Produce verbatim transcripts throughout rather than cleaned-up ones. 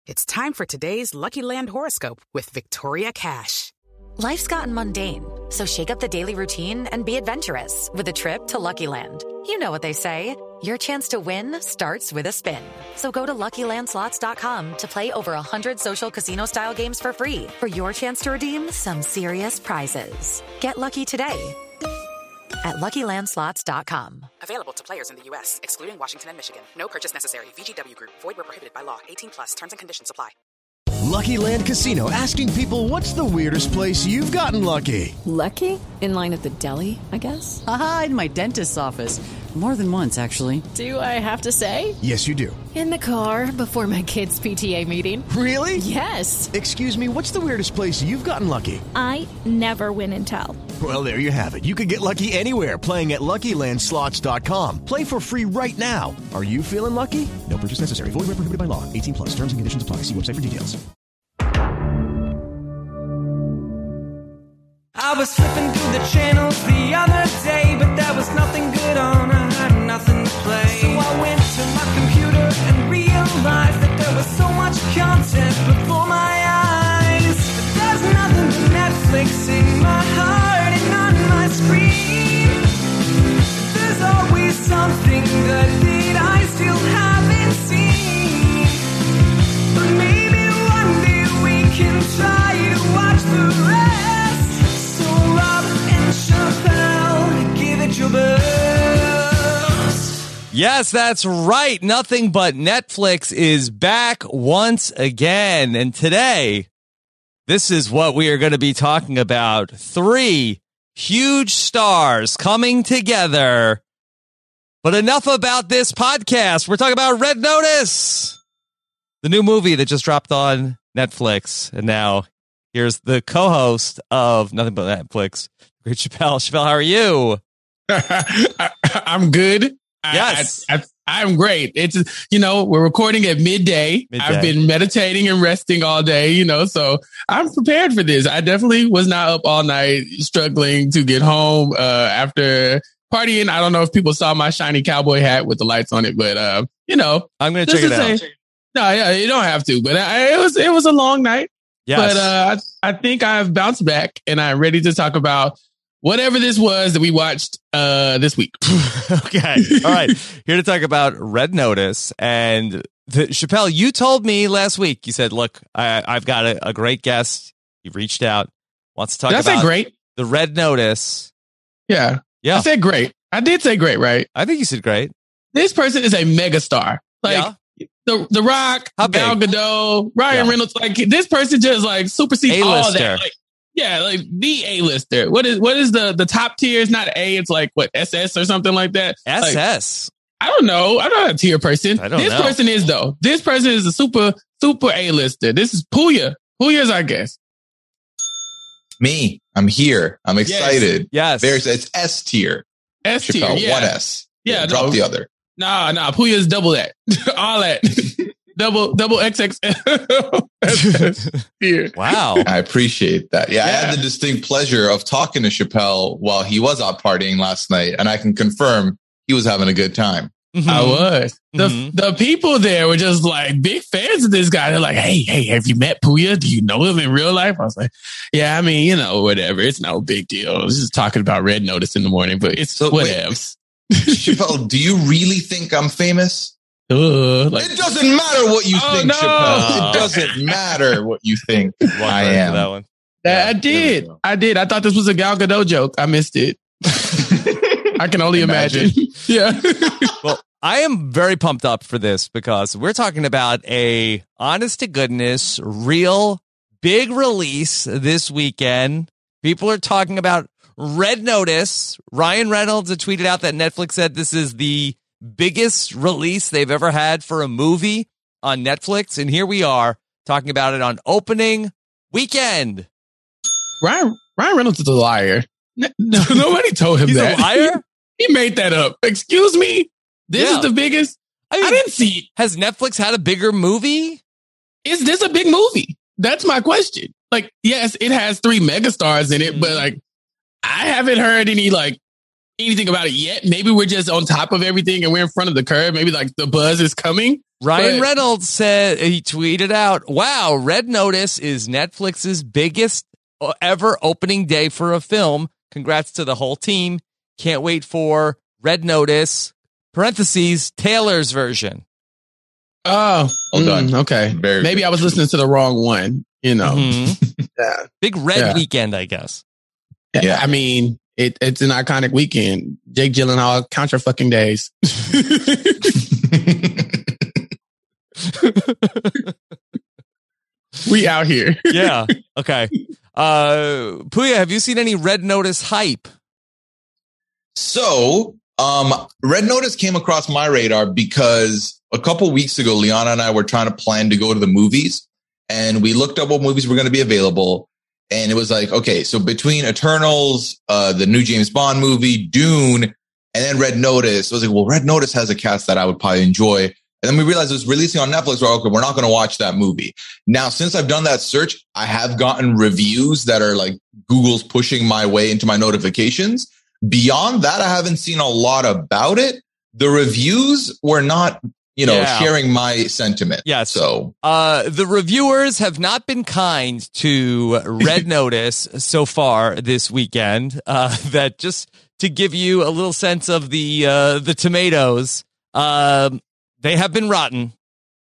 It's time for today's Lucky Land horoscope with Victoria Cash. Life's gotten mundane, so shake up the daily routine and be adventurous with a trip to Lucky Land. You know what they say, your chance to win starts with a spin. So go to Lucky Land Slots dot com to play over one hundred social casino-style games for free for your chance to redeem some serious prizes. Get lucky today at Lucky Land Slots dot com. Available to players in the U S, excluding Washington and Michigan. No purchase necessary. V G W Group. Void where prohibited by law. eighteen plus. Terms and conditions apply. Lucky Land Casino, asking people, what's the weirdest place you've gotten lucky? Lucky? In line at the deli, I guess? Aha, in my dentist's office. More than once, actually. Do I have to say? Yes, you do. In the car before my kids' P T A meeting. Really? Yes. Excuse me, what's the weirdest place you've gotten lucky? I never win and tell. Well, there you have it. You can get lucky anywhere, playing at Lucky Land Slots dot com. Play for free right now. Are you feeling lucky? No purchase necessary. Void where prohibited by law. eighteen plus. Terms and conditions apply. See website for details. I was flipping through the channels the other day, but there was nothing good on, I had nothing to play. So I went to my computer and realized that there was so much content before my eyes. But there's nothing but Netflix in my heart and on my screen. There's always something good that I still haven't seen. But maybe one day we can try and watch the rest. Chappelle, give it your best. Yes, that's right. Nothing But Netflix is back once again. And today, this is what we are going to be talking about. Three huge stars coming together. But enough about this podcast. We're talking about Red Notice, the new movie that just dropped on Netflix. And now here's the co-host of Nothing But Netflix, Great Chappelle. Chappelle, how are you? I, I'm good. Yes. I, I, I'm great. It's, you know, we're recording at midday. midday. I've been meditating and resting all day, you know, so I'm prepared for this. I definitely was not up all night struggling to get home uh, after partying. I don't know if people saw my shiny cowboy hat with the lights on it, but, uh, you know. I'm going to check it out. Say, no, yeah, you don't have to, but I, it was it was a long night. Yes. But uh, I, I think I've bounced back and I'm ready to talk about whatever this was that we watched uh, this week. Okay. All right. Here to talk about Red Notice. And the, Chappelle, you told me last week, you said, look, I, I've got a, a great guest. He reached out, wants to talk did about I say great? The Red Notice. Yeah. Yeah. I said great. I did say great, right? I think you said great. This person is a megastar. Like, yeah. The The Rock, How Gal big? Gadot, Ryan yeah. Reynolds. Like, this person just like supersedes A-lister. all that. Like, yeah, like the A-lister. What is what is the the top tier? It's not A, it's like what, S S or something like that? S S. Like, I don't know. I'm not a tier person. I don't this know. person is though. This person is a super super A-lister. This is Puya. Puya's our guest. Me. I'm here. I'm excited. Yes. yes. There's it's S tier. S tier. Yeah. One S. Yeah. yeah drop no. the other. Nah, nah. Puya's double that. All that. Double double X X L. Wow. I appreciate that. Yeah, yeah, I had the distinct pleasure of talking to Chappelle while he was out partying last night, and I can confirm he was having a good time. Mm-hmm. I was. The mm-hmm. the people there were just like big fans of this guy. They're like, hey, hey, have you met Puya? Do you know him in real life? I was like, yeah, I mean, you know, whatever. It's no big deal. I was just talking about Red Notice in the morning, but it's so, whatever. Chappelle, do you really think I'm famous? Uh, like, it doesn't matter what you oh, think, no. Chappelle. It doesn't matter what you think I am. That one. Yeah, I did. I did. I thought this was a Gal Gadot joke. I missed it. I can only imagine. imagine. Yeah. Well, I am very pumped up for this because we're talking about a honest to goodness, real big release this weekend. People are talking about Red Notice. Ryan Reynolds had tweeted out that Netflix said this is the biggest release they've ever had for a movie on Netflix. And here we are talking about it on opening weekend. Ryan Ryan Reynolds is a liar. No, nobody told him He's that. a liar? He, he made that up. Excuse me? This yeah. is the biggest? I, mean, I didn't see it. Has Netflix had a bigger movie? Is this a big movie? That's my question. Like, yes, it has three megastars in it, mm. but like, I haven't heard any like anything about it yet. Maybe we're just on top of everything and we're in front of the curve. Maybe like the buzz is coming. Ryan but- Reynolds said, he tweeted out, wow, Red Notice is Netflix's biggest ever opening day for a film. Congrats to the whole team. Can't wait for Red Notice, parentheses, Taylor's version. Oh, Well done. mm, okay. Very Maybe good. I was listening to the wrong one, you know. Mhm. Yeah. Big Red Yeah. weekend, I guess. yeah. Yeah. I mean, it, it's an iconic weekend. Jake Gyllenhaal, count your fucking days. We out here. Yeah. Okay. Uh, Puya, have you seen any Red Notice hype? So, um, Red Notice came across my radar because a couple weeks ago, Liana and I were trying to plan to go to the movies, and we looked up what movies were going to be available. And it was like, okay, so between Eternals, uh, the new James Bond movie, Dune, and then Red Notice, I was like, well, Red Notice has a cast that I would probably enjoy. And then we realized it was releasing on Netflix. We're okay, we're not going to watch that movie. Now, since I've done that search, I have gotten reviews that are like Google's pushing my way into my notifications. Beyond that, I haven't seen a lot about it. The reviews were not, you know, Yeah. sharing my sentiment. Yes. So, Uh, the reviewers have not been kind to Red Notice so far this weekend. Uh, that just to give you a little sense of the uh, the tomatoes, um, they have been rotten.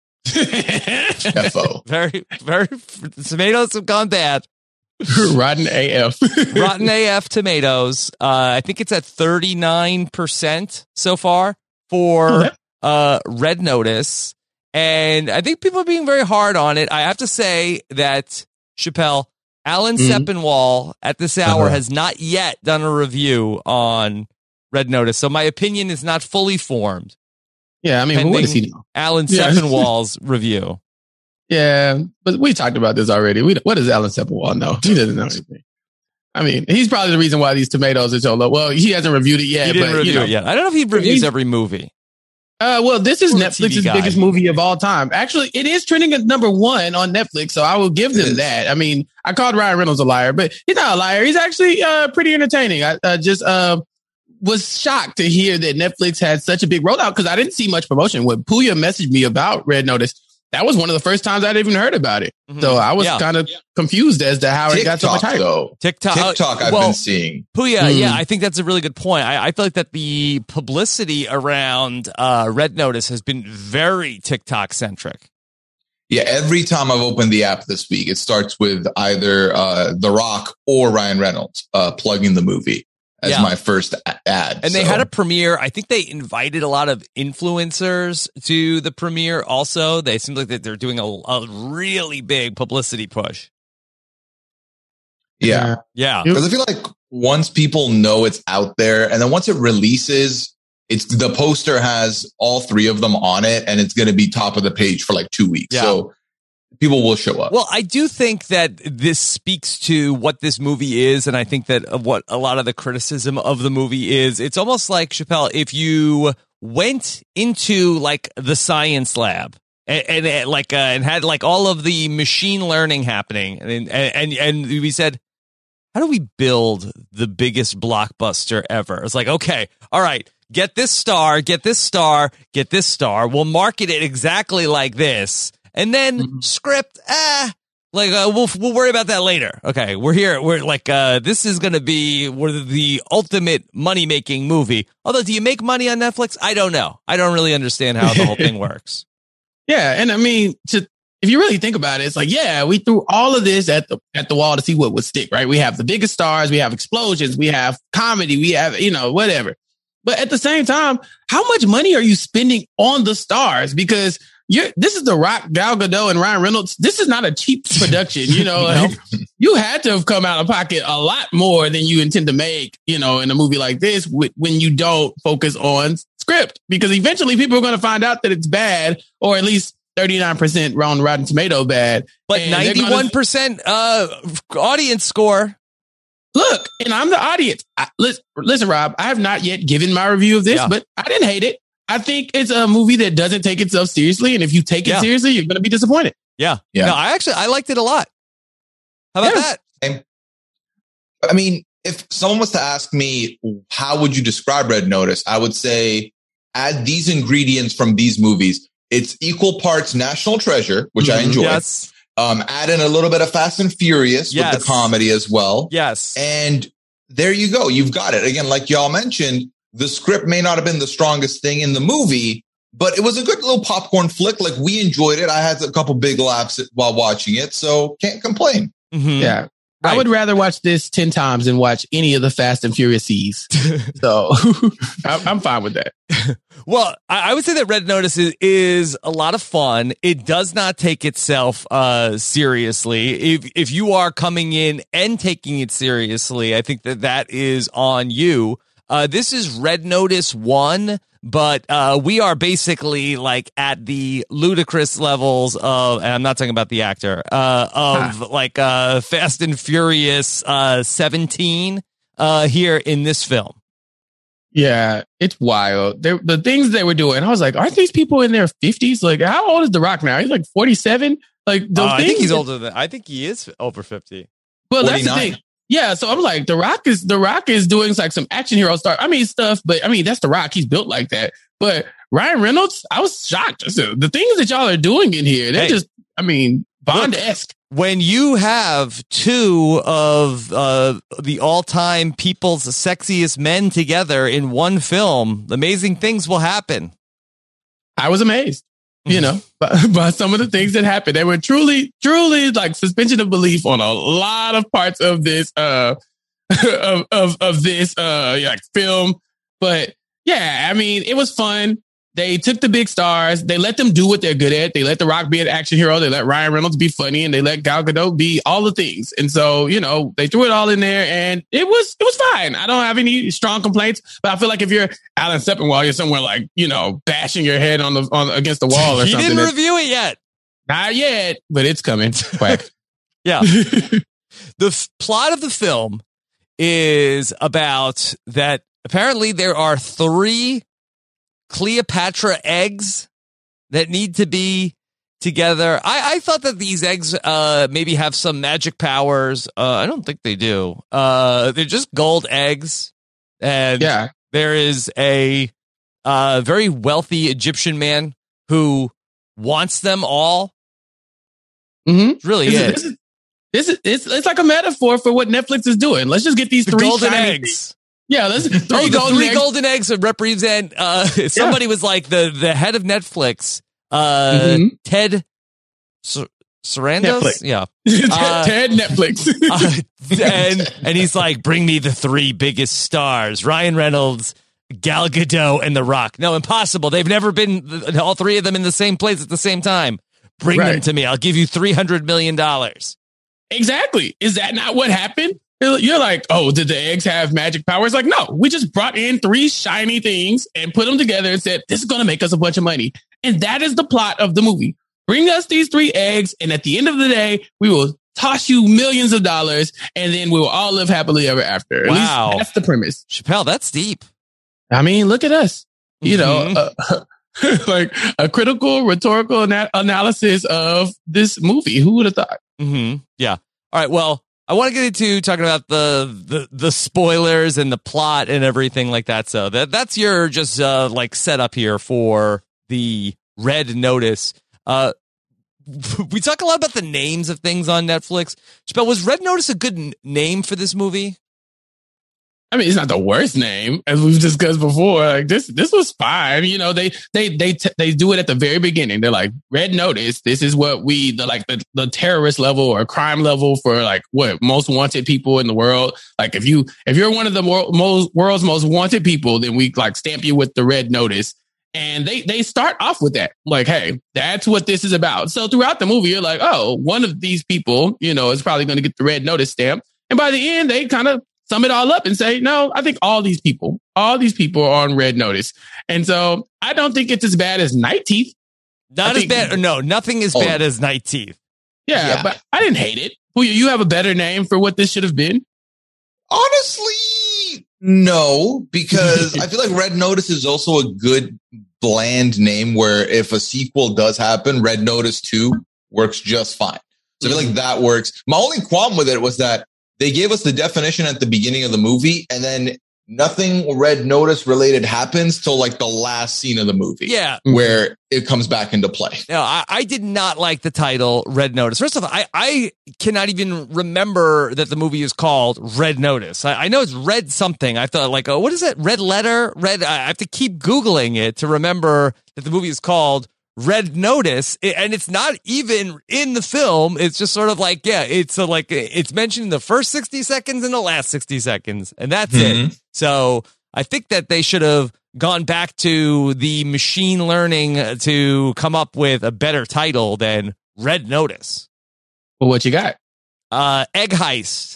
F O. Very, very. The tomatoes have gone bad. Rotten A F. Rotten A F tomatoes. Uh, I think it's at thirty-nine percent so far for Okay. uh, Red Notice. And I think people are being very hard on it. I have to say that, Chappelle, Alan Mhm. Sepinwall at this hour Uh-huh. has not yet done a review on Red Notice. So my opinion is not fully formed. Yeah, I mean, but what does he know? Alan Yeah. Sepinwall's review. Yeah, but we talked about this already. We, what does Alan Sepinwall know? He doesn't know anything. I mean, he's probably the reason why these tomatoes are so low. Well, he hasn't reviewed it yet. He didn't but, review you know, it yet. I don't know if he reviews He's- every movie. Uh, well, this is Or a T V Netflix's guy. biggest movie of all time. Actually, it is trending at number one on Netflix, so I will give It them is. that. I mean, I called Ryan Reynolds a liar, but he's not a liar. He's actually uh, pretty entertaining. I uh, just uh, was shocked to hear that Netflix had such a big rollout because I didn't see much promotion. When Puya messaged me about Red Notice, that was one of the first times I'd even heard about it. Mhm. So I was Yeah. kind of confused as to how it got so much TikTok, hype. though. TikTok. TikTok, I've well, been seeing. Puya, Mm. yeah, I think that's a really good point. I, I feel like that the publicity around uh, Red Notice has been very TikTok centric. Yeah, every time I've opened the app this week, it starts with either uh, The Rock or Ryan Reynolds uh, plugging the movie as Yeah. my first a- ad. And they So, had a premiere. I think they invited a lot of influencers to the premiere also. They seem like that they're doing a, a really big publicity push. yeah. Yeah. Because I feel like once people know it's out there, and then once it releases, it's the poster has all three of them on it, and it's going to be top of the page for like two weeks. Yeah. So people will show up. Well, I do think that this speaks to what this movie is, and I think that of what a lot of the criticism of the movie is. It's almost like, Chappelle, if you went into like the science lab and, and, and like uh, and had like all of the machine learning happening, and and and, and we said, how do we build the biggest blockbuster ever? It's like, okay, all right, get this star, get this star, get this star. We'll market it exactly like this. And then Mhm. script, ah, like uh, we'll we'll worry about that later. Okay, we're here. We're like, uh, this is gonna be we're the ultimate money making movie. Although, do you make money on Netflix? I don't know. I don't really understand how the whole thing works. Yeah, and I mean, to, if you really think about it, it's like, yeah, we threw all of this at the at the wall to see what would stick, right? We have the biggest stars, we have explosions, we have comedy, we have, you know, whatever. But at the same time, how much money are you spending on the stars? Because you're this is The Rock, Gal Gadot, and Ryan Reynolds. This is not a cheap production, you know. Like, you had to have come out of pocket a lot more than you intend to make, you know, in a movie like this with, when you don't focus on script, because eventually people are going to find out that it's bad, or at least thirty-nine percent on Rotten Tomato bad. But And they're gonna- ninety-one percent uh, audience score. Look, and I'm the audience. I, listen, listen, Rob, I have not yet given my review of this, Yeah. but I didn't hate it. I think it's a movie that doesn't take itself seriously. And if you take it Yeah. seriously, you're going to be disappointed. Yeah, Yeah. No, I actually I liked it a lot. How about Yeah. that? And, I mean, if someone was to ask me, how would you describe Red Notice? I would say, add these ingredients from these movies. It's equal parts National Treasure, which mm-hmm. I enjoy. Yes. Um, add in a little bit of Fast and Furious yes. with the comedy as well. Yes. And there you go. You've got it. Again, like y'all mentioned, the script may not have been the strongest thing in the movie, but it was a good little popcorn flick. Like, we enjoyed it. I had a couple big laughs while watching it, so can't complain. Mm-hmm. Yeah. Right. I would rather watch this ten times than watch any of the Fast and Furious-Cs. So I'm fine with that. Well, I would say that Red Notice is, is a lot of fun. It does not take itself uh, seriously. If if you are coming in and taking it seriously, I think that that is on you. Uh, this is Red Notice one, but uh, we are basically like at the ludicrous levels of, and I'm not talking about the actor, uh, of huh. like uh, Fast and Furious uh, seventeen uh, here in this film. Yeah, it's wild. They're, the things they were doing, I was like, aren't these people in their fifties? Like, how old is The Rock now? He's like forty-seven. Like, those uh, things, I think he's older than. I think he is over fifty. Well, that's the thing. Yeah, so I'm like, The Rock is The Rock is doing like some action hero stuff. I mean, stuff, but I mean, that's The Rock. He's built like that. But Ryan Reynolds, I was shocked. So the things that y'all are doing in here, they're hey, just, I mean, Bond-esque. When you have two of uh, the all-time people's sexiest men together in one film, amazing things will happen. I was amazed, you know, by, by some of the things that happened. They were truly, truly like suspension of belief on a lot of parts of this, uh, of, of, of this, uh, like film. But yeah, I mean, it was fun. They took the big stars. They let them do what they're good at. They let The Rock be an action hero. They let Ryan Reynolds be funny, and they let Gal Gadot be all the things. And so, you know, they threw it all in there, and it was it was fine. I don't have any strong complaints, but I feel like if you're Alan Sepinwall, you're somewhere like, you know, bashing your head on the on against the wall or he something. He didn't review it yet. Not yet, but it's coming. Quack. Yeah. The f- plot of the film is about that apparently there are three Cleopatra eggs that need to be together. I, I thought that these eggs uh, maybe have some magic powers. Uh, I don't think they do. Uh, they're just gold eggs. And yeah. there is a uh, very wealthy Egyptian man who wants them all. Mm-hmm. It really this is. is, this is it's, it's like a metaphor for what Netflix is doing. Let's just get these the three golden shiny eggs. Things. Yeah, let's three, three, the golden, three eggs. golden eggs represent. Uh, somebody yeah. was like the, the head of Netflix, uh, mm-hmm. Ted Sar- Sarandos. Netflix. Yeah, uh, Ted Netflix. uh, and and he's like, bring me the three biggest stars: Ryan Reynolds, Gal Gadot, and The Rock. No, impossible. They've never been all three of them in the same place at the same time. Bring right. them to me. I'll give you three hundred million dollars. Exactly. Is that not what happened? You're like, oh, did the eggs have magic powers? Like, no, we just brought in three shiny things and put them together and said, this is going to make us a bunch of money. And that is the plot of the movie. Bring us these three eggs. And at the end of the day, we will toss you millions of dollars and then we will all live happily ever after. At wow. least that's the premise. Chappelle, that's deep. I mean, look at us. You mm-hmm. know, uh, like a critical, rhetorical ana- analysis of this movie. Who would have thought? Mm-hmm. Yeah. All right. Well, I want to get into talking about the, the the spoilers and the plot and everything like that. So that that's your just uh, like setup here for the Red Notice. Uh, we talk a lot about the names of things on Netflix. But was Red Notice a good n- name for this movie? I mean, it's not the worst name, as we've discussed before. Like this, this was fine. You know, they they they t- they do it at the very beginning. World like, Red Notice. This is what we the like the, the terrorist level or crime level for like what most wanted people in the world. Like if you if you're one of the more, most world's most wanted people, then we like stamp you with the Red Notice. And they they start off with that, like, hey, that's what this is about. So throughout the movie, you're like, oh, one of these people, you know, is probably going to get the Red Notice stamp. And by the end, they kind of sum it all up and say, no, I think all these people, all these people are on Red Notice. And so I don't think it's as bad as Night Teeth. Not I as bad. No, nothing as oh. bad as Night Teeth. Yeah, yeah, but I didn't hate it. Well, you have a better name for what this should have been? Honestly, no, because I feel like Red Notice is also a good bland name where if a sequel does happen, Red Notice two works just fine. So I feel like that works. My only qualm with it was that they gave us the definition at the beginning of the movie, and then nothing Red Notice related happens till like the last scene of the movie. Yeah. Where it comes back into play. No, I, I did not like the title Red Notice. First of all, I, I cannot even remember that the movie is called Red Notice. I, I know it's Red something. I thought like, oh, what is it? Red Letter? Red. I have to keep Googling it to remember that the movie is called Red Notice, and it's not even in the film. It's just sort of like, yeah, it's a, like it's mentioned in the first sixty seconds and the last sixty seconds, and that's mm-hmm. it. So I think that they should have gone back to the machine learning to come up with a better title than Red Notice. Well, what you got? Uh, Egg Heist.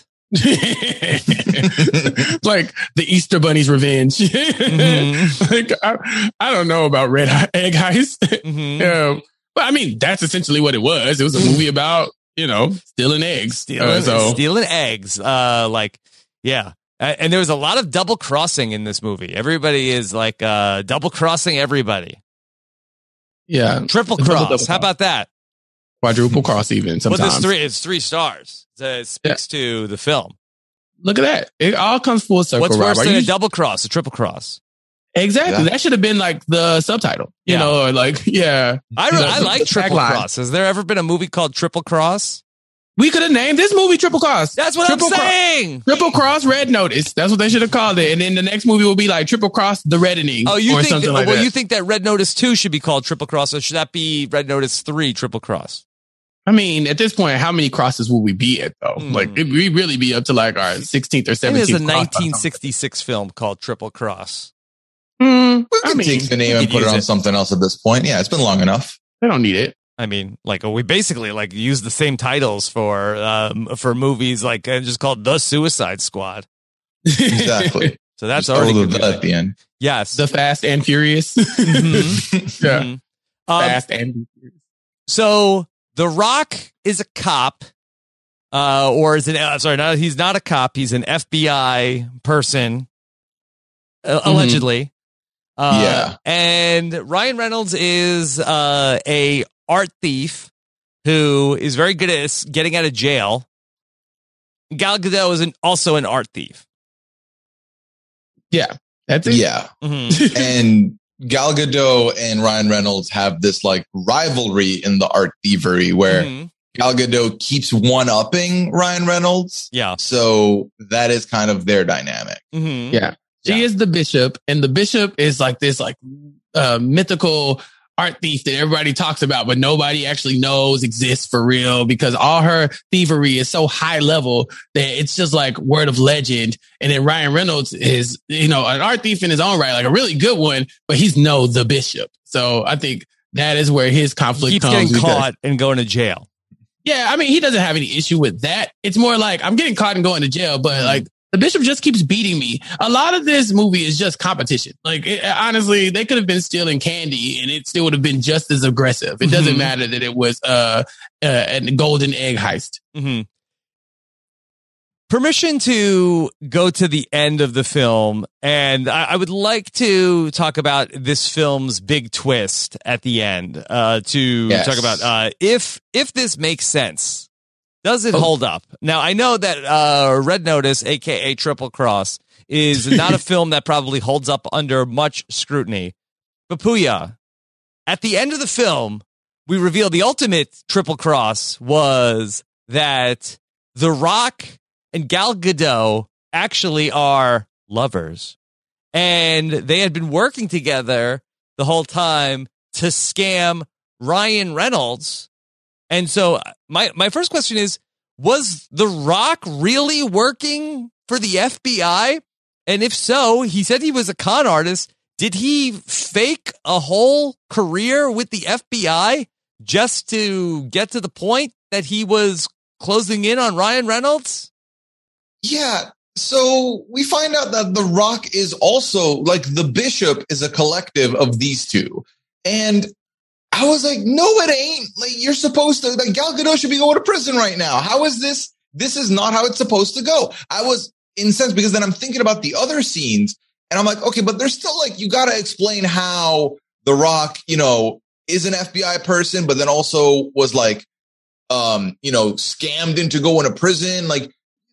Like the Easter Bunny's revenge. Mm-hmm. Like I, I don't know about Red Egg Heist. Mm-hmm. um, but I mean, that's essentially what it was. It was a movie about, you know, stealing eggs. Stealing, uh, so. stealing eggs. Uh, like, yeah. And there was a lot of double crossing in this movie. Everybody is like uh, double crossing everybody. Yeah. Triple cross. How about that? Quadruple cross even sometimes. Well, it's three, it's three stars. So it speaks yeah. to the film. Look at that. It all comes full circle. What's worse Rob? than you... a double cross, a triple cross? Exactly. Yeah. That should have been like the subtitle. You yeah. know, or like, yeah. I, you know, I like Triple tagline. Cross. Has there ever been a movie called Triple Cross? We could have named this movie Triple Cross. That's what Triple I'm saying. Cro- Triple Cross Red Notice. That's what they should have called it. And then the next movie will be like Triple Cross The Reddening. Oh, you or think? something like well, that. you think that Red Notice two should be called Triple Cross, or should that be Red Notice three Triple Cross? I mean, at this point, how many crosses will we be at though? Mm. Like, it, we really be up to like our sixteenth or seventeenth. There's a nineteen sixty-six film called Triple Cross. Mm, we can I mean, take the name and put it on it. something else at this point. Yeah, it's been long enough. They don't need it. I mean, like we basically like use the same titles for um, for movies, like uh, just called The Suicide Squad. Exactly. So that's just already the at the end. Yes, The Fast and Furious. Mm-hmm. Yeah, mm-hmm. Fast um, and Furious. So The Rock is a cop, uh, or is an uh, sorry, no, he's not a cop. He's an F B I person, uh, mm-hmm. allegedly. Uh, yeah, and Ryan Reynolds is uh, a art thief who is very good at getting out of jail. Gal Gadot is an, also an art thief. Yeah, that's it. Yeah, mm-hmm. and Gal Gadot and Ryan Reynolds have this like rivalry in the art thievery where mm-hmm. Gal Gadot keeps one-upping Ryan Reynolds. Yeah, so that is kind of their dynamic. Mm-hmm. Yeah. She yeah. is the bishop, and the bishop is like this like uh, mythical art thief that everybody talks about, but nobody actually knows exists for real because all her thievery is so high level that it's just like word of legend. And then Ryan Reynolds is, you know, an art thief in his own right, like a really good one, but he's no the bishop. So I think that is where his conflict he keeps comes. Getting caught and going to jail. Yeah, I mean, he doesn't have any issue with that. It's more like I'm getting caught and going to jail, but mm-hmm. like. The bishop just keeps beating me. A lot of this movie is just competition. Like, it, honestly, they could have been stealing candy and it still would have been just as aggressive. It doesn't mm-hmm. matter that it was uh, uh, a golden egg heist. Mm-hmm. Permission to go to the end of the film. And I, I would like to talk about this film's big twist at the end uh, to yes. talk about uh, if if this makes sense. Does it oh. hold up? Now, I know that uh, Red Notice, a k a. Triple Cross, is not a film that probably holds up under much scrutiny. But Puya, at the end of the film, we reveal the ultimate Triple Cross was that The Rock and Gal Gadot actually are lovers. And they had been working together the whole time to scam Ryan Reynolds. And so my, my first question is, was The Rock really working for the F B I? And if so, he said he was a con artist. Did he fake a whole career with the F B I just to get to the point that he was closing in on Ryan Reynolds? Yeah. So we find out that The Rock is also like the bishop is a collective of these two. And I was like, no, it ain't. Like, you're supposed to, like, Gal Gadot should be going to prison right now. How is this? This is not how it's supposed to go. I was incensed because then I'm thinking about the other scenes and I'm like, okay, but there's still like, you got to explain how The Rock, you know, is an F B I person, but then also was like, um, you know, scammed into going to prison. Like,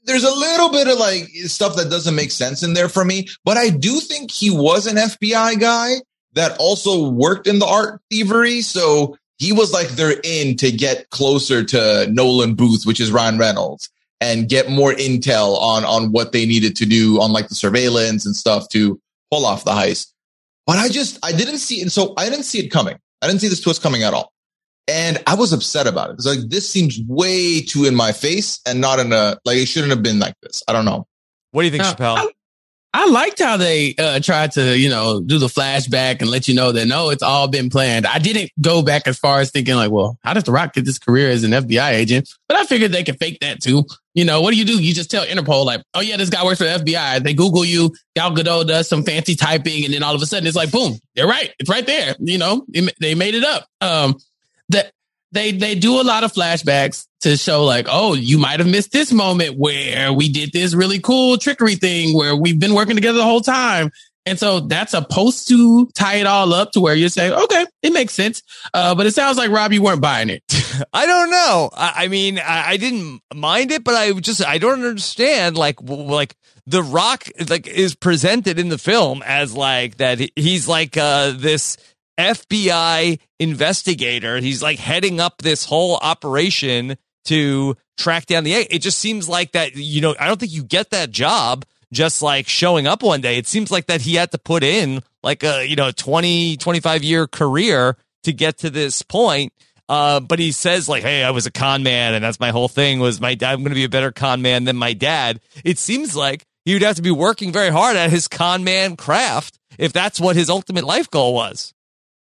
there's a little bit of like stuff that doesn't make sense in there for me, but I do think he was an F B I guy that also worked in the art thievery. So he was like their in to get closer to Nolan Booth, which is Ryan Reynolds, and get more intel on, on what they needed to do on like the surveillance and stuff to pull off the heist. But I just, I didn't see it. So I didn't see it coming. I didn't see this twist coming at all. And I was upset about it. It's like, this seems way too in my face and not in a, like, it shouldn't have been like this. I don't know. What do you think, now, Chappelle? I, I liked how they uh, tried to, you know, do the flashback and let you know that, no, it's all been planned. I didn't go back as far as thinking like, well, how does The Rock get this career as an F B I agent? But I figured they could fake that too. You know, what do you do? You just tell Interpol like, oh yeah, this guy works for the F B I. They Google you, Gal Gadot does some fancy typing, and then all of a sudden it's like, boom, they're right. It's right there. You know, they made it up. Um, that they they do a lot of flashbacks to show like, oh, you might have missed this moment where we did this really cool trickery thing where we've been working together the whole time. And so that's supposed to tie it all up to where you say, okay, it makes sense. Uh, but it sounds like, Rob, you weren't buying it. I don't know. I, I mean, I, I didn't mind it, but I just, I don't understand, like, w- like The Rock, like, is presented in the film as like that. He's like uh, this F B I investigator. He's like heading up this whole operation to track down the egg. It just seems like that, you know, I don't think you get that job just like showing up one day. It seems like that he had to put in like a, you know, twenty, twenty-five year career to get to this point. Uh, but he says like, hey, I was a con man, and that's my whole thing was my dad. I'm going to be a better con man than my dad. It seems like he would have to be working very hard at his con man craft if that's what his ultimate life goal was.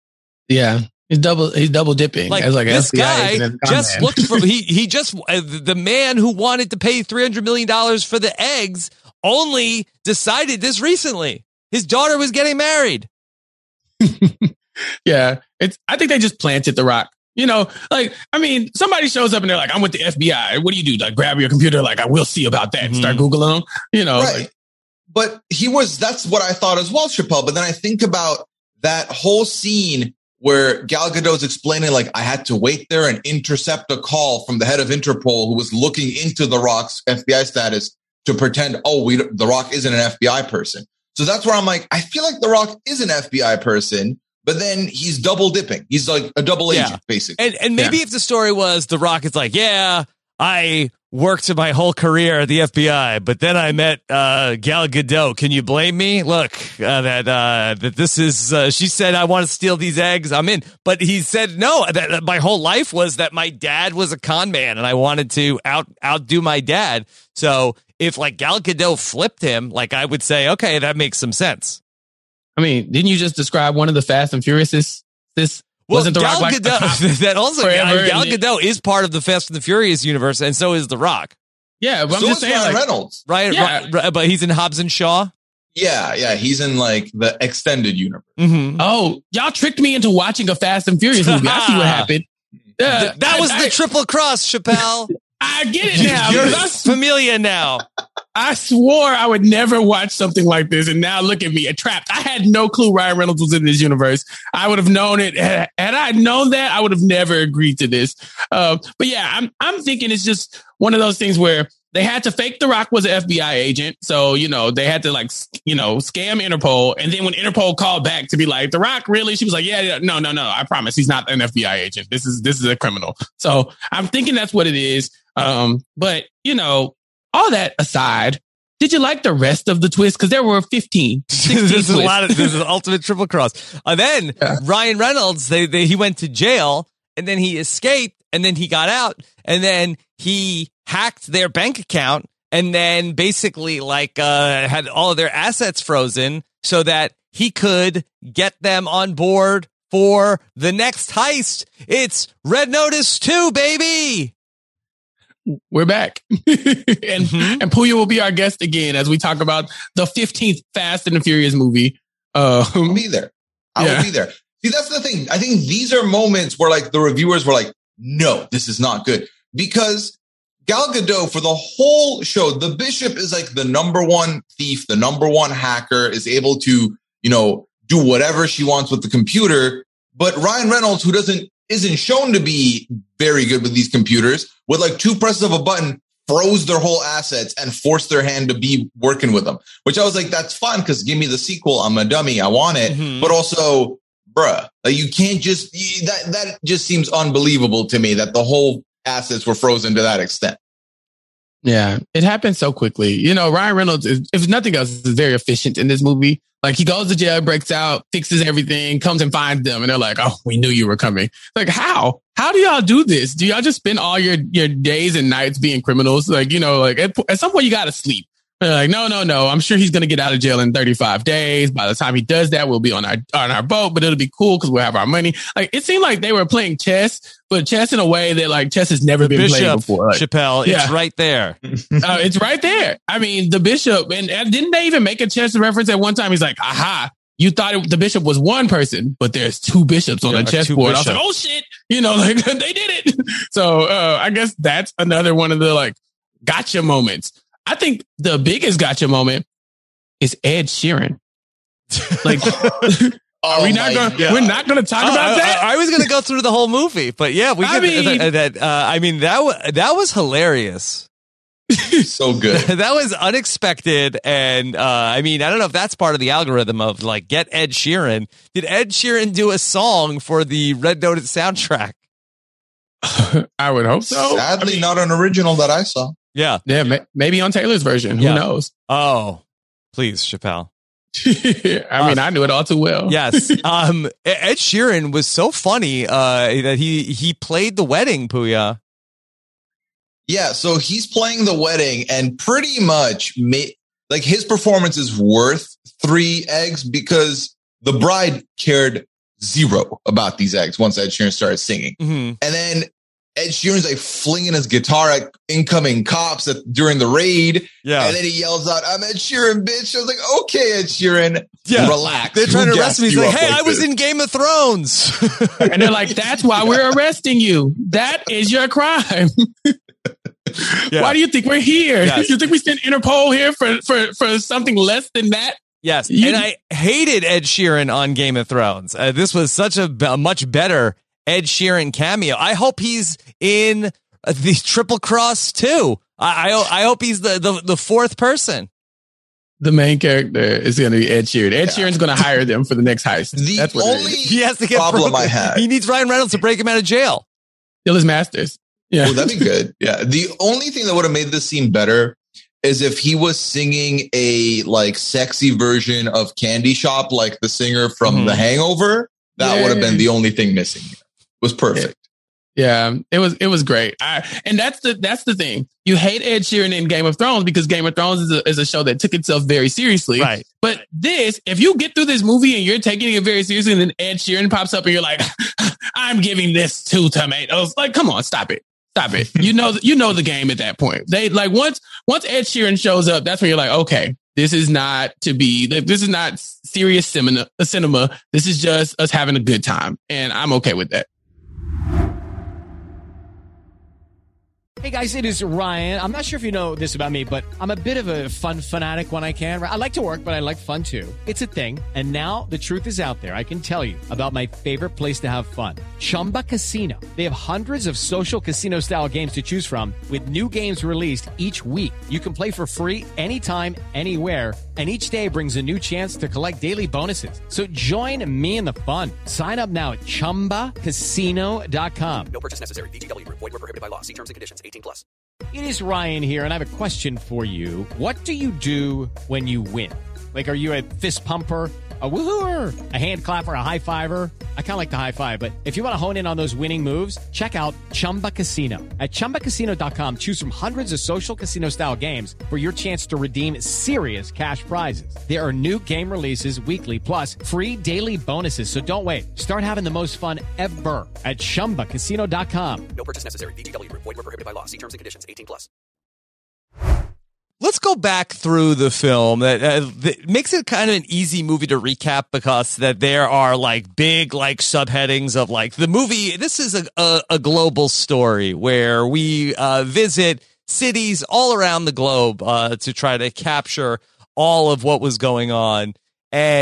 Yeah. He's double, he's double dipping. Like, as like this guy just man. looked for, he, he just, uh, the man who wanted to pay three hundred million dollars for the eggs only decided this recently. His daughter was getting married. Yeah. It's, I think they just planted The Rock. You know, like, I mean, somebody shows up and they're like, I'm with the F B I. What do you do? Like, grab your computer, like, I will see about that, and Mm-hmm. start Googling them, you know. Right. Like, But he was, that's what I thought as well, Chappelle. But then I think about that whole scene where Gal Gadot's explaining, like, I had to wait there and intercept a call from the head of Interpol who was looking into The Rock's F B I status to pretend, oh, we, The Rock isn't an F B I person. So that's where I'm like, I feel like The Rock is an F B I person, but then he's double dipping. He's like a double agent, Yeah. basically. And and maybe Yeah. if the story was The Rock is like, yeah, I worked my whole career at the F B I, but then I met uh, Gal Gadot. Can you blame me? Look, uh, that uh, that this is, uh, she said, I want to steal these eggs. I'm in. But he said, no, that, that my whole life was that my dad was a con man and I wanted to out outdo my dad. So if like Gal Gadot flipped him, like I would say, okay, that makes some sense. I mean, didn't you just describe one of the Fast and Furious? This Well, wasn't The Gal Rock like Gadot, that also forever Gal and- Gadot is part of the Fast and the Furious universe, and so is The Rock. Yeah, but I'm so just is saying, Ryan like, Reynolds. Right, Yeah. right, right, but he's in Hobbs and Shaw. Yeah, yeah. He's in like the extended universe. Mm-hmm. oh, y'all tricked me into watching a Fast and Furious movie. I see what happened. Yeah, Th- that I- was I, the triple cross, Chappelle. I get it now. You're because I s- familiar now. I swore I would never watch something like this, and now look at me, trapped. I had no clue Ryan Reynolds was in this universe. I would have known it. Had I known that, I would have never agreed to this. Uh, but yeah, I'm I'm thinking it's just one of those things where they had to fake The Rock was an F B I agent, so you know they had to like you know scam Interpol, and then when Interpol called back to be like, The Rock, really? She was like, yeah, yeah, no, no, no, I promise, he's not an F B I agent. This is this is a criminal. So I'm thinking that's what it is. Um, but you know. All that aside, did you like the rest of the twist? Because there were fifteen. This is a lot of this is an ultimate triple cross. And then Yeah. Ryan Reynolds, they, they he went to jail, and then he escaped, and then he got out, and then he hacked their bank account, and then basically like uh, had all of their assets frozen so that he could get them on board for the next heist. It's Red Notice two, baby. We're back. and Mm-hmm. and Puya will be our guest again as we talk about the fifteenth Fast and the Furious movie. Uh, I'll be there. I Yeah. will be there. See, that's the thing. I think these are moments where like the reviewers were like, no, this is not good. Because Gal Gadot, for the whole show, the Bishop is like the number one thief, the number one hacker, is able to, you know, do whatever she wants with the computer. But Ryan Reynolds, who doesn't isn't shown to be very good with these computers, with like two presses of a button, froze their whole assets and forced their hand to be working with them, which I was like, that's fun because give me the sequel. I'm a dummy. I want it. Mm-hmm. But also, bruh, like you can't just, you, that, that just seems unbelievable to me that the whole assets were frozen to that extent. Yeah, it happened so quickly. You know, Ryan Reynolds, is, if nothing else, is very efficient in this movie. Like he goes to jail, breaks out, fixes everything, comes and finds them. And they're like, oh, we knew you were coming. Like, how? How do y'all do this? Do y'all just spend all your, your days and nights being criminals? Like, you know, like at, at some point you got to sleep. They're like, no, no, no. I'm sure he's going to get out of jail in thirty-five days. By the time he does that, we'll be on our on our boat, but it'll be cool because we'll have our money. Like it seemed like they were playing chess, but chess in a way that like chess has never the been Bishop, played before. Like, Chappelle, yeah. It's right there. uh, it's right there. I mean, the Bishop, and, and didn't they even make a chess reference at one time? He's like, aha. You thought it, the bishop was one person, but there's two bishops on the chessboard. I was like, oh shit, you know, like they did it. So uh, I guess that's another one of the like gotcha moments. I think the biggest gotcha moment is Ed Sheeran. Like, oh are we not going? We're not going to talk oh, about I, that. I, I was going to go through the whole movie, but yeah, we. I could, mean, that. Uh, I mean, that was that was hilarious. So good. That was unexpected. And uh, I mean, I don't know if that's part of the algorithm of like, get Ed Sheeran. Did Ed Sheeran do a song for the Red Notice soundtrack? I would hope so. Sadly, I mean, not an original that I saw. Yeah. Yeah. Ma- maybe on Taylor's version. Yeah. Who knows? Oh, please, Chappelle. I mean, uh, I knew it all too well. Yes. Um, Ed Sheeran was so funny uh, that he, he played the wedding, Puya. Yeah, so he's playing the wedding and pretty much ma- like his performance is worth three eggs because the bride cared zero about these eggs once Ed Sheeran started singing. Mm-hmm. And then Ed Sheeran's like flinging his guitar at incoming cops at, during the raid. Yeah. And then he yells out, I'm Ed Sheeran, bitch. I was like, okay, Ed Sheeran, yeah. relax. They're trying Who to arrest me. He's like, hey, like I was this? in Game of Thrones. And they're like, that's why we're arresting you. That is your crime. Yeah. Why do you think we're here? Yes. You think we sent Interpol here for, for, for something less than that? Yes. You, and I hated Ed Sheeran on Game of Thrones. Uh, this was such a, a much better Ed Sheeran cameo. I hope he's in uh, the Triple Cross too. I, I I hope he's the, the, the fourth person. The main character is going to be Ed Sheeran. Ed yeah. Sheeran's going to hire them for the next heist. The That's what only it is. He has to get problem broken. I have. He needs Ryan Reynolds to break him out of jail. Steal his masters. Yeah. Oh, that'd be good. Yeah. The only thing that would have made this scene better is if he was singing a like sexy version of Candy Shop, like the singer from mm-hmm. The Hangover. That yeah. would have been the only thing missing. It was perfect. Yeah. yeah, it was. It was great. I, and that's the that's the thing. You hate Ed Sheeran in Game of Thrones because Game of Thrones is a, is a show that took itself very seriously. Right. But this, if you get through this movie and you're taking it very seriously, and then Ed Sheeran pops up and you're like, I'm giving this two tomatoes. Like, come on, stop it. Stop it. You know, you know the game at that point. They like once, once Ed Sheeran shows up, that's when you're like, okay, this is not to be, this is not serious cinema, cinema. This is just us having a good time. And I'm okay with that. Hey guys, it is Ryan. I'm not sure if you know this about me, but I'm a bit of a fun fanatic when I can. I like to work, but I like fun too. It's a thing. And now the truth is out there. I can tell you about my favorite place to have fun. Chumba Casino. They have hundreds of social casino style games to choose from with new games released each week. You can play for free anytime, anywhere. And each day brings a new chance to collect daily bonuses. So join me in the fun. Sign up now at chumba casino dot com. No purchase necessary. V G W Group. Void where prohibited by law. See terms and conditions. eighteen plus. It is Ryan here, and I have a question for you. What do you do when you win? Like, are you a fist pumper, a woohooer, a hand clapper, a high fiver? I kind of like the high five, but if you want to hone in on those winning moves, check out Chumba Casino. At chumba casino dot com, choose from hundreds of social casino style games for your chance to redeem serious cash prizes. There are new game releases weekly, plus free daily bonuses. So don't wait. Start having the most fun ever at chumba casino dot com. No purchase necessary. V G W Group. Void where prohibited by law. See terms and conditions. eighteen plus. Let's go back through the film. That, uh, that makes it kind of an easy movie to recap because that there are like big like subheadings of like the movie. This is a, a, a global story where we uh, visit cities all around the globe uh, to try to capture all of what was going on. And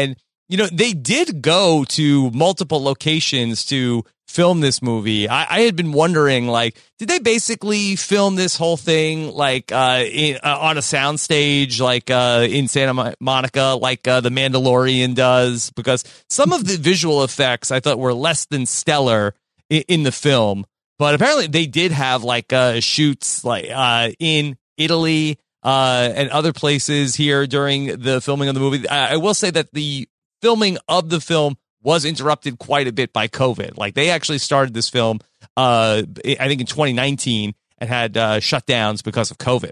you know, they did go to multiple locations to film this movie. I, I had been wondering, like, did they basically film this whole thing like uh, in, uh, on a soundstage, like uh, in Santa Monica, like uh, The Mandalorian does? Because some of the visual effects I thought were less than stellar in, in the film, but apparently they did have like uh, shoots like uh, in Italy uh, and other places here during the filming of the movie. I, I will say that the filming of the film was interrupted quite a bit by COVID. Like they actually started this film, uh, I think in twenty nineteen, and had uh, shutdowns because of COVID.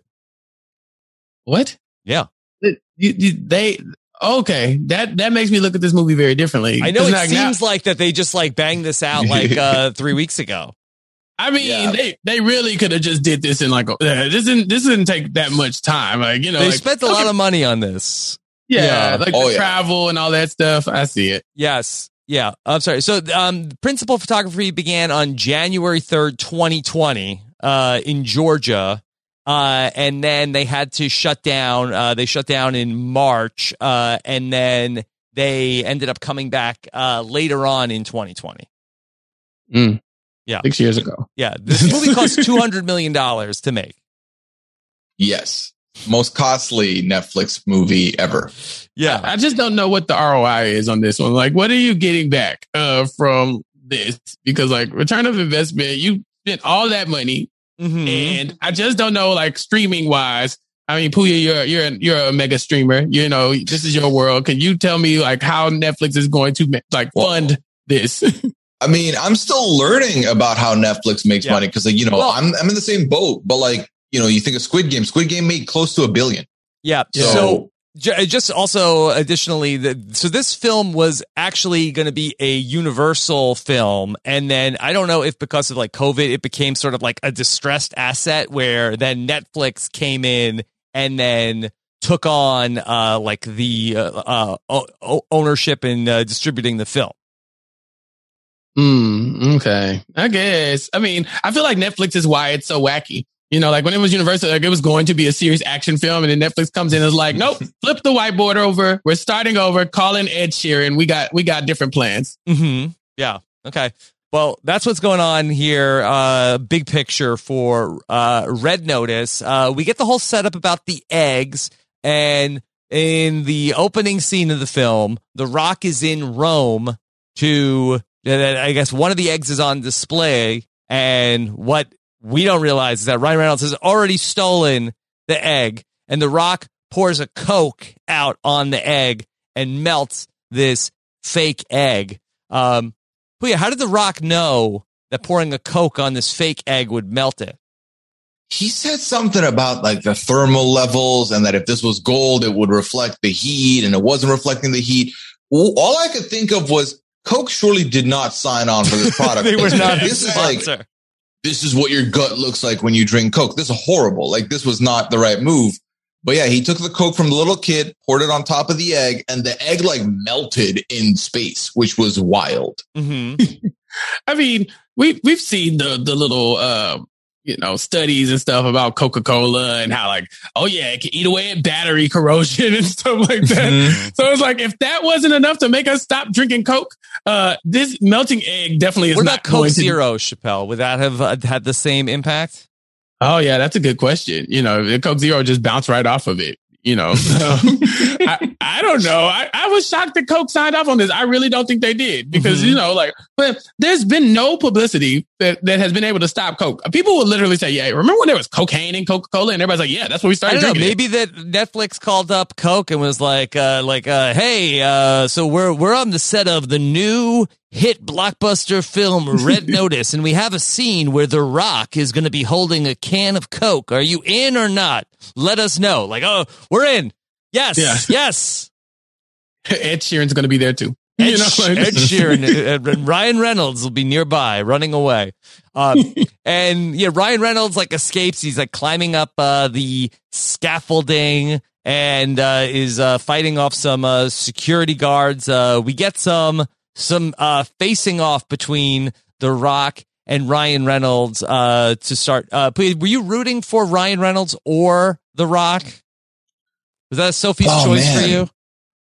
What? Yeah. You, you, they okay. That that makes me look at this movie very differently. I know it like seems now, like that they just like banged this out like uh, three weeks ago. I mean, Yeah. they, they really could have just did this in like uh, this didn't this didn't take that much time. Like you know, They like, spent a okay, lot of money on this. yeah, Yeah. like Oh, the yeah. travel and all that stuff. I see it. Yes. Yeah. I'm sorry. So, um, principal photography began on January third, twenty twenty, uh, in Georgia. Uh, and then they had to shut down. Uh, they shut down in March. Uh, and then they ended up coming back, uh, later on in twenty twenty. Mm. Yeah. Six years ago. Yeah. This movie cost two hundred million dollars to make. Yes. Most costly Netflix movie ever. Yeah. I just don't know what the R O I is on this one. Like, what are you getting back uh, from this? Because like return of investment, you spent all that money, Mm-hmm. and I just don't know, like streaming wise. I mean, Puya, you're you're you're a mega streamer. You know, this is your world. Can you tell me like how Netflix is going to like fund well, this? I mean, I'm still learning about how Netflix makes Yeah. money because, like, you know, Well- I'm I'm in the same boat, but like, you know, you think of Squid Game. Squid Game made close to a billion. Yeah. So, So, j- just also additionally, the, so this film was actually going to be a Universal film. And then I don't know if because of like COVID, it became sort of like a distressed asset where then Netflix came in and then took on uh, like the uh, uh, o- ownership and uh, distributing the film. Mm, okay. I guess. I mean, I feel like Netflix is why it's so wacky. You know, like when it was Universal, like it was going to be a serious action film, and then Netflix comes in and is like, nope, flip the whiteboard over. We're starting over. Call in Ed Sheeran. We got we got different plans. Mm-hmm. Yeah. Okay. Well, that's what's going on here. Uh, big picture for uh, Red Notice. Uh, we get the whole setup about the eggs, and in the opening scene of the film, The Rock is in Rome to, I guess, one of the eggs is on display, and what we don't realize is that Ryan Reynolds has already stolen the egg, and The Rock pours a Coke out on the egg and melts this fake egg. Um, but yeah, how did The Rock know that pouring a Coke on this fake egg would melt it? he said something about like the thermal levels and that if this was gold, it would reflect the heat, and it wasn't reflecting the heat. All I could think of was Coke surely did not sign on for this product. They were not this is sponsor. like, this is what your gut looks like when you drink Coke. This is horrible. Like, this was not the right move. But yeah, he took the Coke from the little kid, poured it on top of the egg, and the egg like melted in space, which was wild. Mm-hmm. I mean, we we've seen the the little uh, you know studies and stuff about Coca-Cola and how like, oh yeah, it can eat away at battery corrosion and stuff like that. Mm-hmm. So it's like, if that wasn't enough to make us stop drinking Coke, uh, this melting egg definitely is what not about Coke going Zero, to... Chappelle? Would that have uh, had the same impact? Oh yeah, that's a good question. You know, the Coke Zero just bounced right off of it. You know, so, I, I don't know. I, I was shocked that Coke signed off on this. I really don't think they did because, mm-hmm. you know, like, but there's been no publicity that, that has been able to stop Coke. People will literally say, yeah, remember when there was cocaine in Coca-Cola? And everybody's like, yeah, that's what we started I don't know, drinking. maybe it. that Netflix called up Coke and was like, uh, like, uh, hey, uh, so we're, we're on the set of the new hit blockbuster film Red Notice, and we have a scene where The Rock is going to be holding a can of Coke. Are you in or not? Let us know. Like, oh, we're in. Yes, yeah. yes. Ed Sheeran's going to be there too. Ed, you know, like, Ed Sheeran and Ryan Reynolds will be nearby, running away. Um, and yeah, Ryan Reynolds like escapes. He's like climbing up uh, the scaffolding and uh, is uh, fighting off some uh, security guards. Uh, we get some some uh, facing off between The Rock and Ryan Reynolds uh, to start. Uh, were you rooting for Ryan Reynolds or The Rock? Was that Sophie's oh, choice man. for you?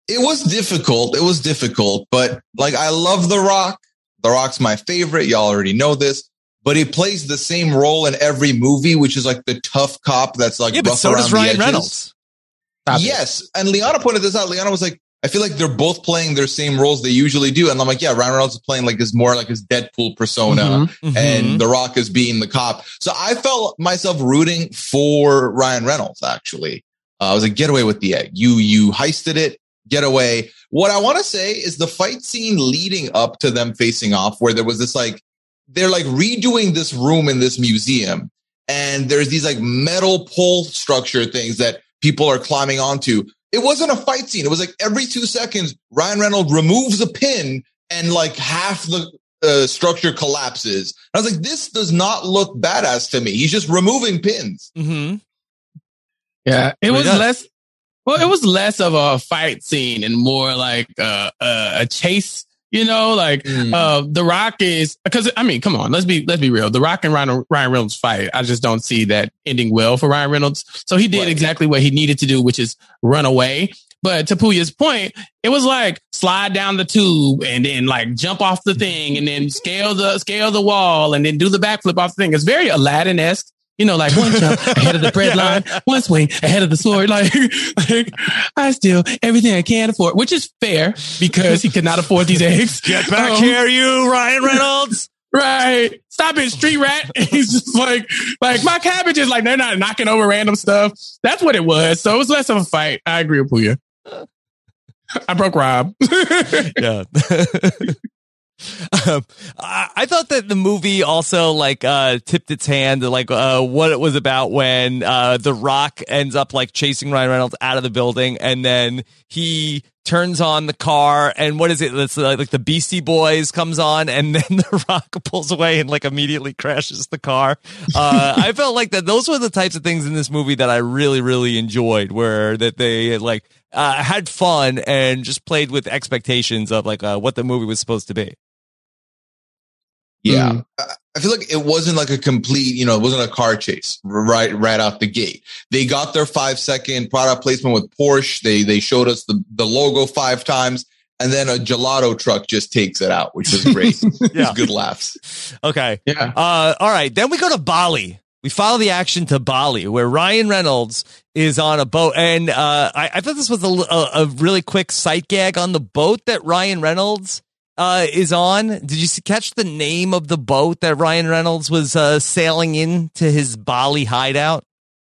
It was difficult. It was difficult, but like I love The Rock. The Rock's my favorite. Y'all already know this. But he plays the same role in every movie, which is like the tough cop that's like yeah, but rough so around does the Ryan edges. Reynolds. Stop yes, it. And Liana pointed this out. Liana was like, I feel like they're both playing their same roles they usually do. And I'm like, yeah, Ryan Reynolds is playing like his more like his Deadpool persona, mm-hmm, mm-hmm. and The Rock is being the cop. So I felt myself rooting for Ryan Reynolds, actually. Uh, I was like, get away with the egg. You, you heisted it, get away. What I want to say is the fight scene leading up to them facing off, where there was this like, they're like redoing this room in this museum. And there's these like metal pole structure things that people are climbing onto. It wasn't a fight scene. It was like every two seconds, Ryan Reynolds removes a pin and like half the uh, structure collapses. I was like, this does not look badass to me. He's just removing pins. Mm-hmm. Yeah, it what was less. Well, it was less of a fight scene and more like uh, uh, a chase. You know, like mm. uh, The Rock is because I mean, come on, let's be let's be real. The Rock and Ryan, Ryan Reynolds fight. I just don't see that ending well for Ryan Reynolds. So he did right. exactly what he needed to do, which is run away. But to Puya's point, it was like slide down the tube and then like jump off the thing and then scale the scale the wall and then do the backflip off the thing. It's very Aladdin-esque. You know, like one jump ahead of the bread line, one swing ahead of the sword. Like, like I steal everything I can afford, which is fair because he could not afford these eggs. Get back um, here, you Ryan Reynolds. Right. Stop it, street rat. He's just like, like my cabbage is like, they're not knocking over random stuff. That's what it was. So it was less of a fight. I agree with Puya. I broke Rob. Yeah. Um, I, I thought that the movie also like uh, tipped its hand to like uh, what it was about when uh, The Rock ends up like chasing Ryan Reynolds out of the building, and then he turns on the car, and what is it? It's like, like the Beastie Boys comes on, and then The Rock pulls away and like immediately crashes the car. Uh, I felt like that those were the types of things in this movie that I really, really enjoyed, where that they like uh, had fun and just played with expectations of like uh, what the movie was supposed to be. Yeah. Mm. I feel like it wasn't like a complete, you know, it wasn't a car chase right, right out the gate. They got their five second product placement with Porsche. They, they showed us the, the logo five times, and then a gelato truck just takes it out, which was great. Yeah. Good laughs. Okay. Yeah. Uh, all right. Then we go to Bali. We follow the action to Bali, where Ryan Reynolds is on a boat. And uh, I, I thought this was a, a, a really quick sight gag on the boat that Ryan Reynolds Uh, is on. Did you see, catch the name of the boat that Ryan Reynolds was uh, sailing into his Bali hideout?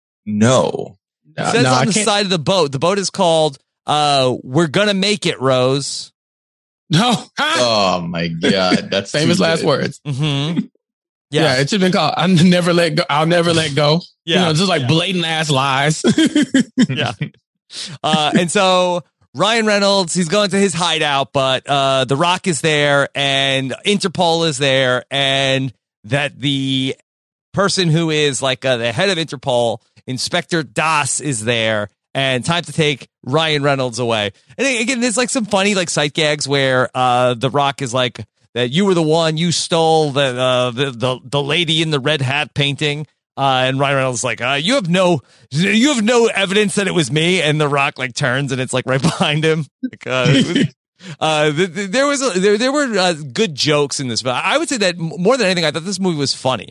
No. It says no, on I the can't. side of the boat. The boat is called uh, We're Gonna Make It, Rose. No. Oh my God. That's famous last words. Mm-hmm. Yeah. yeah, it should have been called I'll never let go. I'll never let go. Yeah. You know, just like yeah. blatant ass lies. Yeah. Uh, and so Ryan Reynolds, he's going to his hideout, but uh, The Rock is there and Interpol is there, and that the person who is like uh, the head of Interpol, Inspector Das, is there, and time to take Ryan Reynolds away. And again, there's like some funny like sight gags where uh, The Rock is like, that you were the one, you stole the uh, the, the the lady in the red hat painting. Uh, and Ryan Reynolds is like, uh, you have no, you have no evidence that it was me. And The Rock like turns and it's like right behind him. Like, uh, was, uh, th- th- there was, a, there, there were uh, good jokes in this, but I would say that more than anything, I thought this movie was funny.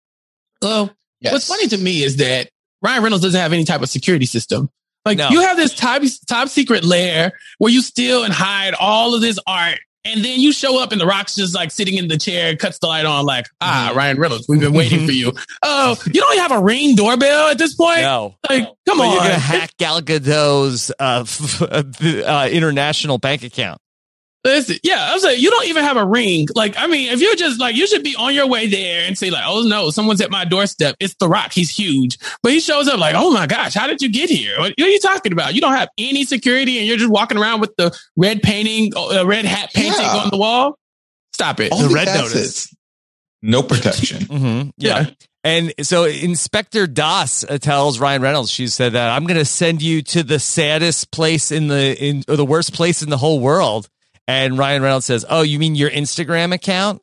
Well, yes. What's funny to me is that Ryan Reynolds doesn't have any type of security system. Like No. you have this top, top secret lair where you steal and hide all of this art. And then you show up and The Rock's just like sitting in the chair, cuts the light on like, ah, Mm-hmm. Ryan Reynolds, we've been waiting for you. Oh, you don't even have a Ring doorbell at this point? No. Like, come But on. you're going to hack Gal Gadot's uh, f- uh, international bank account. Listen, yeah, I was like, you don't even have a ring. Like, I mean, if you're just like, you should be on your way there and say like, oh no, someone's at my doorstep. It's The Rock. He's huge. But he shows up like, oh my gosh, how did you get here? What, what are you talking about? You don't have any security and you're just walking around with the red painting, uh, red hat painting Yeah. on the wall. Stop it. All The the red assets, notice. No protection. Mm-hmm. Yeah. Yeah. And so Inspector Das uh, tells Ryan Reynolds, she said, uh, I'm going to send you to the saddest place in the, in or the worst place in the whole world. And Ryan Reynolds says, oh, you mean your Instagram account?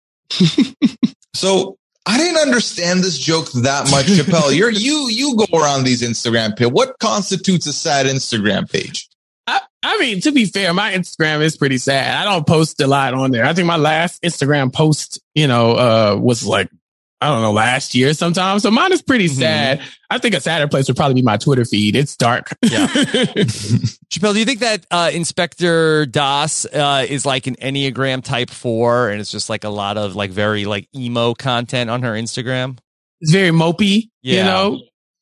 So I didn't understand this joke that much, Chappelle. You're you you go around these Instagram pages. What constitutes a sad Instagram page? I, I mean, to be fair, my Instagram is pretty sad. I don't post a lot on there. I think my last Instagram post, you know, uh, was like, I don't know, last year sometime. So mine is pretty mm-hmm. sad. I think a sadder place would probably be my Twitter feed. It's dark. Yeah. Chappelle, do you think that uh, Inspector Das uh, is like an Enneagram type four and it's just like a lot of like very like emo content on her Instagram? It's very mopey, yeah. you know?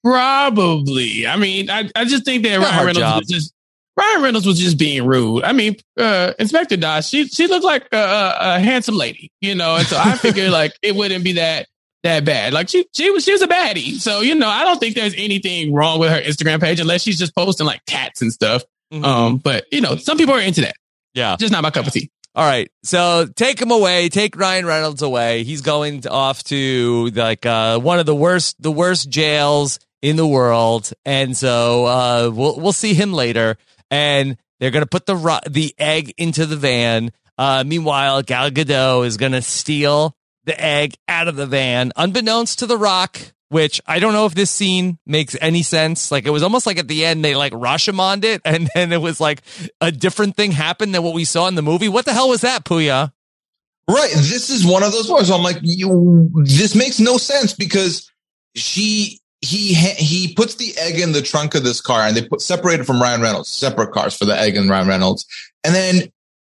Probably. I mean, I, I just think that Ryan Reynolds job. was just Ryan Reynolds was just being rude. I mean, uh, Inspector Das, she she looked like a, a, a handsome lady, you know, and so I figured like it wouldn't be that that bad. Like she she was she was a baddie. So, you know, I don't think there's anything wrong with her Instagram page unless she's just posting like cats and stuff. Mm-hmm. Um, but you know, some people are into that. Yeah. Just not my cup of tea. All right. So take him away. Take Ryan Reynolds away. He's going to, off to like uh, one of the worst the worst jails in the world. And so uh, we'll we'll see him later. And they're going to put the ro- the egg into the van. Uh, meanwhile, Gal Gadot is going to steal the egg out of the van, unbeknownst to The Rock, which I don't know if this scene makes any sense. Like, it was almost like at the end, they like Rashomoned it, and then it was like a different thing happened than what we saw in the movie. What the hell was that, Puya? Right. This is one of those parts. I'm like, you, this makes no sense because she, he, he puts the egg in the trunk of this car and they put separated from Ryan Reynolds, separate cars for the egg and Ryan Reynolds. And then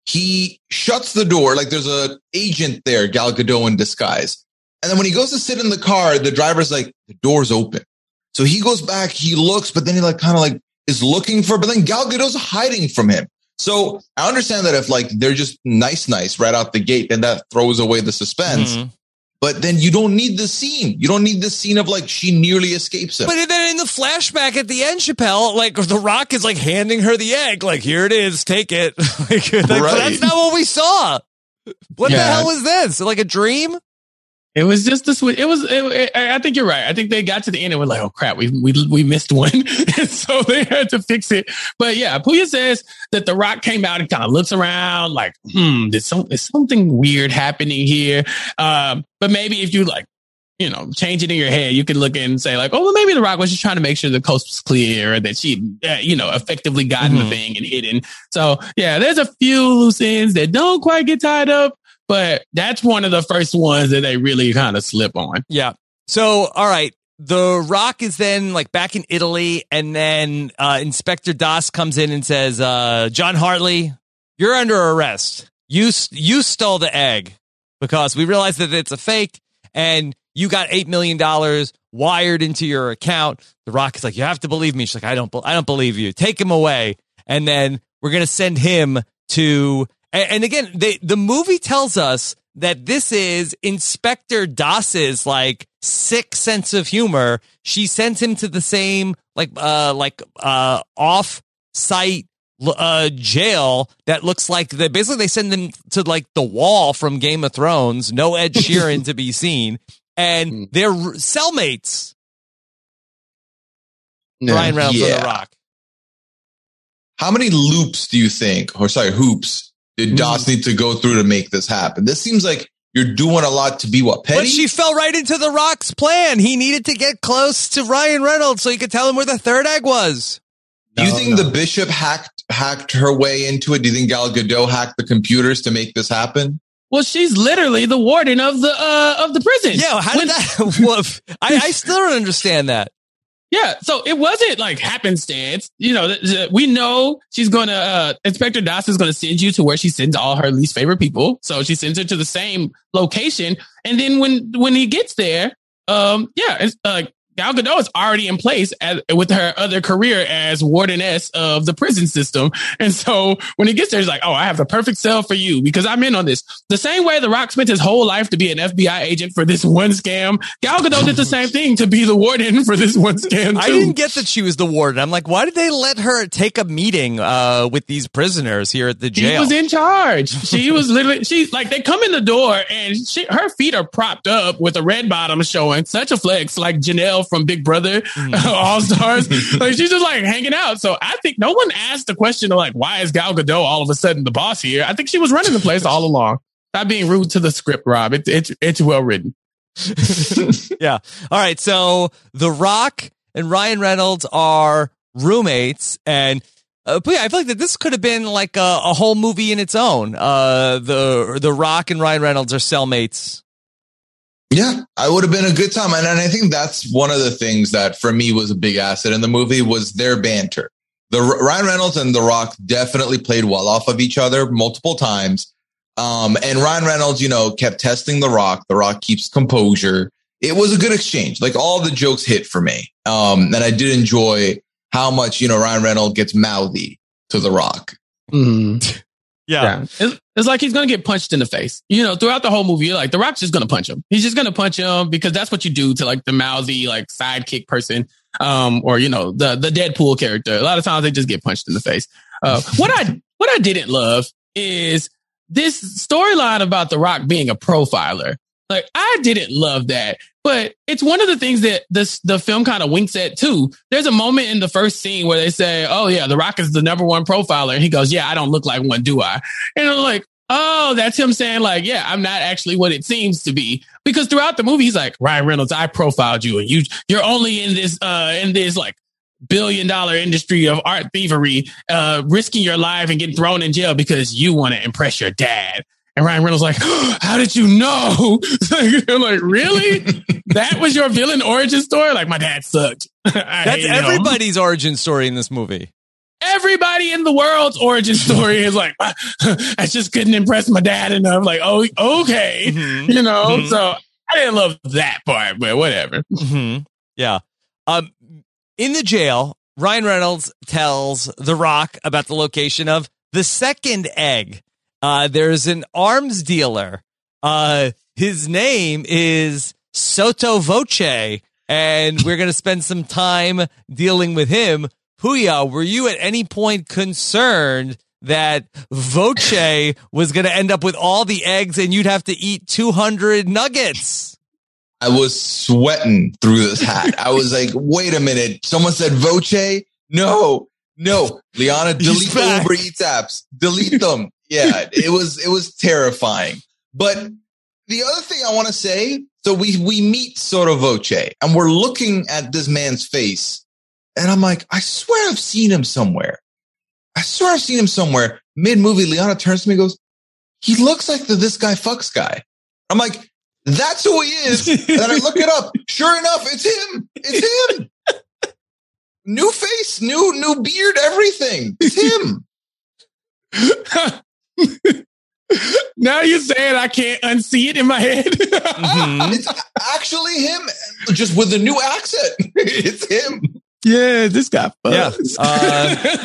he shuts the door, like there's a agent there, Gal Gadot in disguise. And then when he goes to sit in the car, the driver's like, the door's open. So he goes back, he looks, but then he like kind of like is looking for, but then Gal Gadot's hiding from him. So I understand that if like they're just nice, nice right out the gate, then that throws away the suspense. Mm-hmm. But then you don't need the scene. You don't need the scene of like she nearly escapes him. But then in the flashback at the end, Chappelle, like The Rock is like handing her the egg. Like, here it is. Take it. like, like, right. That's not what we saw. What yeah. the hell was this? Like a dream? It was just a switch. It was. It, it, I think you're right. I think they got to the end and were like, "Oh crap, we we we missed one," and so they had to fix it. But yeah, Puya says that The Rock came out and kind of looks around like, "Hmm, there's some is something weird happening here." Um, but maybe if you like, you know, change it in your head, you can look and say like, "Oh, well, maybe The Rock was just trying to make sure the coast was clear, or that she, uh, you know, effectively gotten mm-hmm. the thing and hidden." So yeah, there's a few loose ends that don't quite get tied up. But that's one of the first ones that they really kind of slip on. Yeah. So, all right. The Rock is then like back in Italy, and then uh, Inspector Das comes in and says, uh, John Hartley, you're under arrest. You you stole the egg because we realized that it's a fake, and you got eight million dollars wired into your account. The Rock is like, you have to believe me. She's like, I don't, I don't believe you. Take him away. And then we're going to send him to... And again, they, the movie tells us that this is Inspector Das's like sick sense of humor. She sends him to the same like uh like uh off-site uh jail that looks like the basically they send them to like the wall from Game of Thrones. No Ed Sheeran to be seen, and they're cellmates. No, Ryan Reynolds yeah. and The Rock. How many loops do you think, or sorry, hoops? Did Das need to go through to make this happen? This seems like you're doing a lot to be what, petty? But she fell right into The Rock's plan. He needed to get close to Ryan Reynolds so he could tell him where the third egg was. Do you no, think no. the Bishop hacked hacked her way into it? Do you think Gal Gadot hacked the computers to make this happen? Well, she's literally the warden of the uh, of the prison. Yeah, how did when- that? Well, I, I still don't understand that. Yeah, so it wasn't like happenstance. You know, we know she's going to, uh, Inspector Das is going to send you to where she sends all her least favorite people. So she sends her to the same location. And then when, when he gets there, um, yeah, it's, uh, Gal Gadot is already in place as, with her other career as wardeness of the prison system. And so when he gets there, he's like, oh, I have the perfect cell for you because I'm in on this. The same way The Rock spent his whole life to be an F B I agent for this one scam, Gal Gadot did the same thing to be the warden for this one scam too. I didn't get that she was the warden. I'm like, why did they let her take a meeting uh, with these prisoners here at the jail? She was in charge. She was literally, she's like, they come in the door and she, her feet are propped up with a red bottom showing, such a flex, like Janelle from Big Brother, mm. All Stars. Like she's just like hanging out. So I think no one asked the question of like, why is Gal Gadot all of a sudden the boss here? I think she was running the place all along. Stop being rude to the script, Rob. It, it, it's well written. Yeah. All right. So The Rock and Ryan Reynolds are roommates, and Uh, but yeah, I feel like that this could have been like a, a whole movie in its own. Uh, the The Rock and Ryan Reynolds are cellmates. Yeah, I would have been a good time. And, and I think that's one of the things that for me was a big asset in the movie was their banter. The Ryan Reynolds and The Rock definitely played well off of each other multiple times. Um, and Ryan Reynolds, you know, kept testing The Rock. The Rock keeps composure. It was a good exchange. Like all the jokes hit for me. Um, and I did enjoy how much, you know, Ryan Reynolds gets mouthy to The Rock. Mm-hmm. Yeah. yeah. It's, it's like he's going to get punched in the face. You know, throughout the whole movie, you're like, The Rock's just going to punch him. He's just going to punch him because that's what you do to like the mouthy, like sidekick person. Um, or, you know, the, the Deadpool character. A lot of times they just get punched in the face. Uh, what I, what I didn't love is this storyline about The Rock being a profiler. Like, I didn't love that, but it's one of the things that this, the film kind of winks at too. There's a moment in the first scene where they say, oh yeah, The Rock is the number one profiler. And he goes, yeah, I don't look like one, do I? And I'm like, oh, that's him saying like, yeah, I'm not actually what it seems to be. Because throughout the movie, he's like, Ryan Reynolds, I profiled you and you, you're only in this, uh, in this like billion dollar industry of art thievery, uh, risking your life and getting thrown in jail because you want to impress your dad. And Ryan Reynolds like, oh, how did you know? I'm like, really? That was your villain origin story? Like, my dad sucked. That's everybody's him. origin story in this movie. Everybody in the world's origin story is like, I just couldn't impress my dad enough. Like, oh, okay. Mm-hmm. You know, mm-hmm. So I didn't love that part, but whatever. Mm-hmm. Yeah. Um, in the jail, Ryan Reynolds tells The Rock about the location of the second egg. Uh, there's an arms dealer. Uh, his name is Sotto Voce, and we're going to spend some time dealing with him. Puya, were you at any point concerned that Voce was going to end up with all the eggs and you'd have to eat two hundred nuggets? I was sweating through this hat. I was like, wait a minute. Someone said Voce? No, no. Liana, delete the Uber Eats apps. Delete them. Yeah, it was it was terrifying. But the other thing I want to say, so we we meet Sotto Voce and we're looking at this man's face. And I'm like, I swear I've seen him somewhere. I swear I've seen him somewhere. Mid-movie, Liana turns to me and goes, he looks like the This Guy Fucks guy. I'm like, that's who he is. And then I look it up. Sure enough, it's him. It's him. New face, new new beard, everything. It's him. Now you're saying I can't unsee it in my head. Mm-hmm. It's actually him, just with a new accent. It's him. Yeah, this guy. Yeah. Uh,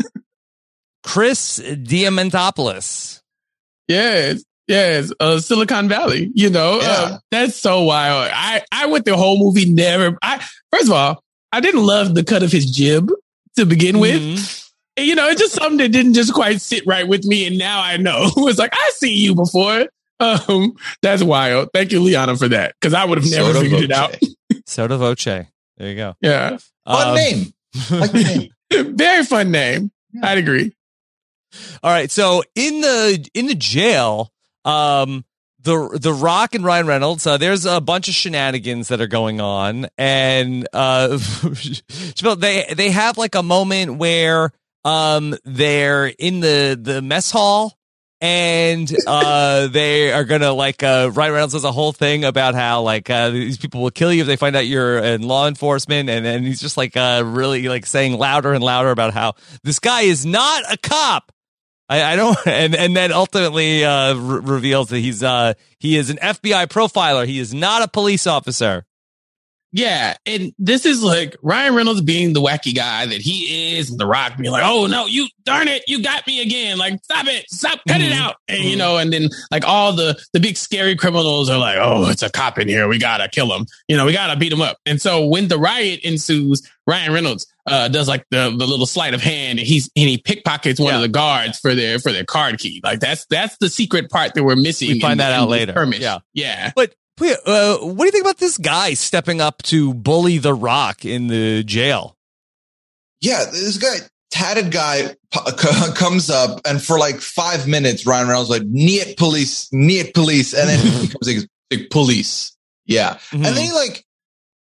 Chris Diamantopoulos. Yes, yes. Uh, Silicon Valley. You know, yeah. uh, that's so wild. I, I went the whole movie never. I first of all, I didn't love the cut of his jib to begin mm-hmm. with. And, you know, it's just something that didn't just quite sit right with me. And now I know. It's like, I see you before. Um, that's wild. Thank you, Liana, for that. Because I would have never Sotto figured Voce. it out. Sotto Voce. There you go. Yeah. Fun um, name. Like the name. Very fun name. Yeah. I'd agree. All right. So in the in the jail, um, the the Rock and Ryan Reynolds, uh, there's a bunch of shenanigans that are going on, and uh, they they have like a moment where um they're in the the mess hall. And uh, they are gonna like uh, Ryan Reynolds does a whole thing about how like uh, these people will kill you if they find out you're in law enforcement, and and he's just like uh, really like saying louder and louder about how this guy is not a cop. I, I don't, and and then ultimately uh, re- reveals that he's uh, he is an F B I profiler. He is not a police officer. Yeah, and this is like Ryan Reynolds being the wacky guy that he is, and The Rock being like, oh, no, you, darn it, you got me again. Like, stop it, stop, cut mm-hmm. it out. And, mm-hmm. you know, and then like all the, the big scary criminals are like, oh, it's a cop in here. We got to kill him. You know, we got to beat him up. And so when the riot ensues, Ryan Reynolds uh, does like the, the little sleight of hand, and he's and he pickpockets one yeah. of the guards for their for their card key. Like that's that's the secret part that we're missing. We find in, that in out later. Permit. Yeah, yeah, but. Uh, what do you think about this guy stepping up to bully The Rock in the jail? Yeah, this guy, tatted guy, p- comes up, and for like five minutes, Ryan Reynolds is like, "Niet police, niet police," and then he becomes like, like police. Yeah, mm-hmm. and then he like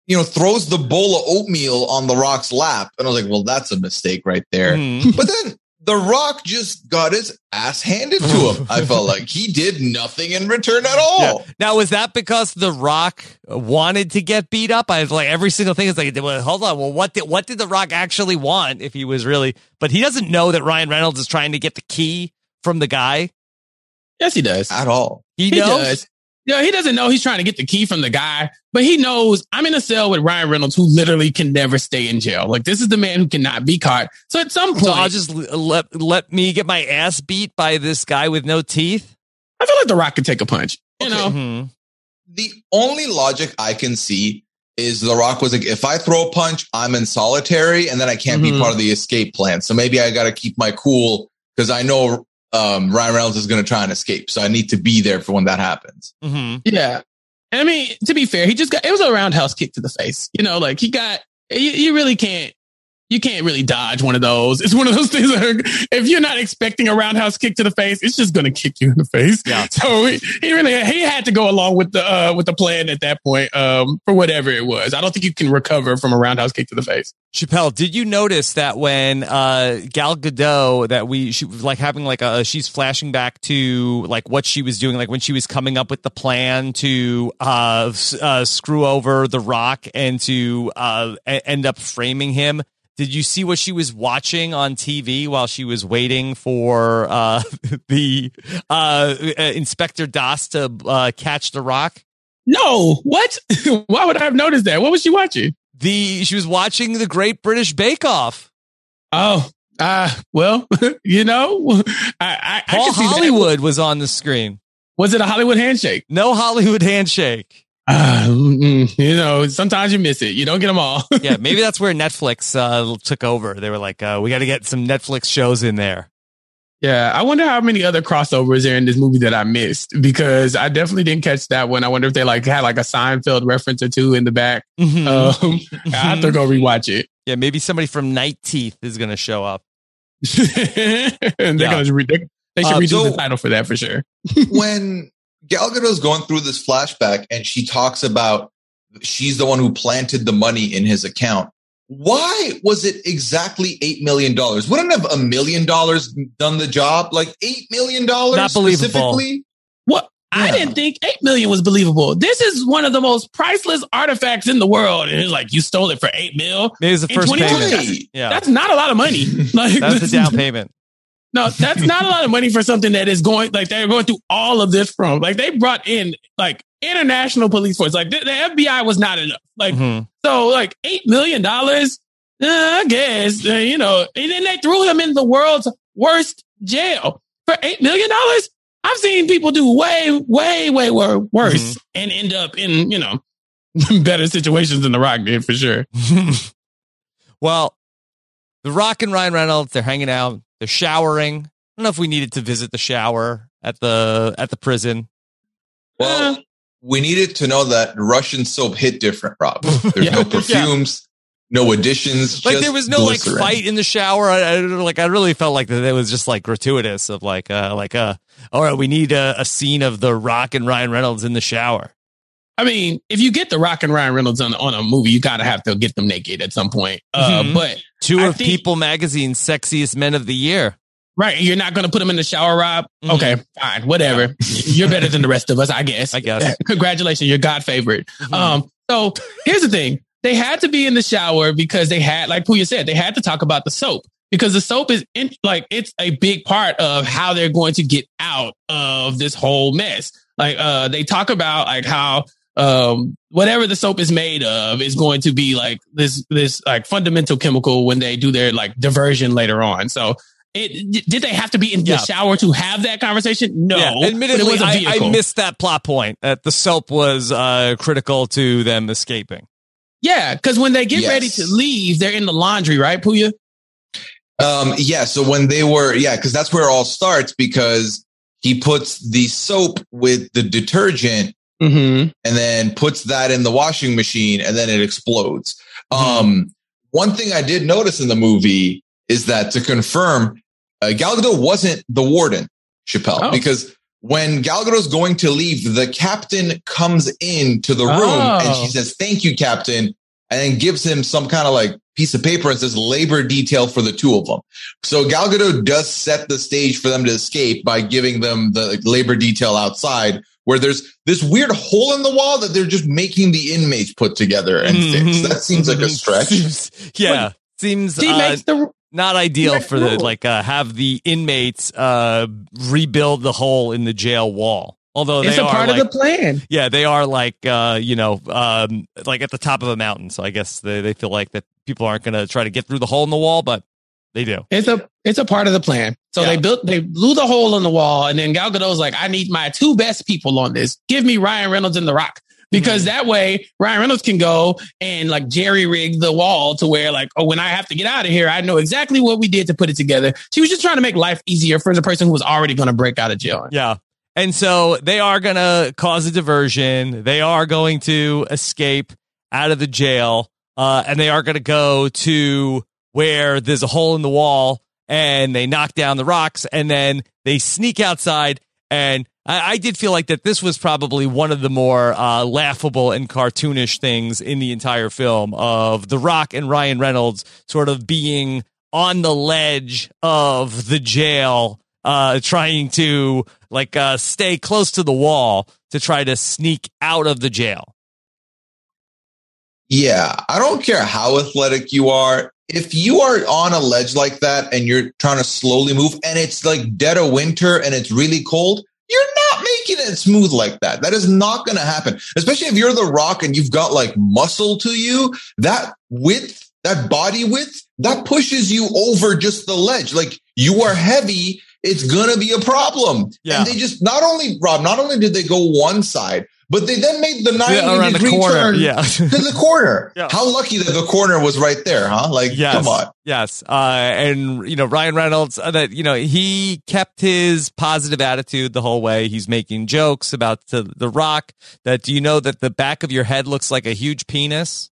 you know, throws the bowl of oatmeal on The Rock's lap. And I was like, well, that's a mistake right there. Mm. But then The Rock just got his ass handed to him. I felt like he did nothing in return at all. Yeah. Now, was that because The Rock wanted to get beat up? I was like, every single thing is like, well, hold on. Well, what did, what did The Rock actually want if he was really, but he doesn't know that Ryan Reynolds is trying to get the key from the guy. Yes, he does. At all. He, he knows. Does. Yeah, he doesn't know he's trying to get the key from the guy, but he knows I'm in a cell with Ryan Reynolds, who literally can never stay in jail. Like, this is the man who cannot be caught. So at some point, so I'll just let let me get my ass beat by this guy with no teeth. I feel like The Rock could take a punch. You okay. know, mm-hmm. The only logic I can see is The Rock was like, if I throw a punch, I'm in solitary, and then I can't mm-hmm. be part of the escape plan. So maybe I got to keep my cool because I know um, Ryan Reynolds is going to try and escape. So I need to be there for when that happens. Mm-hmm. Yeah. I mean, to be fair, he just got, it was a roundhouse kick to the face. You know, like he got, you, you really can't, you can't really dodge one of those. It's one of those things where if you're not expecting a roundhouse kick to the face, it's just going to kick you in the face. Yeah. So he, he really, he had to go along with the, uh, with the plan at that point, um, for whatever it was. I don't think you can recover from a roundhouse kick to the face. Chappelle, did you notice that when uh, Gal Gadot, that we she was like having like a she's flashing back to like what she was doing, like when she was coming up with the plan to uh, uh, screw over The Rock and to uh, a- end up framing him? Did you see what she was watching on T V while she was waiting for uh, the uh, Inspector Das to uh, catch The Rock? No, what? Why would I have noticed that? What was she watching? The she was watching the Great British Bake Off. Oh, uh, well, you know, I, I, Paul I can Hollywood was on the screen. Was it a Hollywood handshake? No Hollywood handshake. Uh, you know, sometimes you miss it. You don't get them all. Yeah, maybe that's where Netflix uh, took over. They were like, uh, we got to get some Netflix shows in there. Yeah, I wonder how many other crossovers are in this movie that I missed, because I definitely didn't catch that one. I wonder if they like had like a Seinfeld reference or two in the back. Mm-hmm. Um, I have to go rewatch it. Yeah, maybe somebody from Night Teeth is going to show up. and they're yeah. gonna re- they, they should uh, redo so the title for that for sure. When Gal Gadot's going through this flashback and she talks about she's the one who planted the money in his account, why was it exactly eight million dollars? Wouldn't have a million dollars done the job? Like eight million dollars Not believable. Specifically? What? Yeah. I didn't think eight million was believable. This is one of the most priceless artifacts in the world. And it's like, you stole it for eight mil. Maybe it's the first payment. That's, yeah. that's not a lot of money. Like, that's the down payment. No, that's not a lot of money for something that is going, like, they're going through all of this from. Like, they brought in, like, international police force. Like, the, the F B I was not enough. Like, mm-hmm. so, like, eight million dollars, uh, I guess, uh, you know, and then they threw him in the world's worst jail for eight million dollars. I've seen people do way, way, way worse mm-hmm. and end up in, you know, better situations than The Rock did, for sure. Well, The Rock and Ryan Reynolds, they're hanging out. They're showering. I don't know if we needed to visit the shower at the at the prison. Well, uh, we needed to know that Russian soap hit different, Rob. There's yeah. no perfumes, yeah. no additions. Like just there was no glycerin. like fight in the shower. I, I, like I really felt like that it was just like gratuitous of like uh like uh all right, we need a, a scene of The Rock and Ryan Reynolds in the shower. I mean, if you get The Rock and Ryan Reynolds on on a movie, you gotta have to get them naked at some point. Uh, mm-hmm. But two I of think, People Magazine's sexiest men of the year. Right, you're not gonna put them in the shower, Rob? Mm-hmm. Okay, fine, whatever. You're better than the rest of us, I guess. I guess. Congratulations, you're God favorite. Mm-hmm. Um, so here's the thing: they had to be in the shower because they had, like Puya said, they had to talk about the soap. Because the soap is in, like, it's a big part of how they're going to get out of this whole mess. Like, uh, they talk about like how, um, whatever the soap is made of is going to be like this, this like fundamental chemical when they do their like diversion later on. So it, did they have to be in the yeah. shower to have that conversation? No. Yeah. Admittedly, it was a I, I missed that plot point that the soap was, uh, critical to them escaping. Yeah. Cause when they get yes. ready to leave, they're in the laundry, right, Puya? Um, yeah. So when they were, yeah, because that's where it all starts, because he puts the soap with the detergent mm-hmm. and then puts that in the washing machine and then it explodes. Mm-hmm. Um, one thing I did notice in the movie is that, to confirm, uh, Gal Gadot wasn't the warden, Chappelle, oh. because when Gal Gadot's going to leave, the captain comes into the room Oh. and she says, "Thank you, Captain," and then gives him some kind of like piece of paper and says labor detail for the two of them. So Gal Gadot does set the stage for them to escape by giving them the like, labor detail outside, where there's this weird hole in the wall that they're just making the inmates put together and Mm-hmm. fix. That seems like a stretch. Seems, yeah, seems He uh, makes the not ideal makes for the the rule. like uh, have the inmates uh, rebuild the hole in the jail wall. Although it's they a are part like, of the plan. yeah, they are like uh, you know um, like at the top of a mountain. So I guess they, they feel like that people aren't going to try to get through the hole in the wall, but they do. It's a it's a part of the plan. So Yeah. they built they blew the hole in the wall, and then Gal Gadot's like, I need my two best people on this. Give me Ryan Reynolds and The Rock. Because that way Ryan Reynolds can go and like jerry rig the wall to where like, oh, when I have to get out of here, I know exactly what we did to put it together. She was just trying to make life easier for the person who was already going to break out of jail. Yeah. And so they are going to cause a diversion. They are going to escape out of the jail. Uh, and they are going to go to where there's a hole in the wall and they knock down the rocks and then they sneak outside. And I, I did feel like that this was probably one of the more uh, laughable and cartoonish things in the entire film of The Rock and Ryan Reynolds sort of being on the ledge of the jail, uh, trying to like uh, stay close to the wall to try to sneak out of the jail. Yeah, I don't care how athletic you are. If you are on a ledge like that and you're trying to slowly move and it's like dead of winter and it's really cold, you're not making it smooth like that. That is not going to happen. Especially if you're The Rock and you've got like muscle to you, that width, that body width, that pushes you over just the ledge. Like you are heavy. It's going to be a problem. Yeah. And they just not only, Rob, not only did they go one side, but they then made the ninety Yeah, around the degree corner, turn yeah. to the corner. Yeah. How lucky that the corner was right there, huh? Like, Yes. come on. Yes. Uh, and, you know, Ryan Reynolds, uh, that, you know, he kept his positive attitude the whole way. He's making jokes about the, the Rock that, do you know that the back of your head looks like a huge penis?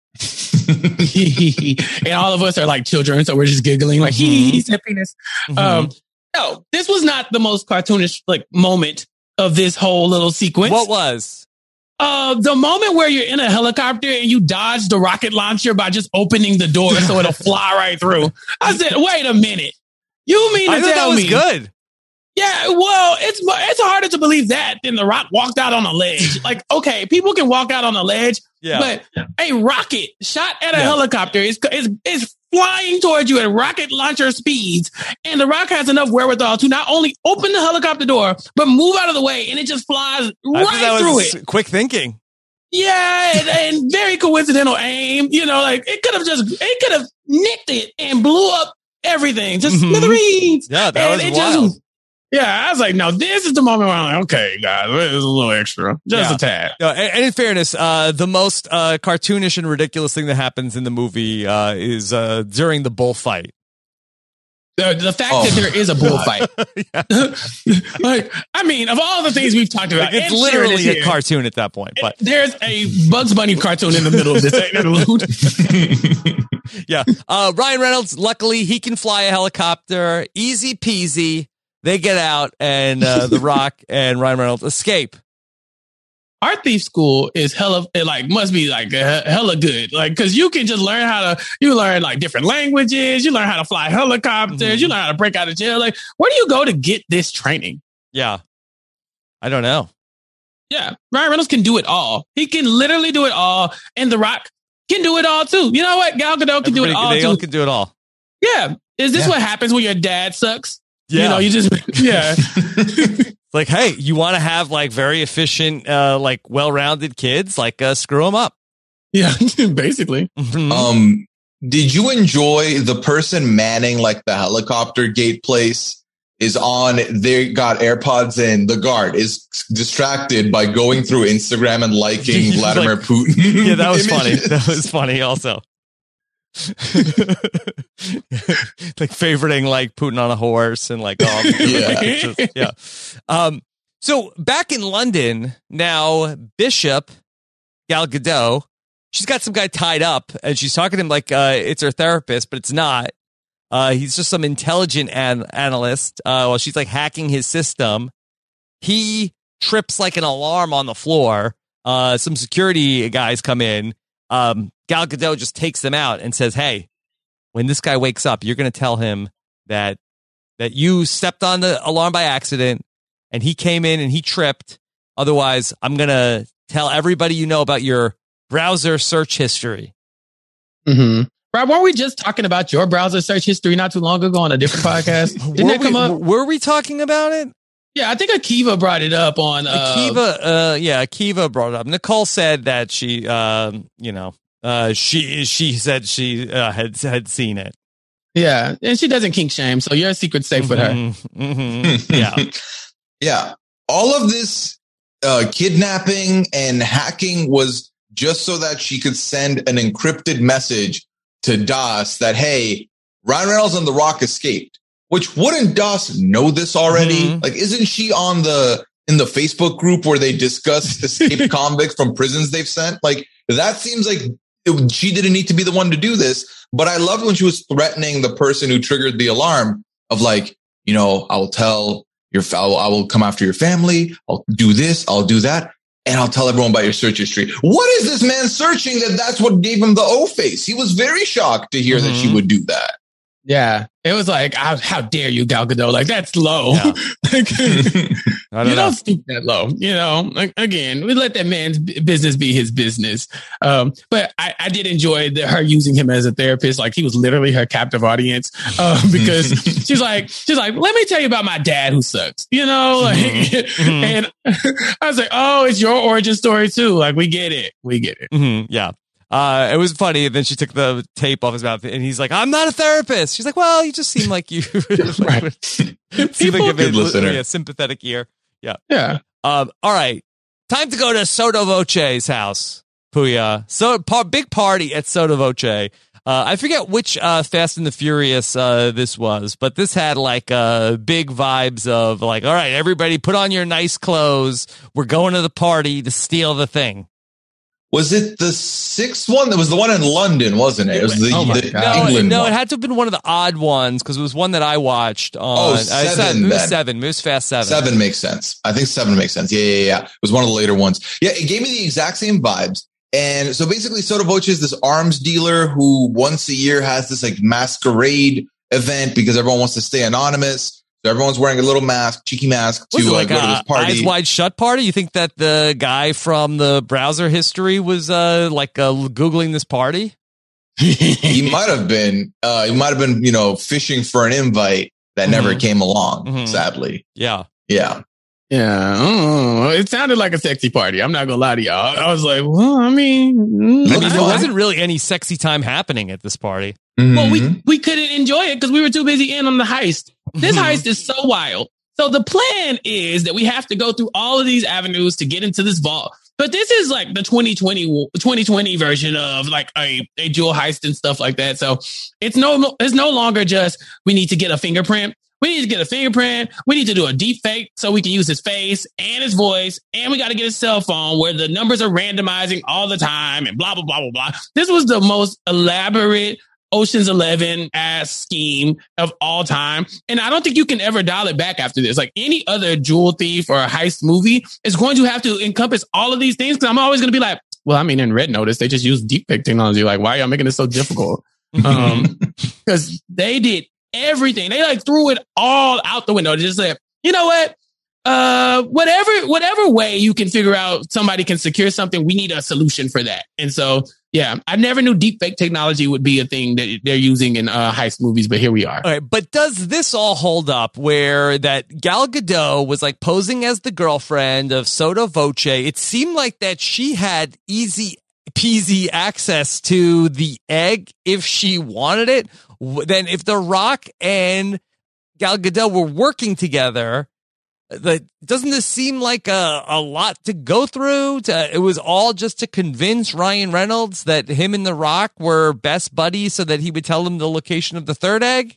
And all of us are like children, so we're just giggling like, Mhm. he said penis. Mhm. Um, no, this was not the most cartoonish like moment of this whole little sequence. What was? Uh, the moment where you're in a helicopter and you dodge the rocket launcher by just opening the door so it'll fly right through. I said, wait a minute. You mean to I thought tell that was me? good. Yeah, well, it's it's harder to believe that than The Rock walked out on a ledge. Like, okay, people can walk out on a ledge, Yeah. but a rocket shot at a Yeah. helicopter is, is is flying towards you at rocket launcher speeds, and The Rock has enough wherewithal to not only open the helicopter door but move out of the way, and it just flies I thought right that through was it. quick thinking. Yeah, and, and very coincidental aim. You know, like it could have just it could have nicked it and blew up everything, just Mhm. smithereens. Yeah, that And was it wild. just yeah, I was like, no, this is the moment where I'm like, okay, guys, this is a little extra, just Yeah. a tad. No, and, and in fairness, uh, the most uh, cartoonish and ridiculous thing that happens in the movie uh, is uh, during the bullfight. The, the fact Oh, that there is a bullfight. Yeah. Like, I mean, of all the things we've talked about, Like, it's Ed Sheeran is literally a here. cartoon at that point. But There's a Bugs Bunny cartoon in the middle of this interlude. yeah, uh, Ryan Reynolds, luckily, he can fly a helicopter. Easy peasy. They get out, and uh, The Rock and Ryan Reynolds escape. Art Thief School is hella, it like must be like uh, hella good. Like, cause you can just learn how to, you learn like different languages, you learn how to fly helicopters, Mhm. you learn how to break out of jail. Like, where do you go to get this training? Yeah. I don't know. Yeah. Ryan Reynolds can do it all. He can literally do it all. And The Rock can do it all too. You know what? Gal Gadot can do it Everybody- all they too. all can do it all. Yeah. Is this Yeah. what happens when your dad sucks? Yeah. You know, you just, yeah. Like, hey, you want to have like very efficient, uh, like well-rounded kids? Like, uh, screw them up. Yeah. Basically. Mhm. Um, did you enjoy the person manning like the helicopter gate place is on, they got AirPods in, the guard is distracted by going through Instagram and liking He's Vladimir like- Putin. Yeah, that was funny. images. That was funny also. Like favoriting like Putin on a horse and like all the different, like, Yeah. pictures. Yeah. Um, so back in London now, Bishop Gal Gadot, she's got some guy tied up and she's talking to him like uh, it's her therapist, but it's not. Uh, he's just some intelligent an- analyst. Uh, while she's like hacking his system, he trips like an alarm on the floor. Uh, some security guys come in. Um, Gal Gadot just takes them out and says, hey, when this guy wakes up, you're going to tell him that that you stepped on the alarm by accident and he came in and he tripped. Otherwise, I'm going to tell everybody you know about your browser search history. Mm-hmm. Rob, weren't we just talking about your browser search history not too long ago on a different podcast? Didn't were that come we, up? Were we talking about it? Yeah, I think Akiva brought it up on... Uh, Akiva, uh, yeah, Akiva brought it up. Nicole said that she, um, you know, uh, she she said she uh, had had seen it. Yeah, and she doesn't kink shame, so your secret's safe with her. Mm-hmm. Yeah. Yeah. All of this uh, kidnapping and hacking was just so that she could send an encrypted message to Das that, hey, Ryan Reynolds and The Rock escaped. Which wouldn't Das know this already? Mm-hmm. Like, isn't she on the in the Facebook group where they discuss escaped convicts from prisons they've sent? Like, that seems like it, she didn't need to be the one to do this. But I loved when she was threatening the person who triggered the alarm of like, you know, I will tell your, I will, I will come after your family. I'll do this. I'll do that. And I'll tell everyone about your search history. What is this man searching that that's what gave him the O face? He was very shocked to hear mm-hmm. that she would do that. Yeah, it was like, how, how dare you, Gal Gadot? Like, that's low. Yeah. like, don't you know. don't stoop that low. You know, like, again, we let that man's business be his business. Um, but I, I did enjoy the, her using him as a therapist. Like, he was literally her captive audience uh, because she's like, she's like, let me tell you about my dad who sucks. You know, like, mm-hmm. and I was like, oh, it's your origin story too. Like, we get it, we get it. Mm-hmm. Yeah. Uh, it was funny. Then she took the tape off his mouth, and he's like, "I'm not a therapist." She's like, "Well, you just seem like you like, seem like a good listener, yeah, sympathetic ear." Yeah, yeah. Um, all right, time to go to Sotto Voce's house. Puya, so pa- big party at Sotto Voce. Uh, I forget which uh, Fast and the Furious uh, this was, but this had like uh, big vibes of like, all right, everybody, put on your nice clothes. We're going to the party to steal the thing. Was it the sixth one? That was the one in London, wasn't it? It was the, oh the no, England no, one. it had to have been one of the odd ones because it was one that I watched on. Oh, seven, I said, it was seven. It was Fast Seven. Seven makes sense. I think seven makes sense. Yeah, yeah, yeah. It was one of the later ones. Yeah, it gave me the exact same vibes. And so basically, Sotto Voce is this arms dealer who once a year has this like masquerade event because everyone wants to stay anonymous. So everyone's wearing a little mask, cheeky mask, to uh, like go to this party. Eyes Wide Shut party? You think that the guy from the browser history was uh, like uh, Googling this party? He might have been. Uh, he might have been, you know, fishing for an invite that mm-hmm. never came along, mm-hmm. sadly. Yeah. Yeah. Yeah. Oh, it sounded like a sexy party. I'm not going to lie to y'all. I was like, well, I mean, I mean there wasn't really any sexy time happening at this party. Mm-hmm. Well, we, we couldn't enjoy it because we were too busy in on the heist. This heist is so wild. So the plan is that we have to go through all of these avenues to get into this vault. But this is like the twenty twenty, twenty twenty version of like a, a jewel heist and stuff like that. So it's no, it's no longer just we need to get a fingerprint. We need to get a fingerprint. We need to do a deep fake so we can use his face and his voice. And we got to get a cell phone where the numbers are randomizing all the time and blah, blah, blah, blah, blah. This was the most elaborate Ocean's Eleven ass scheme of all time. And I don't think you can ever dial it back after this. Like any other jewel thief or heist movie is going to have to encompass all of these things. Cause I'm always going to be like, well, I mean, in Red Notice, they just use deepfake technology. Like, why are y'all making it so difficult? Um, cause they did everything. They like threw it all out the window. They just said, you know what? Uh, whatever, whatever way you can figure out somebody can secure something, we need a solution for that. And so, yeah, I never knew deepfake technology would be a thing that they're using in uh, heist movies, but here we are. All right, but does this all hold up where that Gal Gadot was like posing as the girlfriend of Sotto Voce? It seemed like that she had easy peasy access to the egg if she wanted it. Then if The Rock and Gal Gadot were working together, the, doesn't this seem like a, a lot to go through? To, it was all just to convince Ryan Reynolds that him and The Rock were best buddies so that he would tell him the location of the third egg?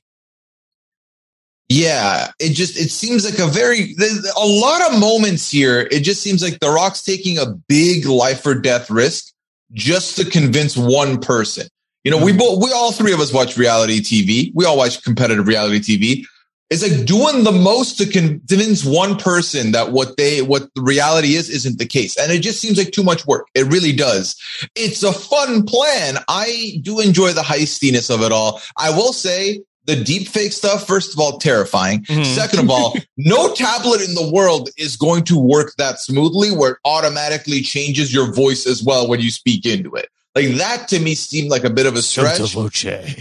Yeah, it just, it seems like a very, a lot of moments here. It just seems like The Rock's taking a big life or death risk just to convince one person. You know, we both, we all three of us watch reality T V. We all watch competitive reality T V. It's like doing the most to convince one person that what they, what the reality is, isn't the case. And it just seems like too much work. It really does. It's a fun plan. I do enjoy the heistiness of it all. I will say the deep fake stuff, first of all, terrifying. Mm-hmm. Second of all, no tablet in the world is going to work that smoothly where it automatically changes your voice as well when you speak into it. Like that to me seemed like a bit of a stretch. Sotto voce.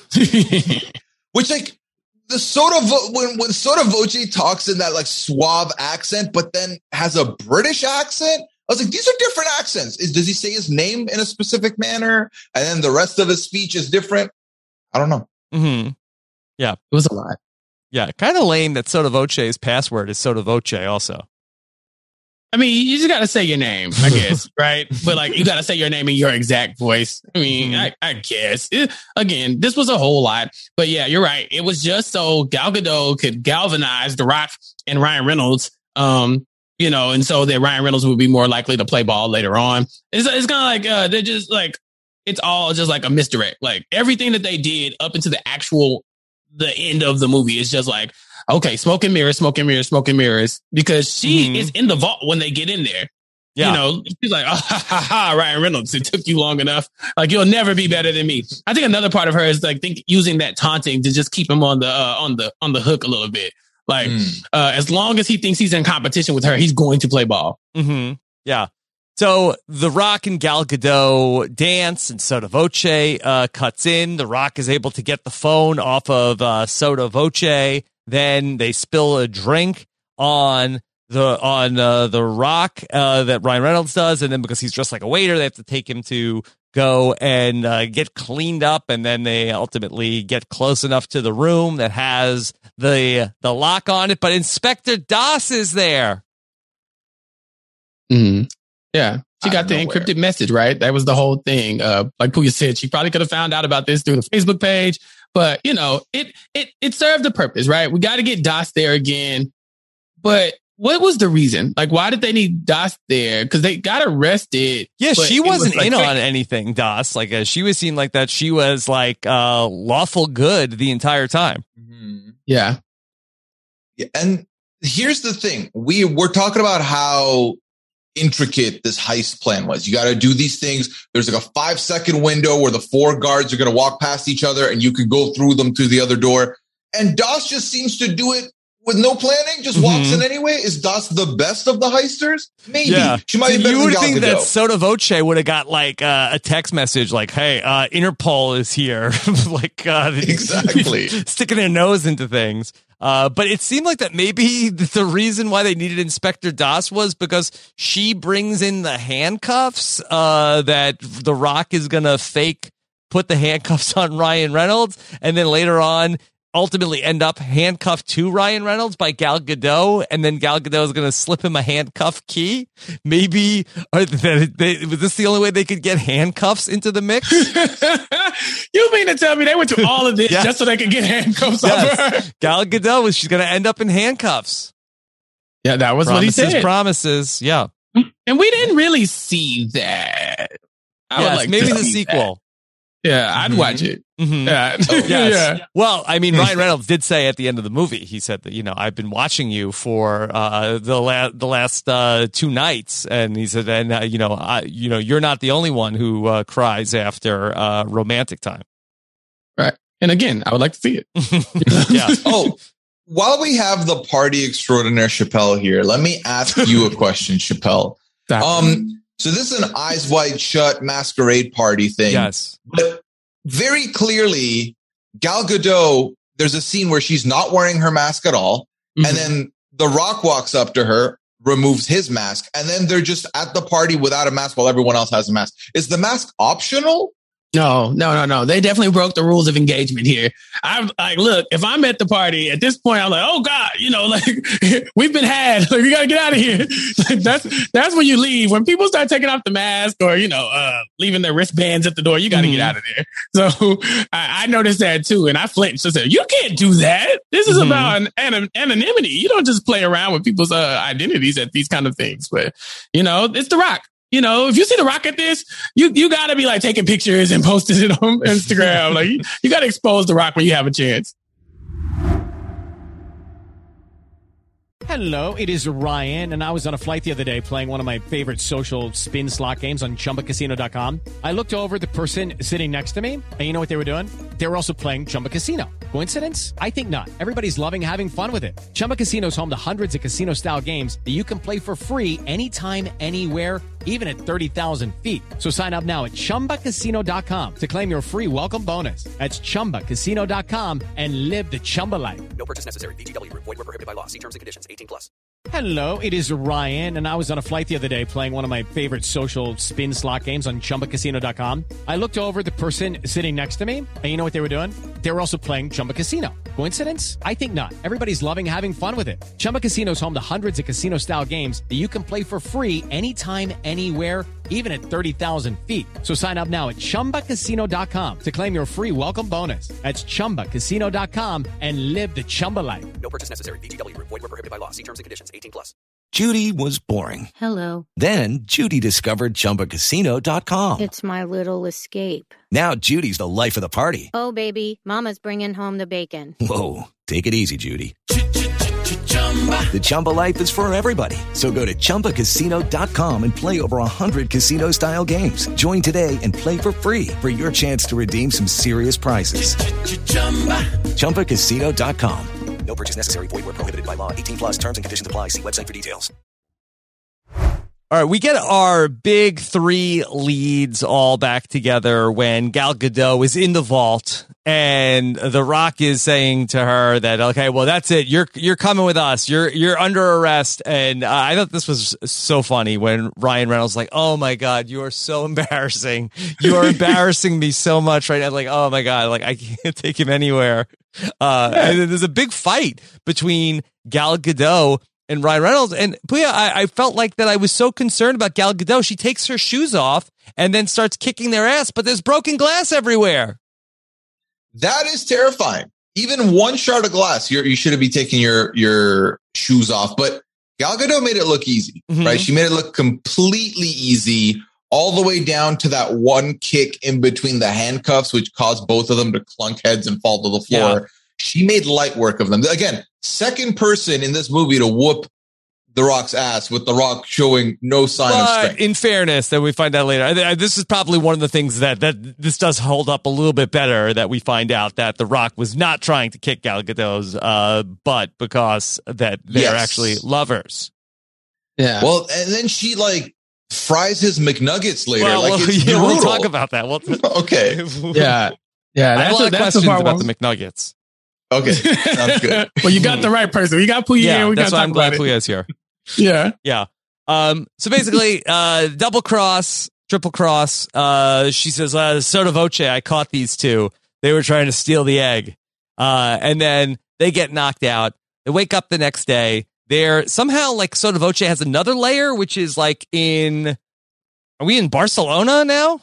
Which like, The Sotto Vo- when when Sotto Voce talks in that like suave accent, but then has a British accent, I was like, these are different accents. Is does he say his name in a specific manner, and then the rest of his speech is different? I don't know. Mm-hmm. Yeah, it was a lot. Yeah, kind of lame that Sotto Voce's password is Sotto Voce. Also, I mean, you just got to say your name, I guess, right? But like, you got to say your name in your exact voice. I mean, mm-hmm. I, I guess. It, again, this was a whole lot. But yeah, you're right. It was just so Gal Gadot could galvanize The Rock and Ryan Reynolds, um, you know, and so that Ryan Reynolds would be more likely to play ball later on. It's, it's kind of like, uh, they're just like, it's all just like a misdirect. Like everything that they did up into the actual, the end of the movie is just like, okay, smoke and mirrors, smoke and mirrors, smoke and mirrors, because she mm-hmm. is in the vault when they get in there. Yeah. You know, she's like, oh, ha, ha, ha, Ryan Reynolds, it took you long enough. Like, you'll never be better than me. I think another part of her is like think using that taunting to just keep him on the uh, on the on the hook a little bit. Like, mm. uh, as long as he thinks he's in competition with her, he's going to play ball. Mm-hmm. Yeah. So The Rock and Gal Gadot dance, and Sotto Voce uh, cuts in. The Rock is able to get the phone off of uh, Sotto Voce. Then they spill a drink on the on uh, the Rock uh, that Ryan Reynolds does, and then because he's dressed like a waiter, they have to take him to go and uh, get cleaned up, and then they ultimately get close enough to the room that has the the lock on it. But Inspector Das is there. Mm-hmm. Yeah, she got the encrypted where. message, right? That was the whole thing. Uh, like Puya said, she probably could have found out about this through the Facebook page. But, you know, it it it served a purpose, right? We got to get Das there again. But what was the reason? Like, why did they need Das there? Because they got arrested. Yeah, she wasn't was like, in on anything, Das. Like, uh, she was seemed like that she was, like, uh, lawful good the entire time. Mm-hmm. Yeah. yeah. And here's the thing. We, we're talking about how intricate this heist plan was. You got to do these things. There's like a five second window where the four guards are going to walk past each other and you can go through them to the other door. And Das just seems to do it with no planning, just walks mm-hmm. in anyway. Is Das the best of the heisters? Maybe. Yeah. She might so be better you would than think Gal that Gadot. Sotto Voce would have got like uh, a text message like, hey, uh, Interpol is here. like uh, exactly sticking their nose into things. Uh, but it seemed like that maybe the reason why they needed Inspector Das was because she brings in the handcuffs uh, that The Rock is going to fake put the handcuffs on Ryan Reynolds. And then later on, ultimately end up handcuffed to Ryan Reynolds by Gal Gadot. And then Gal Gadot is going to slip him a handcuff key. Maybe are they, they, was this the only way they could get handcuffs into the mix? You mean to tell me they went through all of this yes. just so they could get handcuffs yes. off her? Gal Gadot was she's going to end up in handcuffs. Yeah, that was promises, what he said. Promises, yeah. And we didn't really see that. I yes, would like maybe to the see sequel. That. Yeah, I'd mm-hmm. watch it. Mm-hmm. Yeah. Oh, yes. yeah. Well, I mean, Ryan Reynolds did say at the end of the movie, he said that, you know, I've been watching you for uh, the, la- the last uh, two nights. And he said, and, uh, you know, I, you know, you're not the only one who uh, cries after uh, romantic time. Right. And again, I would like to see it. yeah. Oh, while we have the party extraordinaire Chappelle here, let me ask you a question, Chappelle. Um, so this is an Eyes Wide Shut masquerade party thing. Yes. But very clearly, Gal Gadot, there's a scene where she's not wearing her mask at all. Mm-hmm. And then The Rock walks up to her, removes his mask, and then they're just at the party without a mask while everyone else has a mask. Is the mask optional? No, no, no, no. They definitely broke the rules of engagement here. I'm like, look, if I'm at the party at this point, I'm like, oh God, you know, like we've been had. Like, we got to get out of here. Like, that's that's when you leave. When people start taking off the mask or you know, uh, leaving their wristbands at the door, you got to mm-hmm. get out of there. So I, I noticed that too, and I flinched. I said, you can't do that. This is mm-hmm. about an, an, anonymity. You don't just play around with people's uh, identities at these kind of things. But you know, it's The Rock. You know, if you see The Rock at this, you, you got to be like taking pictures and posting it on Instagram. Like you, you got to expose The Rock when you have a chance. Hello, it is Ryan, and I was on a flight the other day playing one of my favorite social spin slot games on Chumba Casino dot com. I looked over at the person sitting next to me, and you know what they were doing? They were also playing Chumba Casino. Coincidence? I think not. Everybody's loving having fun with it. Chumba Casino is home to hundreds of casino-style games that you can play for free anytime, anywhere, even at thirty thousand feet. So sign up now at Chumba Casino dot com to claim your free welcome bonus. That's Chumba Casino dot com and live the Chumba life. No purchase necessary. V G W. Void where prohibited by law. See terms and conditions. eighteen plus. Hello, it is Ryan, and I was on a flight the other day playing one of my favorite social spin slot games on Chumba Casino dot com. I looked over at the person sitting next to me, and you know what they were doing? They were also playing Chumba Casino. Coincidence? I think not. Everybody's loving having fun with it. Chumba Casino is home to hundreds of casino-style games that you can play for free anytime, anywhere, even at thirty thousand feet. So sign up now at Chumba Casino dot com to claim your free welcome bonus. That's Chumba Casino dot com and live the Chumba life. No purchase necessary. V G W. Void where prohibited by law. See terms and conditions. eighteen plus. Judy was boring. Hello. Then Judy discovered Chumba Casino dot com. It's my little escape. Now Judy's the life of the party. Oh, baby, mama's bringing home the bacon. Whoa, take it easy, Judy. The Chumba life is for everybody. So go to Chumba Casino dot com and play over one hundred casino-style games. Join today and play for free for your chance to redeem some serious prizes. Chumba Casino dot com. No purchase necessary. Void where prohibited by law. eighteen plus terms and conditions apply. See website for details. All right, we get our big three leads all back together when Gal Gadot is in the vault and The Rock is saying to her that, okay, well, that's it. You're you're coming with us. You're you're under arrest. And uh, I thought this was so funny when Ryan Reynolds was like, oh, my God, you are so embarrassing. You are embarrassing me so much right now. Like, oh, my God, like I can't take him anywhere. Uh, and then there's a big fight between Gal Gadot and Ryan Reynolds. And Puya, I, I felt like that I was so concerned about Gal Gadot. She takes her shoes off and then starts kicking their ass, but there's broken glass everywhere. That is terrifying. Even one shard of glass, you're, you shouldn't be taking your, your shoes off. But Gal Gadot made it look easy, mm-hmm. right? She made it look completely easy, all the way down to that one kick in between the handcuffs, which caused both of them to clunk heads and fall to the floor. Yeah. She made light work of them. Again, second person in this movie to whoop The Rock's ass, with The Rock showing no sign but of strength. In fairness, that we find out later, I, I, this is probably one of the things that, that this does hold up a little bit better, that we find out that The Rock was not trying to kick Gal Gadot's uh, butt because that they're yes. actually lovers. Yeah. Well, and then she like fries his McNuggets later. Well, like well, it's yeah, brutal. we'll talk about that. We'll okay. Yeah. Yeah. That's I have a lot a, of questions about the McNuggets. Okay, sounds good. Well, you got the right person. We got Puya yeah, here. We that's got why I'm glad Puya's here. Yeah. Yeah. Um, so basically, uh, double cross, triple cross. Uh, she says, uh, Sotto Voce, I caught these two. They were trying to steal the egg. Uh, and then they get knocked out. They wake up the next day. They're somehow like Sotto Voce has another layer, which is like in, are we in Barcelona now?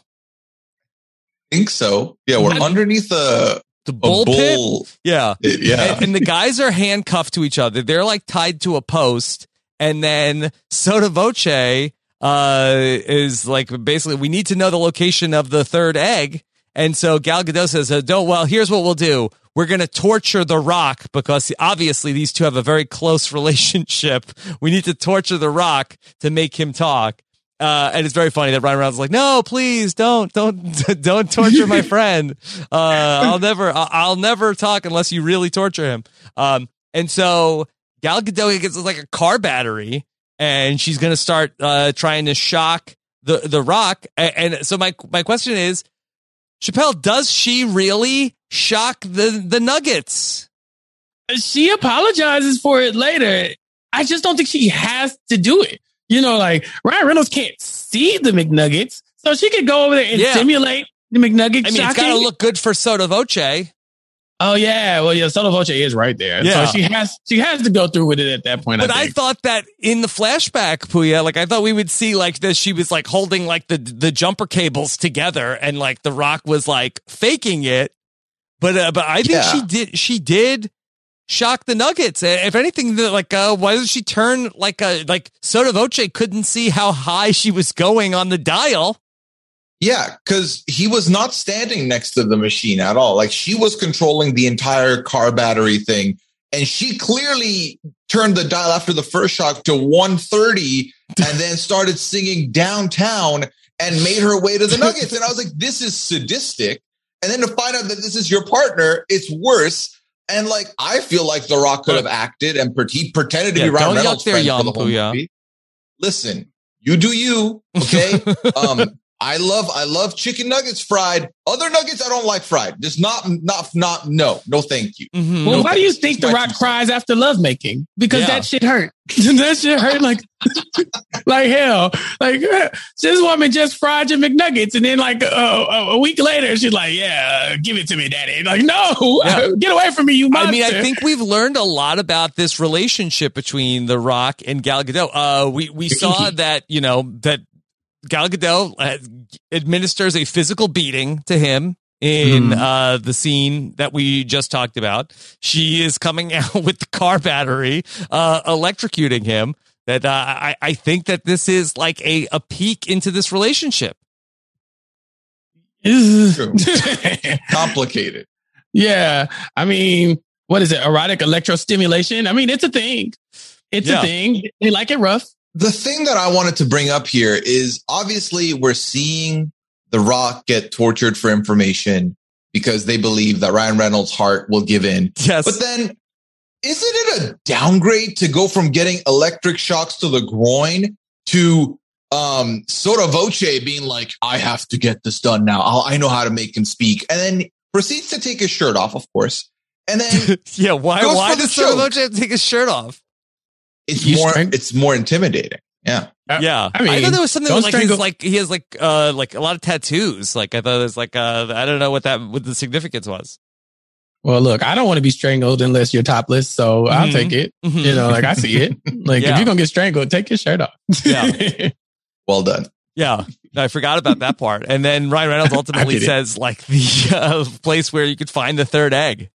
I think so. Yeah. We're I, underneath the, The bull, bull pit? Yeah. Yeah. And, and the guys are handcuffed to each other. They're like tied to a post. And then Sotto Voce uh, is like, basically, we need to know the location of the third egg. And so Gal Gadot says, uh, don't, well, here's what we'll do. We're going to torture The Rock because obviously these two have a very close relationship. We need to torture The Rock to make him talk. Uh, and it's very funny that Ryan Reynolds is like, no, please don't, don't, don't torture my friend. Uh, I'll never, I'll never talk unless you really torture him. Um, and so Gal Gadot gets like a car battery, and she's going to start uh, trying to shock the the Rock. And, and so my my question is, Chappelle, does she really shock the the Nuggets? She apologizes for it later. I just don't think she has to do it. You know, like Ryan Reynolds can't see the McNuggets, so she could go over there and yeah. simulate the McNuggets. I mean, shocking. It's got to look good for Sotto Voce. Oh yeah, well yeah, Sotto Voce is right there, yeah. So she has she has to go through with it at that point. But I, I thought that in the flashback, Puya, like I thought we would see like that she was like holding like the the jumper cables together, and like The Rock was like faking it. But uh, but I think yeah. she did she did. shock the Nuggets. If anything, like, uh, why does she turn like a like Sotto Voce couldn't see how high she was going on the dial? Yeah, because he was not standing next to the machine at all. Like she was controlling the entire car battery thing, And she clearly turned the dial after the first shock to one thirty and then started singing Downtown and made her way to the Nuggets. And I was like, this is sadistic. And then to find out that this is your partner, it's worse. And like, I feel like The Rock could have acted and pre- he pretended to yeah, be Ryan don't Reynolds' yuck there, friend young for the whole Puya. movie. Listen, you do you, okay? um, I love, I love chicken nuggets fried. Other nuggets I don't like fried. Just not, not, not. No, no, thank you. Mm-hmm. Well, no, why do you think The Rock cries after lovemaking? Because yeah. that shit hurt. that shit hurt like, like hell. Like this woman just fried your McNuggets, and then like uh, a week later, she's like, "Yeah, uh, give it to me, Daddy." Like, no, yeah. get away from me, you monster. I mean, I think we've learned a lot about this relationship between The Rock and Gal Gadot. Uh, we we saw that you know that Gal Gadot uh, administers a physical beating to him in mm. uh, the scene that we just talked about. She is coming out with the car battery, uh, electrocuting him. That uh, I, I think that this is like a, a peek into this relationship. Complicated. Yeah. I mean, what is it? Erotic electrostimulation? I mean, it's a thing. It's yeah. a thing. They like it rough. The thing that I wanted to bring up here is obviously we're seeing The Rock get tortured for information because they believe that Ryan Reynolds' heart will give in. Yes. But then isn't it a downgrade to go from getting electric shocks to the groin to um, Sotto Voce being like, I have to get this done now. I'll, I know how to make him speak. And then proceeds to take his shirt off, of course. And then yeah, why why does Sotto Voce have to take his shirt off? It's He's more trying- it's more intimidating. Yeah. Yeah. I mean, I thought there was something like strangle- he's like he has like uh like a lot of tattoos. Like I thought it was like uh I don't know what that what the significance was. Well, look, I don't want to be strangled unless you're topless, so mm-hmm. I'll take it. Mm-hmm. You know, like I see it. Like yeah. if you're gonna get strangled, take your shirt off. Yeah. Well done. Yeah. I forgot about that part. And then Ryan Reynolds ultimately says like the uh, place where you could find the third egg.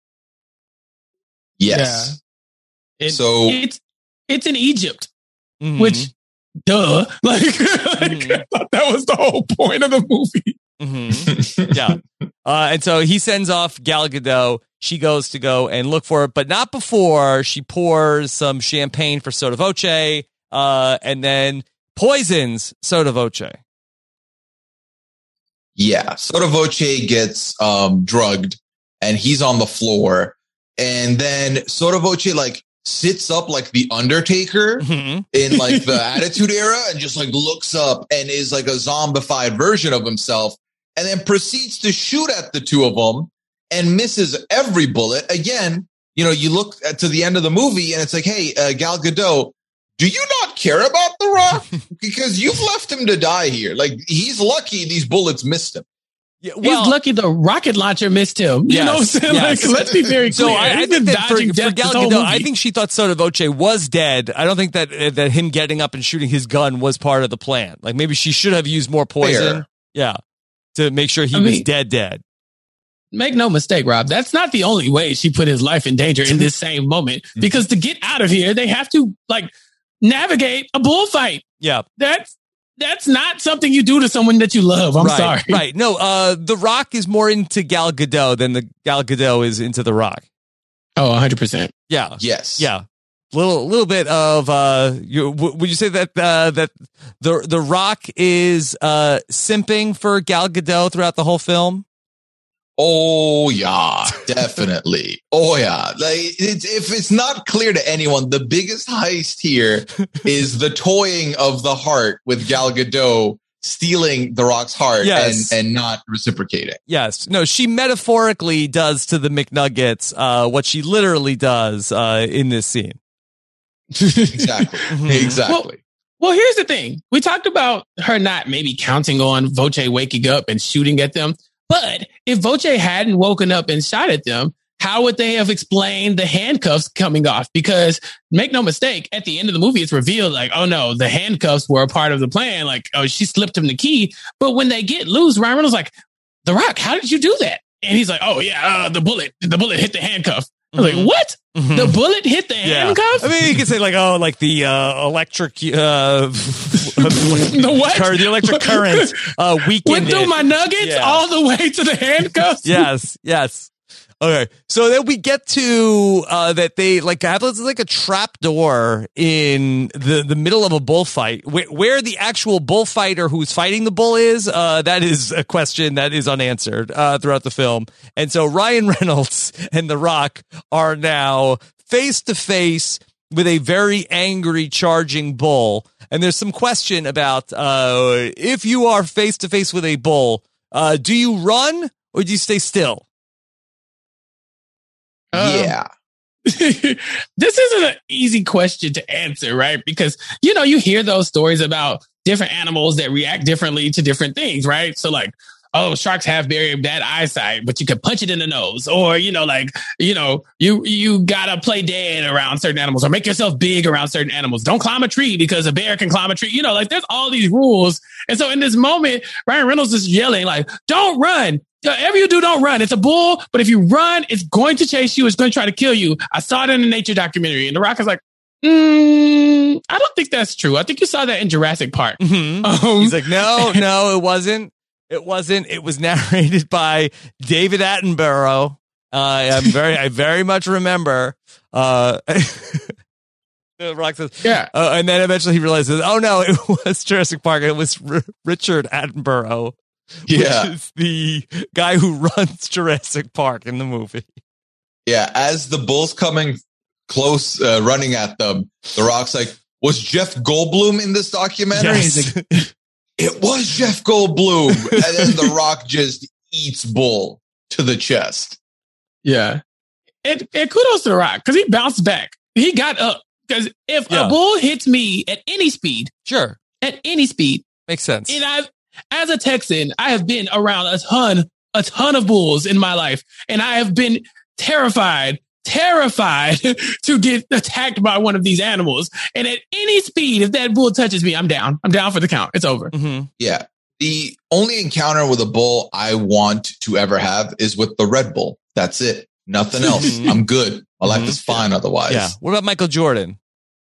Yes. Yeah. It, so it's it's in Egypt, mm-hmm. which duh, like, like mm-hmm. I thought that was the whole point of the movie. Mm-hmm. Yeah. Uh, and so he sends off Gal Gadot. She goes to go and look for it, but not before she pours some champagne for Sotto Voce, uh, and then poisons Sotto Voce. Yeah. Sotto Voce gets um, drugged and he's on the floor. And then Sotto Voce like sits up like the Undertaker mm-hmm. in like the Attitude Era and just like looks up and is like a zombified version of himself and then proceeds to shoot at the two of them and misses every bullet. Again, you know, you look at, to the end of the movie and it's like, hey, uh, Gal Gadot, do you not care about The Rock? Because you've left him to die here. Like he's lucky these bullets missed him. Yeah, well, he's lucky the rocket launcher missed him. You yes, know what I'm saying? Yes. Like, let's be very clear. So I, I think that for, for Gal Gadot, I think she thought Sotto Voce was dead. I don't think that uh, that him getting up and shooting his gun was part of the plan. Like maybe she should have used more poison. Fair. Yeah, to make sure he I was mean, dead, dead. Make no mistake, Rob. That's not the only way she put his life in danger in this same moment. Because to get out of here, they have to like navigate a bullfight. Yeah, that's. That's not something you do to someone that you love. I'm right, sorry. Right. No, uh, The Rock is more into Gal Gadot than the Gal Gadot is into The Rock. Oh, one hundred percent. Yeah. Yes. Yeah. Little little bit of uh you w- would you say that uh that the the Rock is uh simping for Gal Gadot throughout the whole film? Oh yeah, definitely. Oh yeah. Like it's, if it's not clear to anyone, the biggest heist here is the toying of the heart with Gal Gadot stealing The Rock's heart yes. and, and not reciprocating. Yes. No, she metaphorically does to the McNuggets uh, what she literally does uh, in this scene. Exactly. Exactly. Well, well, here's the thing. We talked about her not maybe counting on Voce waking up and shooting at them. But if Voce hadn't woken up and shot at them, how would they have explained the handcuffs coming off? Because make no mistake, at the end of the movie, it's revealed like, oh no, the handcuffs were a part of the plan. Like, oh, she slipped him the key. But when they get loose, Ryan Reynolds like, The Rock, how did you do that? And he's like, oh yeah, uh, the bullet, the bullet hit the handcuff. I was mm-hmm. like, what? Mm-hmm. The bullet hit the yeah. handcuff? I mean, you could say like, oh, like the uh, electric, uh, the what? Cur- the electric current uh, weakened went through it. my nuggets yeah. all the way to the handcuffs. Yes, yes. Okay, so then we get to uh, that they like have like a trap door in the, the middle of a bullfight. Where, where the actual bullfighter who's fighting the bull is, uh, that is a question that is unanswered uh, throughout the film. And so Ryan Reynolds and The Rock are now face to face with a very angry charging bull. And there's some question about uh, if you are face to face with a bull, uh, do you run or do you stay still? Yeah. Um, this isn't an easy question to answer, right? Because, you know, you hear those stories about different animals that react differently to different things, right? So like, oh, sharks have very bad eyesight, but you can punch it in the nose. Or, you know, like, you know, you, you gotta play dead around certain animals or make yourself big around certain animals. Don't climb a tree because a bear can climb a tree. You know, like there's all these rules. And so in this moment, Ryan Reynolds is yelling like, don't run. Whatever you do, don't run. It's a bull, but if you run, it's going to chase you. It's going to try to kill you. I saw it in a nature documentary, and The Rock is like, mm, I don't think that's true. I think you saw that in Jurassic Park. Mm-hmm. Um, He's like, no, no, it wasn't. It wasn't. It was narrated by David Attenborough. Uh, I'm very, I very much remember. Uh, The Rock says, yeah. Uh, and then eventually he realizes, oh no, it was Jurassic Park. It was R- Richard Attenborough. Yeah. Which is the guy who runs Jurassic Park in the movie. Yeah. As the bull's coming close, uh, running at them, The Rock's like, was Jeff Goldblum in this documentary? Yes. He's like, it was Jeff Goldblum. And then The Rock just eats bull to the chest. Yeah. And, and kudos to The Rock because he bounced back. He got up. Because if Yeah. a bull hits me at any speed, Sure. at any speed, Makes sense. and I've, as a Texan, I have been around a ton, a ton of bulls in my life, and I have been terrified, terrified to get attacked by one of these animals. And at any speed, if that bull touches me, I'm down. I'm down for the count. It's over. Mm-hmm. Yeah. The only encounter with a bull I want to ever have is with the Red Bull. That's it. Nothing else. I'm good. My life Mhm. is fine otherwise. Yeah. What about Michael Jordan?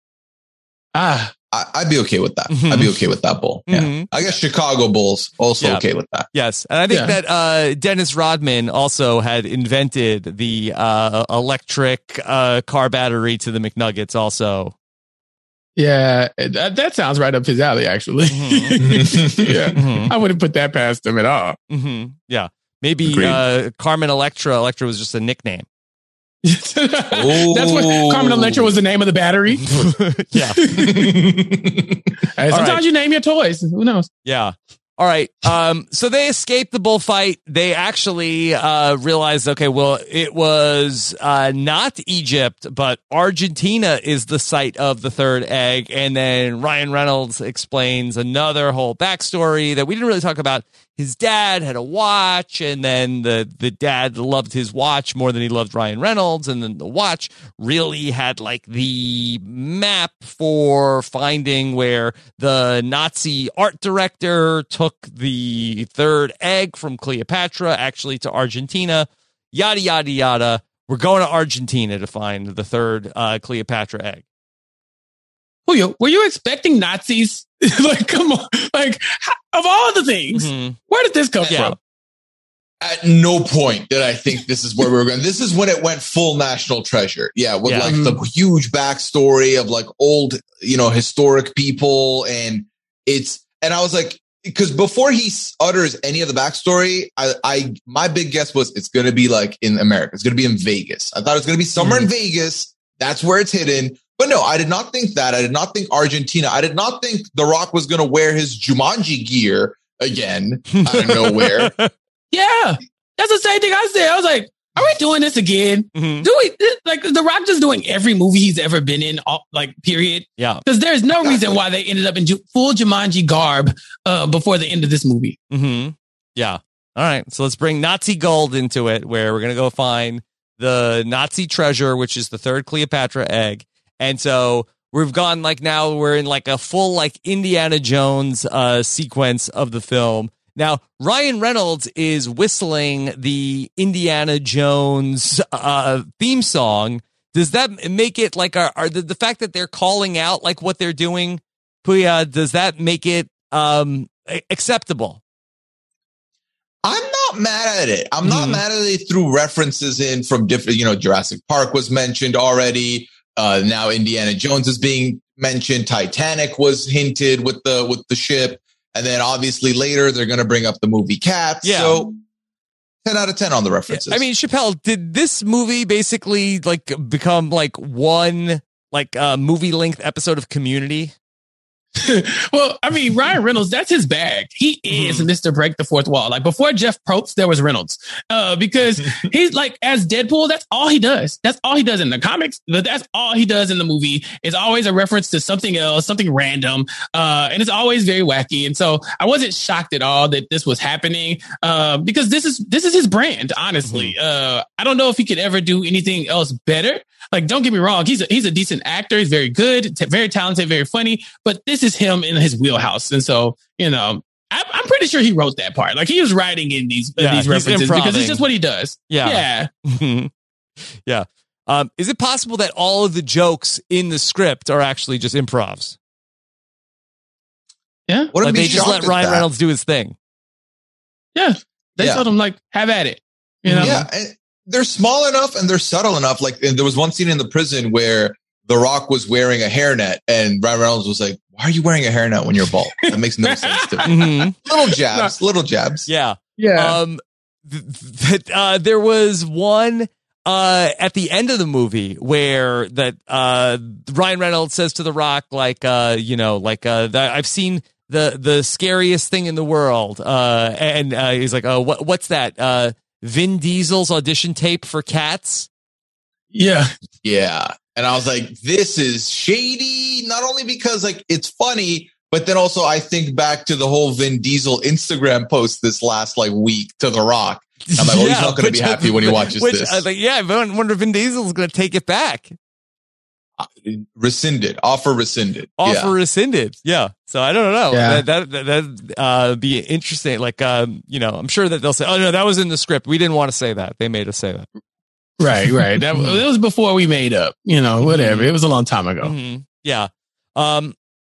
Ah, I, I'd be okay with that. Mhm. I'd be okay with that bull. Yeah. Mhm. I guess Chicago Bulls also Yeah. okay with that. Yes. And I think Yeah. that uh, Dennis Rodman also had invented the uh, electric uh, car battery to the McNuggets also. yeah. That, that sounds right up his alley, actually. Mhm. yeah. Mhm. I wouldn't put that past him at all. Mm-hmm. Yeah. Maybe Agreed. uh, Carmen Electra. Electra was just a nickname. That's what Carmen Electra was the name of the battery. Yeah. Hey, sometimes right. you name your toys. Who knows? Yeah. All right. Um, so they escaped the bullfight. They actually uh, realized, okay, well, it was uh, not Egypt, but Argentina is the site of the third egg. And then Ryan Reynolds explains another whole backstory that we didn't really talk about. His dad had a watch, and then the, the dad loved his watch more than he loved Ryan Reynolds. And then the watch really had like the map for finding where the Nazi art director took the third egg from Cleopatra actually to Argentina. Yada, yada, yada. We're going to Argentina to find the third uh, Cleopatra egg. Were you, were you expecting Nazis? Like, come on. Like, how, of all the things, Mhm. where did this come Yeah. from? At no point did I think this is where we were going. This is when it went full National Treasure. Yeah. With Yeah. like the huge backstory of like old, you know, historic people. And it's, and I was like, because before he utters any of the backstory, I, I, my big guess was it's going to be like in America. It's going to be in Vegas. I thought it was going to be somewhere Mhm. in Vegas. That's where it's hidden. But no, I did not think that. I did not think Argentina. I did not think The Rock was going to wear his Jumanji gear again out of nowhere. Yeah. That's the same thing I said. I was like, are we doing this again? Mhm. Do we, like, The Rock just doing every movie he's ever been in, all, like, period? Yeah. Because there's no reason why they ended up in ju- full Jumanji garb uh, before the end of this movie. Mm-hmm. Yeah. All right. So let's bring Nazi gold into it, where we're going to go find the Nazi treasure, which is the third Cleopatra egg. And so we've gone like now we're in like a full like Indiana Jones uh, sequence of the film. Now, Ryan Reynolds is whistling the Indiana Jones uh, theme song. Does that make it like, are, are the, the fact that they're calling out like what they're doing, Puya, does that make it um, acceptable? I'm not mad at it. I'm not Mm-hmm. mad at it. They threw references in from different, you know, Jurassic Park was mentioned already. Uh, now Indiana Jones is being mentioned. Titanic was hinted with the with the ship. And then obviously later they're going to bring up the movie Cats. Yeah. So ten out of ten on the references. I mean, Chappelle, did this movie basically like become like one like uh, movie length episode of Community? Well, I mean, Ryan Reynolds, that's his bag. He is Mister Break the Fourth Wall. Like before Jeff Probst, there was Reynolds. Uh, because he's like, as Deadpool, that's all he does. That's all he does in the comics. But that's all he does in the movie. It's always a reference to something else, something random. Uh, and it's always very wacky. And so I wasn't shocked at all that this was happening. Uh, because this is, this is his brand, honestly. Uh, I don't know if he could ever do anything else better. Like, don't get me wrong. He's a, he's a decent actor. He's very good, t- very talented, very funny, but this is him in his wheelhouse. And so, you know, I, I'm pretty sure he wrote that part. Like he was writing in these, Yeah, uh, these he's references because improvising. it's just what he does. Yeah. Yeah. Yeah. Um, is it possible that all of the jokes in the script are actually just improvs? Yeah. Wouldn't Like be they just let shocked at Ryan that. Reynolds do his thing. Yeah. They Yeah. told him like, have at it. You know? Yeah, and they're small enough and they're subtle enough. Like and there was one scene in the prison where The Rock was wearing a hairnet, and Ryan Reynolds was like, "Why are you wearing a hairnet when you're bald? That makes no sense to me." Mhm. Little jabs, little jabs. Yeah. Yeah. Um, th- th- uh, there was one uh, at the end of the movie where that uh, Ryan Reynolds says to The Rock, like, uh, you know, like uh, that I've seen the the scariest thing in the world, uh, and uh, he's like, "Oh, what what's that? Uh, Vin Diesel's audition tape for Cats?" Yeah. Yeah. And I was like, this is shady, not only because like it's funny, but then also I think back to the whole Vin Diesel Instagram post this last like week to The Rock. I'm like, oh, he's not going to be which- happy when he watches which, this. I was like, yeah, I wonder if Vin Diesel's going to take it back. Rescinded, offer rescinded. Offer yeah. rescinded. Yeah. So I don't know. Yeah. That that that uh, be interesting. Like, um, you know, I'm sure that they'll say, "Oh no, that was in the script. We didn't want to say that. They made us say that." Right. Right. That it was before we made up, you know, whatever. It was a long time ago. Mhm. Yeah. Um.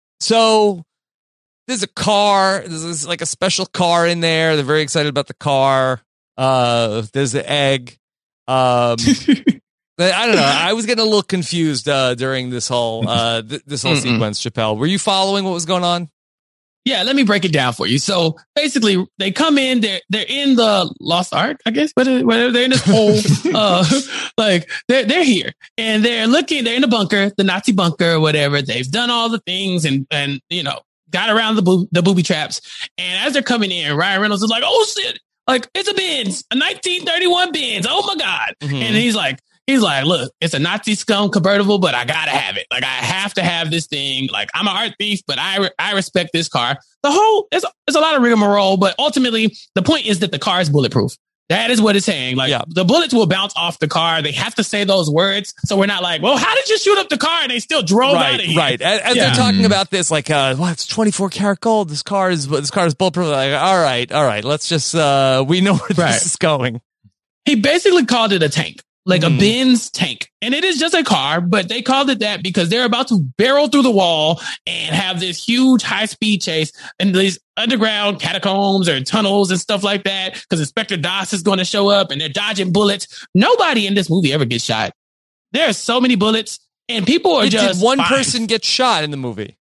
So there's a car. There's like a special car in there. They're very excited about the car. Uh. There's the egg. Um. But I don't know. I was getting a little confused uh, during this whole uh, th- this whole Mm-mm. sequence. Chappelle, were you following what was going on? Yeah, let me break it down for you. So basically, they come in, they're they're in the Lost Ark, I guess, but whatever. They're in this hole, uh, like they're they're here and they're looking. They're in the bunker, the Nazi bunker, or whatever. They've done all the things and and you know got around the boob, the booby traps. And as they're coming in, Ryan Reynolds is like, "Oh shit! Like it's a Benz, a nineteen thirty-one Benz. Oh my god!" Mhm. And he's like. He's like, look, it's a Nazi scum convertible, but I gotta have it. Like, I have to have this thing. Like, I'm an art thief, but I re- I respect this car. The whole, there's, there's a lot of rigmarole, but ultimately, the point is that the car is bulletproof. That is what it's saying. Like, Yeah. the bullets will bounce off the car. They have to say those words. So we're not like, well, how did you shoot up the car and they still drove out of Right, here? right. As, as Yeah. they're talking about this, like, uh, well, it's twenty-four karat gold. This car is this car is bulletproof. Like, all right, all right. Let's just uh, we know where Right. this is going. He basically called it a tank, like Mhm. a Benz tank. And it is just a car, but they called it that because they're about to barrel through the wall and have this huge high speed chase in these underground catacombs or tunnels and stuff like that. Because Inspector Doss is going to show up and they're dodging bullets. Nobody in this movie ever gets shot. There are so many bullets and people are Did, just did one fine. person get shot in the movie?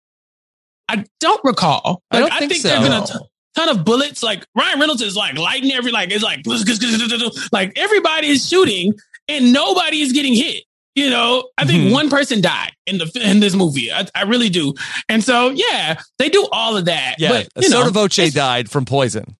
I don't recall. I Like, don't think so. there have been a ton, ton of bullets. Like Ryan Reynolds is like lighting every, like, it's like, like everybody is shooting and nobody is getting hit. You know, I think Mhm. one person died in the in this movie. I, I really do. And so, yeah, they do all of that. Yeah, but, you know, Soda Voce it's- died from poison.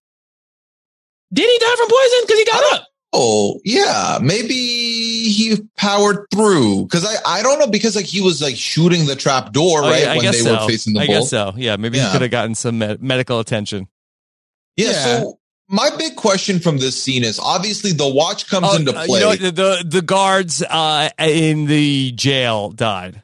Did he die from poison? Because he got up. Oh, yeah. Maybe he powered through. Because I, I don't know, because like he was like shooting the trap door, Oh, right? yeah, I when guess they so. were facing the I bull. guess so. Yeah, maybe he Yeah. could have gotten some med- medical attention. Yeah, Yeah. So my big question from this scene is obviously the watch comes Oh, into uh, play. you know what? the, the the guards uh, in the jail died.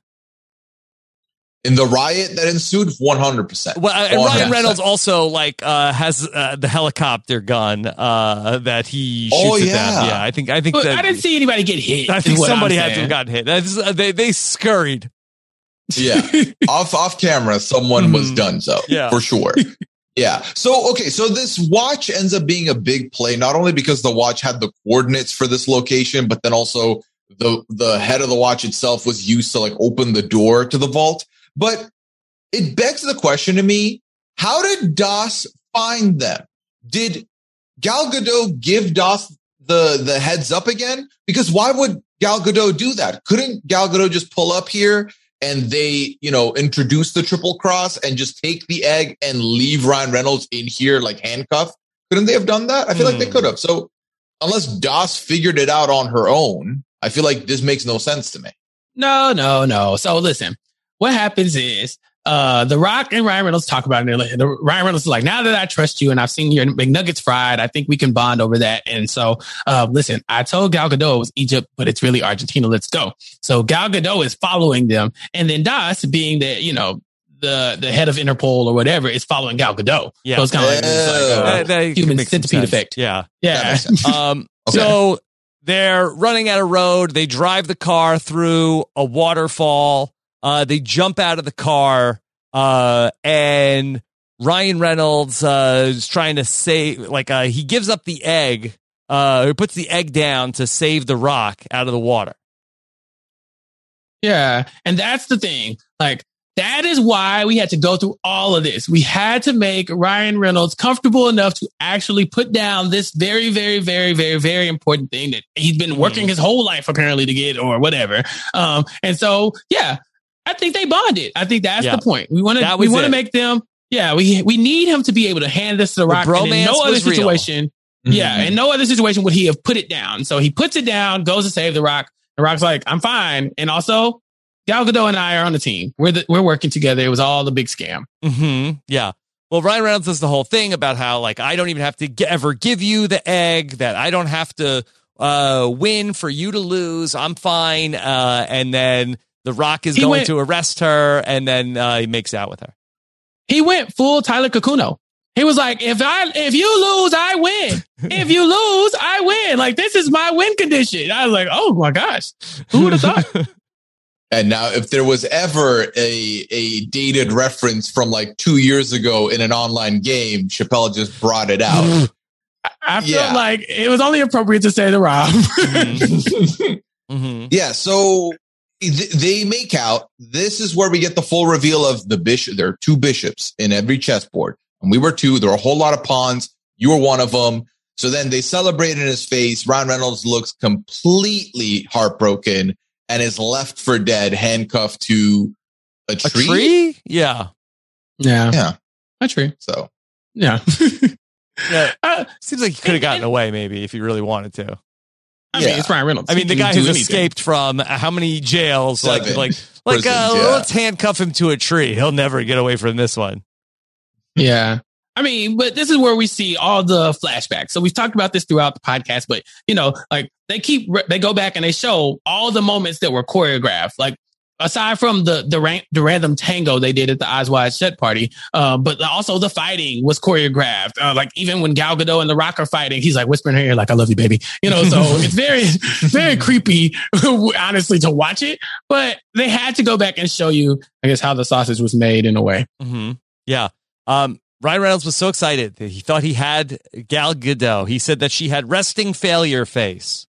In the riot that ensued, one hundred percent. Well, uh, and one hundred Ryan percent. Reynolds also like uh, has uh, the helicopter gun uh, that he shoots Oh, at yeah. them. Yeah, I think I think But that, I didn't see anybody get hit. I is think what somebody I'm had to saying. have gotten hit. That's, uh, they they scurried. Yeah. off off camera, someone was Mhm. done so. Yeah. For sure. Yeah. So, okay. So this watch ends up being a big play, not only because the watch had the coordinates for this location, but then also the, the head of the watch itself was used to like open the door to the vault. But it begs the question to me, how did Das find them? Did Gal Gadot give Das the, the heads up again? Because why would Gal Gadot do that? Couldn't Gal Gadot just pull up here and they, you know, introduce the triple cross and just take the egg and leave Ryan Reynolds in here like handcuffed? Couldn't they have done that? I feel mm. like they could have. So unless Das figured it out on her own, I feel like this makes no sense to me. No, no, no. So listen, what happens is uh, The Rock and Ryan Reynolds talk about it. And the, Ryan Reynolds is like, now that I trust you and I've seen your McNuggets fried, I think we can bond over that. And so, uh, listen, I told Gal Gadot it was Egypt, but it's really Argentina. Let's go. So Gal Gadot is following them. And then Das, being the, you know, the, the head of Interpol or whatever, is following Gal Gadot. Yeah. So it's kind of like, it's like uh, that, that human centipede effect. Yeah. Yeah. um, okay. So they're running out of road. They drive the car through a waterfall. Uh, they jump out of the car, uh, and Ryan Reynolds uh, is trying to save, like, uh, he gives up the egg, uh, he puts the egg down to save the Rock out of the water. Yeah, and that's the thing. Like, that is why we had to go through all of this. We had to make Ryan Reynolds comfortable enough to actually put down this very, very, very, very, very important thing that he's been working mm. his whole life apparently to get or whatever. Um, and so, yeah. I think they bonded. I think that's yeah. the point. We want to we want to make them. Yeah, we we need him to be able to hand this to the Rock. And in no other situation, mm-hmm. yeah, in no other situation would he have put it down. So he puts it down, goes to save the Rock. The Rock's like, I'm fine. And also, Gal Gadot and I are on the team. We're the, we're working together. It was all the big scam. Mm-hmm. Yeah. Well, Ryan Reynolds does the whole thing about how like I don't even have to g- ever give you the egg. That I don't have to uh, win for you to lose. I'm fine. Uh, and then The Rock is he going went, to arrest her, and then uh, he makes out with her. He went full Tyler Kakuno. He was like, if I, if you lose, I win. If you lose, I win. Like, this is my win condition. I was like, oh my gosh, who would have thought? And now, if there was ever a a dated reference from like two years ago in an online game, Chappelle just brought it out. I felt yeah. like it was only appropriate to say The Rock. mm-hmm. Mm-hmm. Yeah, so they make out. This is where we get the full reveal of the bishop. There are two bishops in every chessboard. And we were two. There were a whole lot of pawns. You were one of them. So then they celebrate in his face. Ryan Reynolds looks completely heartbroken and is left for dead, handcuffed to a tree. A tree? Yeah. Yeah. Yeah. A tree. So, yeah. yeah. Uh, Seems like he could have gotten away maybe if he really wanted to. I yeah. mean, it's Ryan Reynolds. I mean, the guy who's anything. escaped from how many jails? Seven. Like, like, like, Prisons, uh, yeah. let's handcuff him to a tree. He'll never get away from this one. Yeah. I mean, but this is where we see all the flashbacks. So we've talked about this throughout the podcast, but you know, like they keep, they go back and they show all the moments that were choreographed. Like aside from the, the, ran, the random tango they did at the Eyes Wide Shut party, uh, but also the fighting was choreographed. Uh, like even when Gal Gadot and The Rock are fighting, he's like whispering in her ear, like, I love you, baby. You know, so it's very, very creepy, honestly, to watch it, but they had to go back and show you, I guess, how the sausage was made in a way. Mm-hmm. Yeah. Um, Ryan Reynolds was so excited that he thought he had Gal Gadot. He said that she had resting failure face.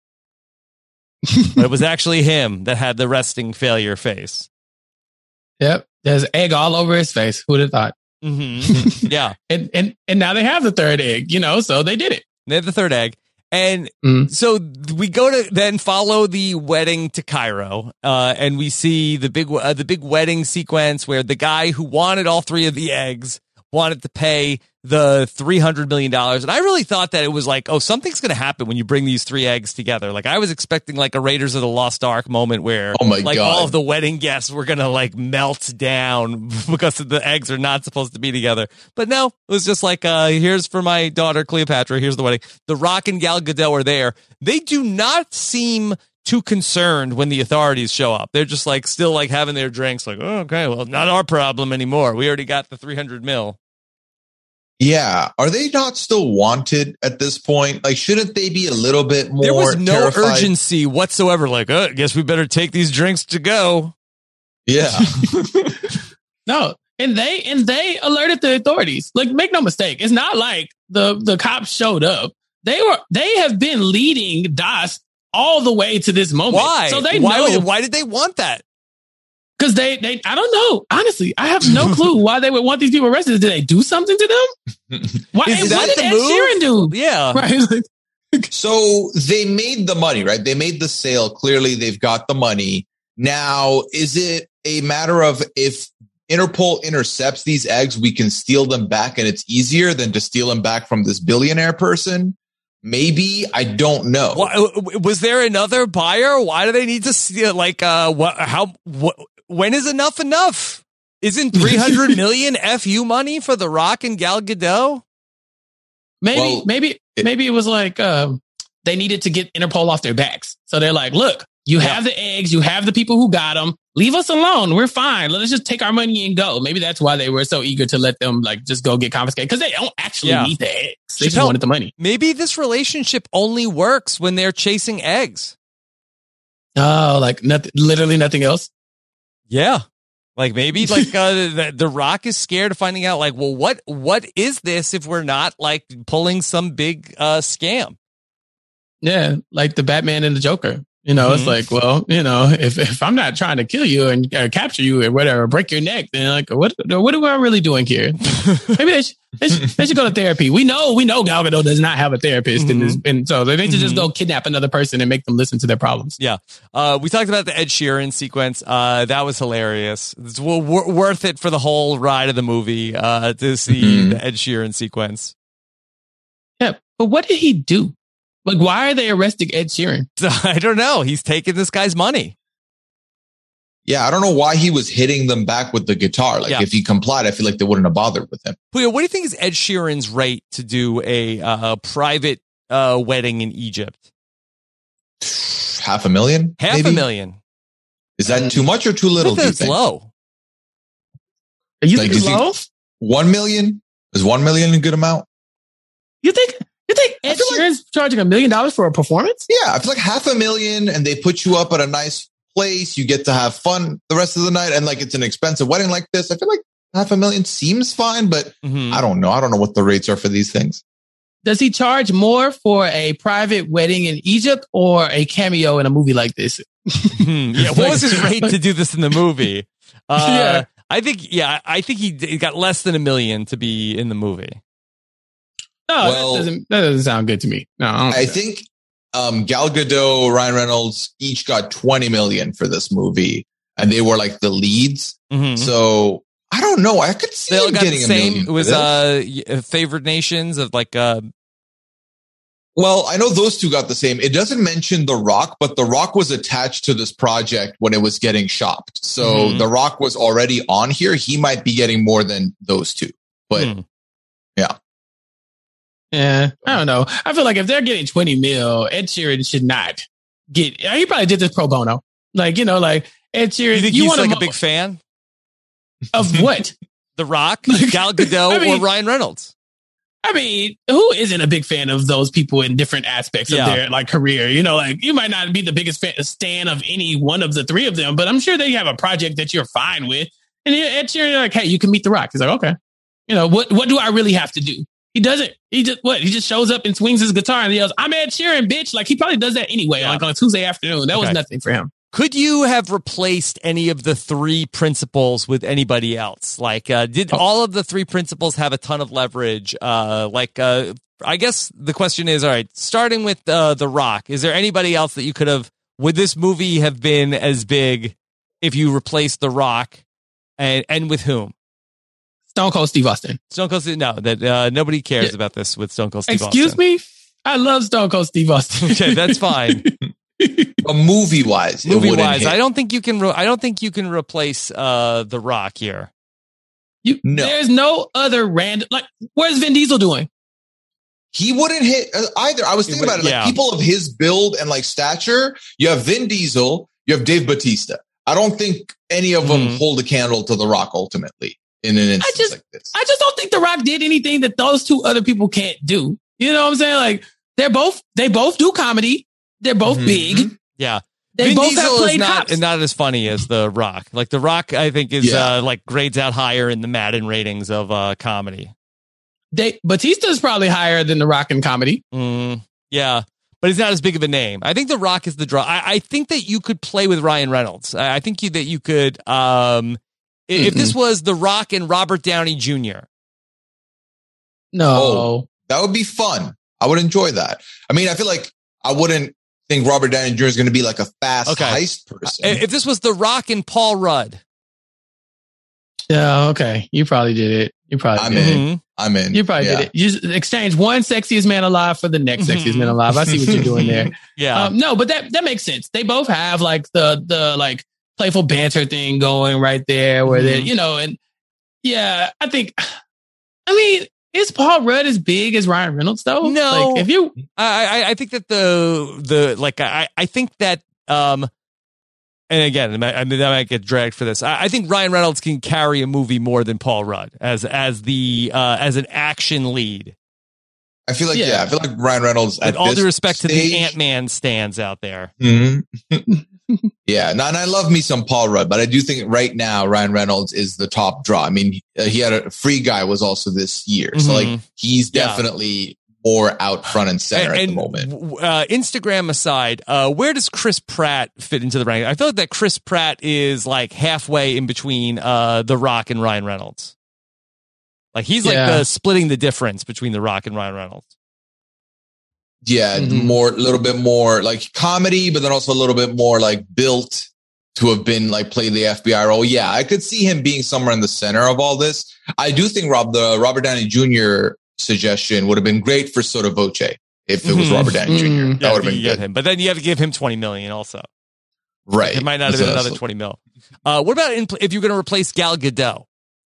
But it was actually him that had the resting failure face. Yep. There's egg all over his face. Who would have thought? Mm-hmm. Yeah. and, and and now they have the third egg, you know, so they did it. They have the third egg. And mm. so we go to then follow the wedding to Cairo, uh, and we see the big uh, the big wedding sequence where the guy who wanted all three of the eggs wanted to pay the three hundred million dollars. And I really thought that it was like, oh, something's going to happen when you bring these three eggs together. Like I was expecting like a Raiders of the Lost Ark moment where oh my like God. all of the wedding guests were going to like melt down because the eggs are not supposed to be together. But no, it was just like, uh, here's for my daughter, Cleopatra. Here's the wedding. The Rock and Gal Gadot are there. They do not seem too concerned when the authorities show up. They're just like still like having their drinks like, oh, okay, well, not our problem anymore. We already got the three hundred mil. Yeah. Are they not still wanted at this point? Like, shouldn't they be a little bit more There was no terrified? urgency whatsoever. Like, oh, I guess we better take these drinks to go. Yeah. No, And they and they alerted the authorities. Like, make no mistake, it's not like the, the cops showed up. They were they have been leading Das all the way to this moment. Why? So they why, know. Why did they want that? Because they, they, I don't know. Honestly, I have no clue why they would want these people arrested. Did they do something to them? Why? Is What that did the Ed move? Sheeran do? Yeah. Right. So they made the money, right? They made the sale. Clearly, they've got the money. Now, is it a matter of if Interpol intercepts these eggs, we can steal them back and it's easier than to steal them back from this billionaire person? Maybe. I don't know. Why, was there another buyer? Why do they need to steal? Like, uh, what, how, what, when is enough enough? Isn't three hundred million F U money for The Rock and Gal Gadot? Maybe, Well, maybe, it- maybe it was like um, they needed to get Interpol off their backs. So they're like, look, you have the eggs, you have the people who got them. Leave us alone. We're fine. Let's just take our money and go. Maybe that's why they were so eager to let them like just go get confiscated, because they don't actually Yeah. need the eggs. They just Chappelle, wanted the money. Maybe this relationship only works when they're chasing eggs. Oh, like nothing, literally nothing else. Yeah. Like maybe like uh, the, the Rock is scared of finding out like, well, what what is this if we're not like pulling some big uh, scam? Yeah, like the Batman and the Joker. You know, it's Mhm. like, well, you know, if if I'm not trying to kill you and uh, capture you or whatever, break your neck, then like, what what are we really doing here? Maybe they should, they should they should go to therapy. We know we know Gal Gadot does not have a therapist, Mhm. in this, and so they need to just Mhm. go kidnap another person and make them listen to their problems. Yeah. Uh, we talked about the Ed Sheeran sequence. Uh, that was hilarious. It's w- w- worth it for the whole ride of the movie uh, to see Mhm. the Ed Sheeran sequence. Yeah, but what did he do? Like, why are they arresting Ed Sheeran? So, I don't know. He's taking this guy's money. Yeah, I don't know why he was hitting them back with the guitar. Like, Yeah. if he complied, I feel like they wouldn't have bothered with him. Julio, what do you think is Ed Sheeran's rate to do a uh, private uh, wedding in Egypt? Half a million? Half maybe? a million. Is that too much or too little? I Do think you it's think? low. You Like, think do it's you think- low? One million? Is one million a good amount? You think you think Ed feel like- Sheeran's charging a million dollars for a performance? Yeah, I feel like half a million, and they put you up at a nice place. You get to have fun the rest of the night, and like it's an expensive wedding like this. I feel like half a million seems fine, but Mhm. I don't know. I don't know what the rates are for these things. Does he charge more for a private wedding in Egypt or a cameo in a movie like this? Hmm. Yeah, what was his rate to do this in the movie? Uh, Yeah. I think, yeah, I think he, he got less than a million to be in the movie. No, Well- that doesn't that doesn't sound good to me. No, I, don't I think think um, Gal Gadot, Ryan Reynolds each got twenty million for this movie, and they were like the leads. Mhm. So I don't know. I could see They all him got the getting a same. million. It for was this. uh, y- favored nations of like uh, Well, I know those two got the same. It doesn't mention The Rock, but The Rock was attached to this project when it was getting shopped. So Mhm. The Rock was already on here. He might be getting more than those two. But Hmm. yeah. Yeah, I don't know. I feel like if they're getting twenty mil, Ed Sheeran should not get. He probably did this pro bono. Like, you know, like Ed Sheeran. you think you he's want like mo- a big fan? of what? The Rock, Gal Gadot, I mean- or Ryan Reynolds? I mean, who isn't a big fan of those people in different aspects Yeah. of their like career? You know, like you might not be the biggest fan, stan of any one of the three of them, but I'm sure they have a project that you're fine with. And Ed Sheeran, you're like, hey, you can meet The Rock. He's like, okay. You know, what what do I really have to do? He doesn't. He just what? He just shows up and swings his guitar and yells, "I'm Ed Sheeran, bitch!" Like he probably does that anyway, Yeah. like on a Tuesday afternoon. That was Okay. nothing for him. Could you have replaced any of the three principals with anybody else? Like, uh, did all of the three principals have a ton of leverage? Uh, like, uh, I guess the question is, all right, starting with uh, The Rock, is there anybody else that you could have, would this movie have been as big if you replaced The Rock, and, and with whom? Stone Cold Steve Austin. Stone Cold Steve, no, that uh, nobody cares Yeah. about this with Stone Cold Steve Excuse Austin. me? I love Stone Cold Steve Austin. Okay, that's fine. But movie wise, Movie wise, I don't think you can. Re- I don't think you can replace uh, The Rock here. You, No. There's no other random. Like, where's Vin Diesel doing? He wouldn't hit uh, either. I was thinking would- about it. Like yeah. people of his build and like stature, you have Vin Diesel, you have Dave Bautista. I don't think any of them Mhm. hold a candle to The Rock ultimately in an instance just- like this. I just don't think The Rock did anything that those two other people can't do. You know what I'm saying? Like, they're both, they both do comedy. They're both Mhm. big. Yeah. They Vin both Diesel have is played not cops. not as funny as The Rock. Like The Rock, I think is Yeah. uh, like grades out higher in the Madden ratings of uh, comedy. They, Batista's probably higher than The Rock in comedy. Mm, yeah, but he's not as big of a name. I think The Rock is the draw. I, I think that you could play with Ryan Reynolds. I, I think you, that you could. Um, if, if this was The Rock and Robert Downey Junior No, Oh, that would be fun. I would enjoy that. I mean, I feel like I wouldn't think Robert Downey Junior is going to be like a fast Okay. heist person. If this was The Rock and Paul Rudd, yeah, okay. You probably did it. You probably I'm did in. it. I'm in. You probably Yeah. did it. You just exchange one sexiest man alive for the next sexiest man alive. I see what you're doing there. yeah, Um, no, but that that makes sense. They both have like the the like playful banter thing going right there, where they, Mhm. you know, and yeah, I think. I mean, is Paul Rudd as big as Ryan Reynolds though? No. like, if you I, I I think that the the like I I think that um and again I mean that might get dragged for this. I, I think Ryan Reynolds can carry a movie more than Paul Rudd as as the uh, as an action lead. I feel like, yeah. Yeah. I feel like Ryan Reynolds, With at all this due respect to stage, the Ant-Man stands out there. Mhm. yeah, no, and I love me some Paul Rudd, but I do think right now Ryan Reynolds is the top draw. I mean, uh, he had a Free Guy was also this year, so Mhm. like he's Yeah. definitely more out front and center And- at the and, moment. Uh, Instagram aside, uh, where does Chris Pratt fit into the rank? I feel like that Chris Pratt is like halfway in between uh, The Rock and Ryan Reynolds. Like he's like Yeah. the splitting the difference between The Rock and Ryan Reynolds. Yeah, Mhm. more, a little bit more like comedy, but then also a little bit more like built to have been like played the F B I role. Yeah, I could see him being somewhere in the center of all this. I do think Rob, the Robert Downey Junior suggestion would have been great for Sotto Voce if it was Mhm. Robert Downey Junior Mhm. That Yeah, would have you been get good. him, but then you have to give him twenty million also. Right. It might not have So been that's- another twenty mil. Uh, what about in, if you're going to replace Gal Gadot?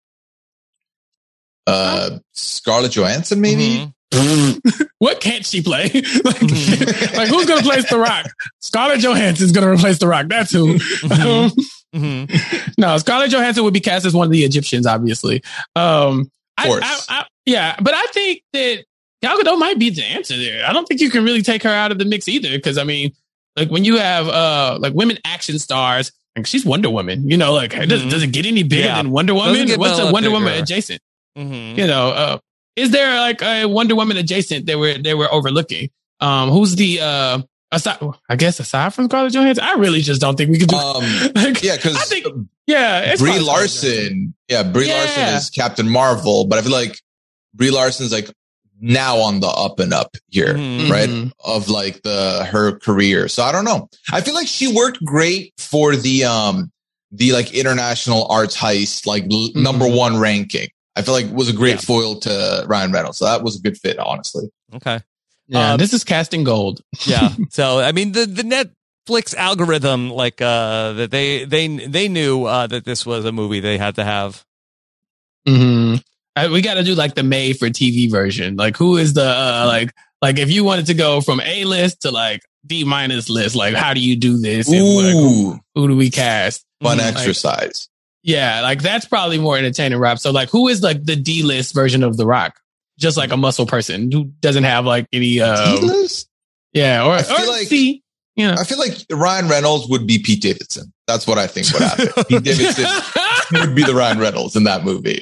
Uh, Scarlett Johansson, maybe? Mhm. what can't she play? like, Mhm. like who's gonna replace The Rock? Scarlett Johansson's gonna replace The Rock. That's who. Um, Mhm. no, Scarlett Johansson would be cast as one of the Egyptians, obviously. Um, I, course. I, I, yeah, but I think that Gal Gadot might be the answer there. I don't think you can really take her out of the mix either, because I mean, like when you have uh like women action stars, like she's Wonder Woman. You know, like does, Mhm. does it get any bigger Yeah. than Wonder Doesn't Woman? get What's a a lot Wonder Woman bigger. adjacent? Mhm. You know, uh, is there like a Wonder Woman adjacent that we're they were overlooking? Um, who's the uh aside? I guess aside from Scarlett Johansson, I really just don't think we could do. Um, like, yeah, because I think yeah, it's Brie probably Scarlett Johansson. Larson, yeah, Brie Yeah. Larson is Captain Marvel, but I feel like Brie Larson's like now on the up and up here, Mhm. right? Mhm. Of like the her career. So I don't know. I feel like she worked great for the um the like international arts heist, like l- Mhm. number one ranking. I feel like it was a great Yeah. foil to Ryan Reynolds. So that was a good fit, honestly. Okay. Yeah, Um, this is casting gold. Yeah. So I mean the the Netflix algorithm, like uh that they they they knew uh that this was a movie they had to have. hmm Uh, we got to do like the made for T V version. Like, who is the uh, like like if you wanted to go from A list to like D minus list, like how do you do this? And like, who, Ooh, who do we cast? fun Mhm. Like, exercise. yeah, like that's probably more entertaining, Rob. So like, who is like the D list version of The Rock? Just like a muscle person who doesn't have like any, um, D-list? yeah, or, I feel or like- C, you know. I feel like Ryan Reynolds would be Pete Davidson. That's what I think would happen. Pete Davidson would be the Ryan Reynolds in that movie.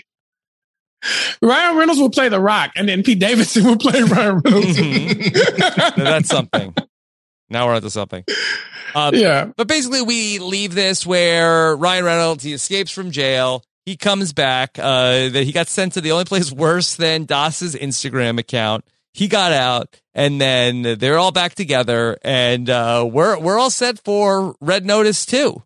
Ryan Reynolds will play The Rock, and then Pete Davidson will play Ryan Reynolds. Now that's something. Now we're onto something. Um, yeah. But basically, we leave this where Ryan Reynolds, he escapes from jail. He comes back. Uh, that he got sent to the only place worse than Das's Instagram account. He got out, and then they're all back together, and uh, we're we're all set for Red Notice two.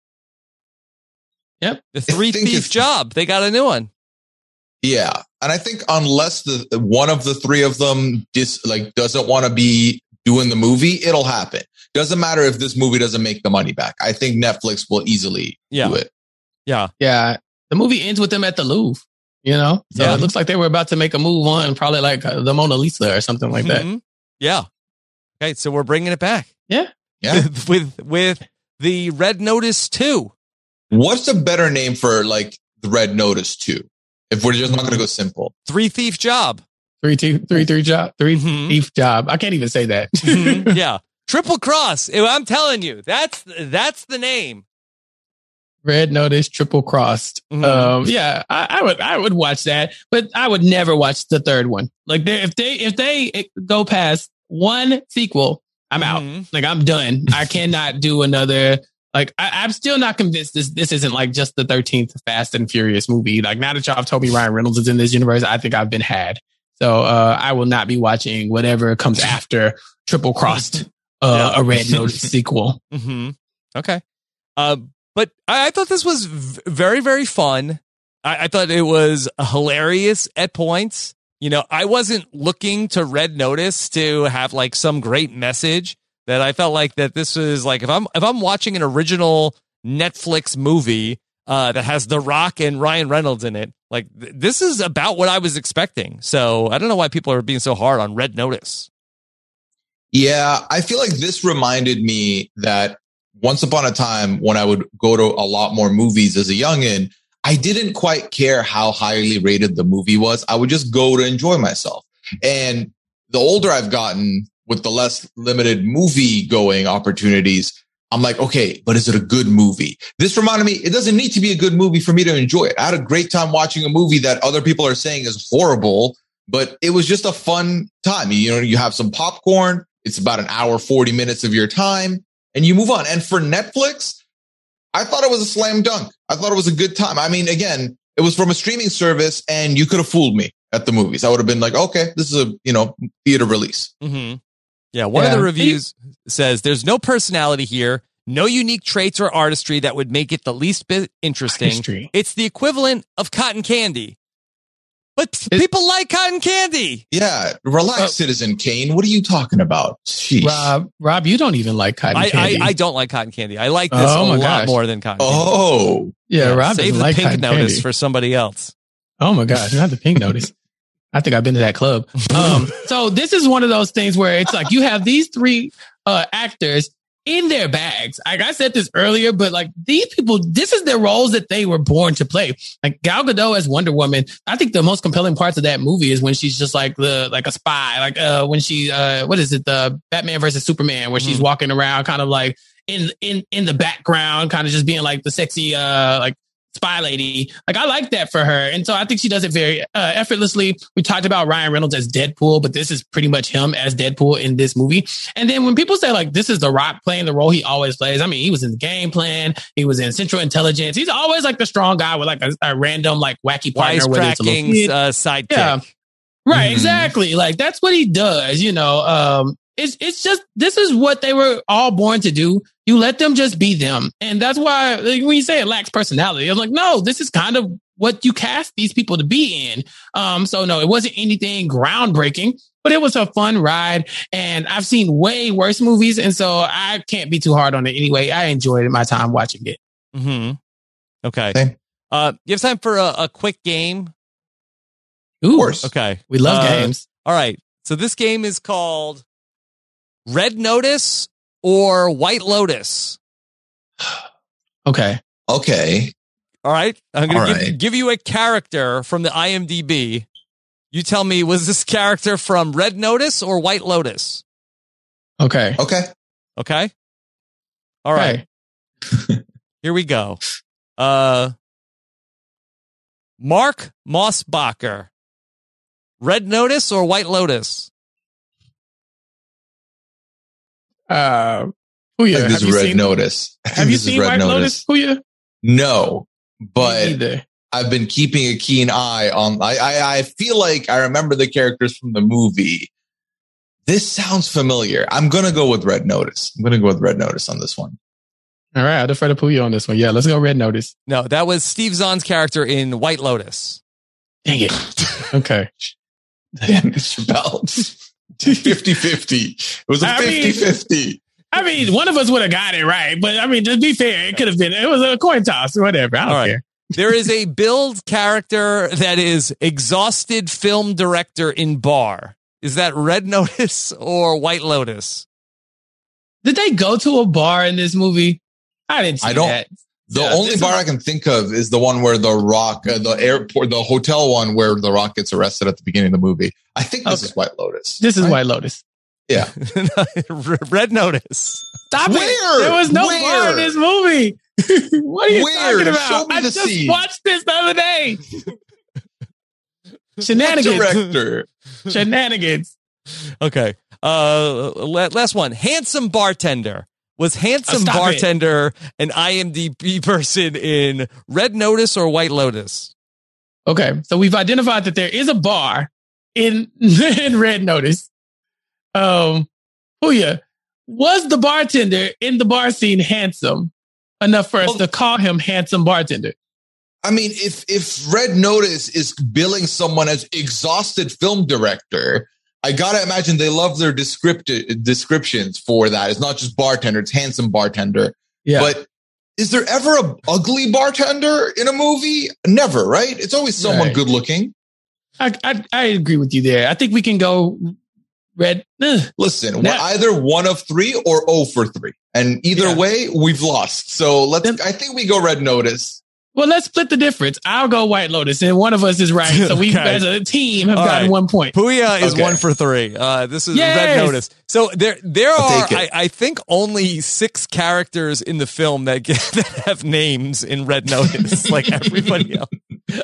Yep. The Three think Thief if- Job. They got a new one. Yeah, and I think unless the one of the three of them dis, like doesn't want to be doing the movie, it'll happen. Doesn't matter if this movie doesn't make the money back. I think Netflix will easily Yeah. do it. Yeah. Yeah. The movie ends with them at the Louvre, you know? So Yeah. it looks like they were about to make a move on probably like uh, the Mona Lisa or something like that. Mhm. Yeah. Okay, so we're bringing it back. Yeah. Yeah. with with the Red Notice two. What's a better name for like the Red Notice two? If we're just not going to go simple. Three Thief Job. Three, two, three, three job, three Mhm. thief job. I can't even say that. Mhm. Yeah. Triple Cross. I'm telling you, that's that's the name. Red Notice, Triple Crossed. Mm-hmm. Um, yeah, I, I would I would watch that, but I would never watch the third one. Like, if they if they go past one sequel, I'm mm-hmm. out. Like, I'm done. I cannot do another. Like, I, I'm still not convinced this this isn't like just the thirteenth Fast and Furious movie. Like, now that y'all have told me Ryan Reynolds is in this universe, I think I've been had. So uh, I will not be watching whatever comes after Triple Crossed, uh, yeah. a Red Notice sequel. Mm-hmm. Okay. Uh, but I, I thought this was v- very, very fun. I, I thought it was hilarious at points. You know, I wasn't looking to Red Notice to have like some great message. That I felt like that this was like if I'm if I'm watching an original Netflix movie uh, that has The Rock and Ryan Reynolds in it, like th- this is about what I was expecting. So I don't know why people are being so hard on Red Notice. Yeah, I feel like this reminded me that once upon a time when I would go to a lot more movies as a youngin', I didn't quite care how highly rated the movie was. I would just go to enjoy myself. And the older I've gotten, with the less limited movie going opportunities, I'm like, okay, but is it a good movie? This reminded me, it doesn't need to be a good movie for me to enjoy it. I had a great time watching a movie that other people are saying is horrible, but it was just a fun time. You know, you have some popcorn. It's about an hour, forty minutes of your time and you move on. And for Netflix, I thought it was a slam dunk. I thought it was a good time. I mean, again, it was from a streaming service and you could have fooled me at the movies. I would have been like, okay, this is a, you know, theater release. Mm-hmm. Yeah, one yeah. of the reviews says there's no personality here, no unique traits or artistry that would make it the least bit interesting. Artistry. It's the equivalent of cotton candy. But it, people like cotton candy. Yeah, relax, uh, Citizen Kane. What are you talking about? Jeez. Rob, Rob, you don't even like cotton I, candy. I, I don't like cotton candy. I like this oh, a lot gosh. more than cotton candy. Oh. Yeah, yeah Rob Save the like pink notice candy. for somebody else. Oh, my gosh, not the pink notice. I think I've been to that club. Um, so this is one of those things where it's like you have these three uh, actors in their bags. Like I said this earlier, but like these people, this is their roles that they were born to play. Like Gal Gadot as Wonder Woman. I think the most compelling parts of that movie is when she's just like the like a spy. Like uh, when she uh, what is it? The Batman versus Superman, where mm-hmm. she's walking around kind of like in in in the background, kind of just being like the sexy uh, like. spy lady. Like I like that for her. And so I think she does it very uh, effortlessly. We talked about Ryan Reynolds as Deadpool, but this is pretty much him as Deadpool in this movie. And then when people say like, this is The Rock playing the role he always plays. I mean, he was in the Game Plan. He was in Central Intelligence. He's always like the strong guy with like a, a random, like wacky partner. Wisecracking uh, sidekick. Yeah. Right. Mm-hmm. Exactly. Like that's what he does, you know, um, It's it's just, this is what they were all born to do. You let them just be them. And that's why like, when you say it lacks personality, I'm like, no, this is kind of what you cast these people to be in. Um, so no, it wasn't anything groundbreaking, but it was a fun ride. And I've seen way worse movies. And so I can't be too hard on it anyway. I enjoyed my time watching it. Mm-hmm. Okay. Same. Uh, you have time for a, a quick game? Ooh, of course. Okay. We love uh, games. All right. So this game is called Red Notice or White Lotus. Okay. Okay. All right. I'm going to give, right. give you a character from the I M D B. You tell me, was this character from Red Notice or White Lotus? Okay. Okay. Okay. All right. Okay. Here we go. Uh, Mark Mossbacher. Red Notice or White Lotus? Uh, Puya, I think this is Red seen, Notice. Have you seen White Notice, Puya? No, but I've been keeping a keen eye on. I, I I feel like I remember the characters from the movie. This sounds familiar. I'm gonna go with Red Notice. I'm gonna go with Red Notice on this one. All right, I'll defer to Puya on this one. Yeah, let's go Red Notice. No, that was Steve Zahn's character in White Lotus. Dang it. Okay. Damn, Mister Bell. fifty-fifty. It was a fifty-fifty. I mean, one of us would have got it right, but I mean, to be fair, it could have been, it was a coin toss or whatever. I don't right. care. There is a build character that is exhausted film director in bar. Is that Red Notice or White Lotus? Did they go to a bar in this movie? I didn't see I don't, that. The yeah, only bar is, I can think of is the one where the Rock, uh, the airport, the hotel one where the Rock gets arrested at the beginning of the movie. I think this okay. is White Lotus. This is right? White Lotus. Yeah. Red Notice. Stop Where? it. There was no Where? bar in this movie. What are you Where? talking about? Show me I the just scene. watched this the other day. Shenanigans. What director? Shenanigans. Okay. Uh, la- last one. Handsome Bartender. Was Handsome Oh, stop Bartender an I M D B person in Red Notice or White Lotus? Okay, so we've identified that there is a bar in in Red Notice. Um, Puya, was the bartender in the bar scene handsome enough for us Well, to call him Handsome Bartender? I mean, if if Red Notice is billing someone as exhausted film director, I gotta imagine they love their descripti- descriptions for that. It's not just bartender; it's handsome bartender. Yeah. But is there ever a ugly bartender in a movie? Never, right? It's always someone Right. good looking. I, I I agree with you there. I think we can go Red. ugh. Listen, Now- we're either one of three or oh for three, and either Yeah. way, we've lost. So let's. Then- I think we go Red Notice. Well, let's split the difference. I'll go White Lotus, and one of us is right. So we, Okay. as a team, have All gotten right. one point. Puya is Okay. one for three. Uh, this is Yes. Red Notice. So there, there I'll are, take I, it. I think, only six characters in the film that, get, that have names in Red Notice. Like everybody else.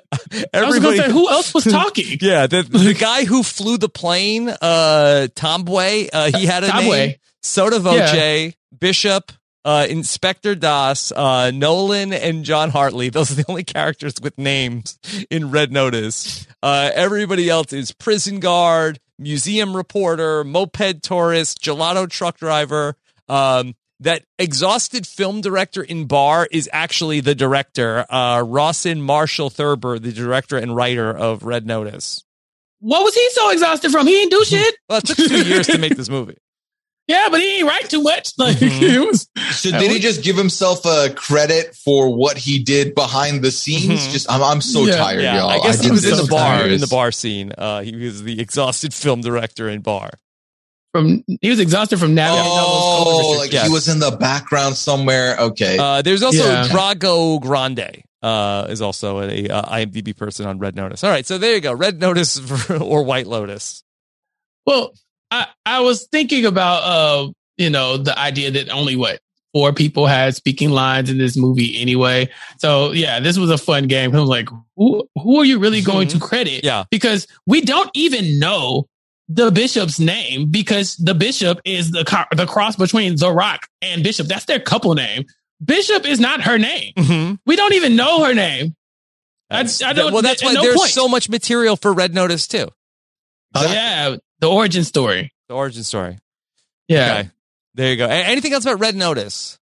I was going to say, who else was talking? Yeah, the the guy who flew the plane, uh, Tomboy, uh, he had a Tomboy. name. Soda Voce, Bishop, uh, Inspector Das, uh, Nolan, and John Hartley. Those are the only characters with names in Red Notice. Uh, everybody else is prison guard, museum reporter, moped tourist, gelato truck driver. Um, that exhausted film director in Bar is actually the director, uh, Rawson Marshall Thurber, the director and writer of Red Notice. What was he so exhausted from? He didn't do shit. Well, it took two years to make this movie. Yeah, but he ain't write too much. Like Mhm. it was. So did he just give himself a credit for what he did behind the scenes? Mhm. Just I'm I'm so Yeah. tired, Yeah, y'all. I guess he just- was in this the bar tires. in the bar scene. Uh, he was the exhausted film director in Bar. From he was exhausted from navigating all those Oh, code like Yes. he was in the background somewhere. Okay. Uh, there's also Yeah. Drago Grande. Uh, is also a uh, I M D B person on Red Notice. All right, so there you go, Red Notice or White Lotus. Well, I, I was thinking about, uh, you know, the idea that only what four people had speaking lines in this movie anyway. So yeah, this was a fun game. I was like, who, who are you really going to credit? Yeah. Because we don't even know the Bishop's name because the Bishop is the, co- the cross between The Rock and Bishop. That's their couple name. Bishop is not her name. Mm-hmm. We don't even know her name. I, I don't, well, that's at why no there's point. so much material for Red Notice too. Oh yeah. The origin story. The origin story. Yeah. Okay. There you go. A- anything else about Red Notice?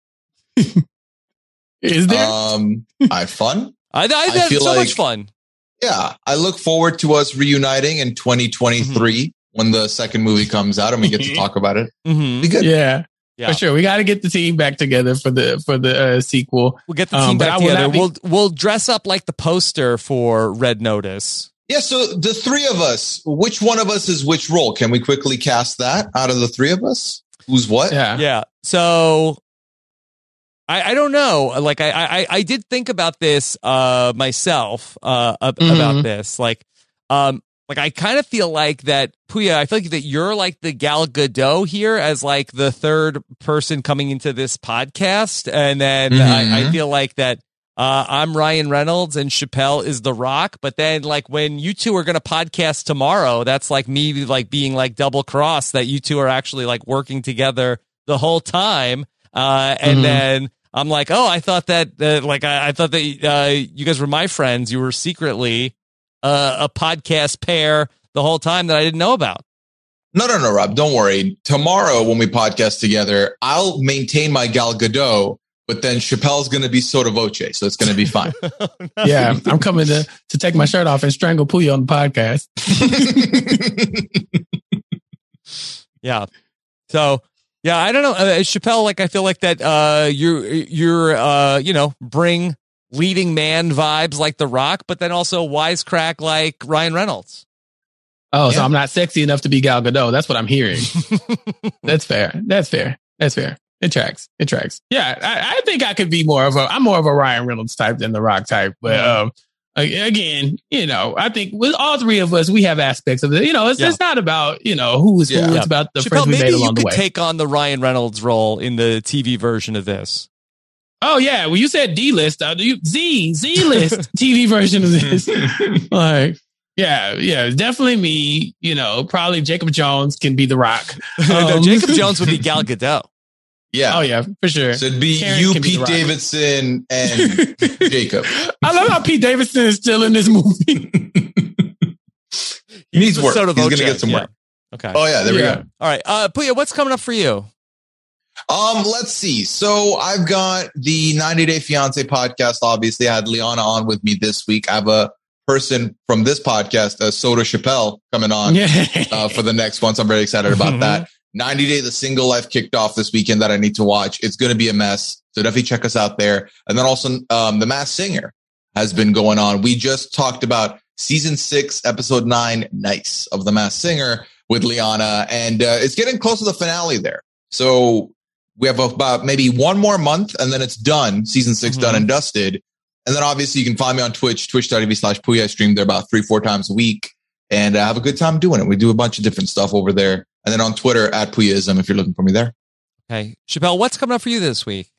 Is there? Um, I fun. I, I, I had feel so like- much fun. Yeah, I look forward to us reuniting in twenty twenty-three when the second movie comes out and we get to talk about it. Mm-hmm. Be good. Yeah. Yeah. For sure, we got to get the team back together for the for the uh, sequel. We'll get the Um, team but I back will together. not be- We'll we'll dress up like the poster for Red Notice. Yeah, so the three of us, which one of us is which role? Can we quickly cast that out of the three of us? Who's what? Yeah. Yeah. So I, I don't know. Like I, I I did think about this uh myself uh ab- Mhm. about this. Like um like I kind of feel like that Puya, I feel like that you're like the Gal Gadot here as like the third person coming into this podcast. And then I, I Mhm. feel like that uh I'm Ryan Reynolds and Chappelle is The Rock. But then like when you two are gonna podcast tomorrow, that's like me like being like double crossed that you two are actually like working together the whole time. Uh and Mhm. then I'm like, oh, I thought that, uh, like, I, I thought that uh, you guys were my friends. You were secretly uh, a podcast pair the whole time that I didn't know about. No, no, no, Rob. Don't worry. Tomorrow when we podcast together, I'll maintain my Gal Gadot, but then Chappelle's going to be Soda Voce, so it's going to be fine. Yeah, I'm coming to to take my shirt off and strangle Puya on the podcast. Yeah. So, yeah, I don't know. Uh, Chappelle, like, I feel like that uh, you, you're, uh, you know, bring leading man vibes like The Rock, but then also wisecrack like Ryan Reynolds. Oh, so Yeah. I'm not sexy enough to be Gal Gadot. That's what I'm hearing. That's fair. That's fair. That's fair. It tracks. It tracks. Yeah, I, I think I could be more of a. I'm more of a Ryan Reynolds type than the Rock type, but um, again, you know, I think with all three of us, we have aspects of it. You know, it's, yeah. it's not about, you know, who is yeah. who. It's about the Chappelle, friends we made along the way. Maybe you could take on the Ryan Reynolds role in the T V version of this. Oh, yeah. Well, you said D-list. Uh, you, Z, Z-list T V version of this. Like, yeah, yeah, definitely me. You know, probably Jacob Jones can be The Rock. Um, no, Jacob Jones would be Gal Gadot. Yeah. Oh, yeah, for sure. So it'd be Karen you, Pete be Davidson, and Jacob. I love how Pete Davidson is still in this movie. He needs work. He's going to get some yeah. work. Okay. Oh, yeah, there yeah. we go. All right. Uh, Puya, what's coming up for you? Um, let's see. So I've got the ninety Day Fiance podcast. Obviously, I had Liana on with me this week. I have a person from this podcast, uh, Soda Chappelle, coming on uh, for the next one. So I'm very excited about mm-hmm. that. ninety Day The Single Life kicked off this weekend that I need to watch. It's going to be a mess. So definitely check us out there. And then also um, The Masked Singer has been going on. We just talked about season six, episode nine, Nice, of The Masked Singer with Liana. And uh, it's getting close to the finale there. So we have about maybe one more month and then it's done. Season six mm-hmm. done and dusted. And then obviously you can find me on Twitch, twitch.tv slash Puya. I stream there about three, four times a week. And I uh, have a good time doing it. We do a bunch of different stuff over there. And then on Twitter, at Puyism, if you're looking for me there. Okay. Chappelle, what's coming up for you this week?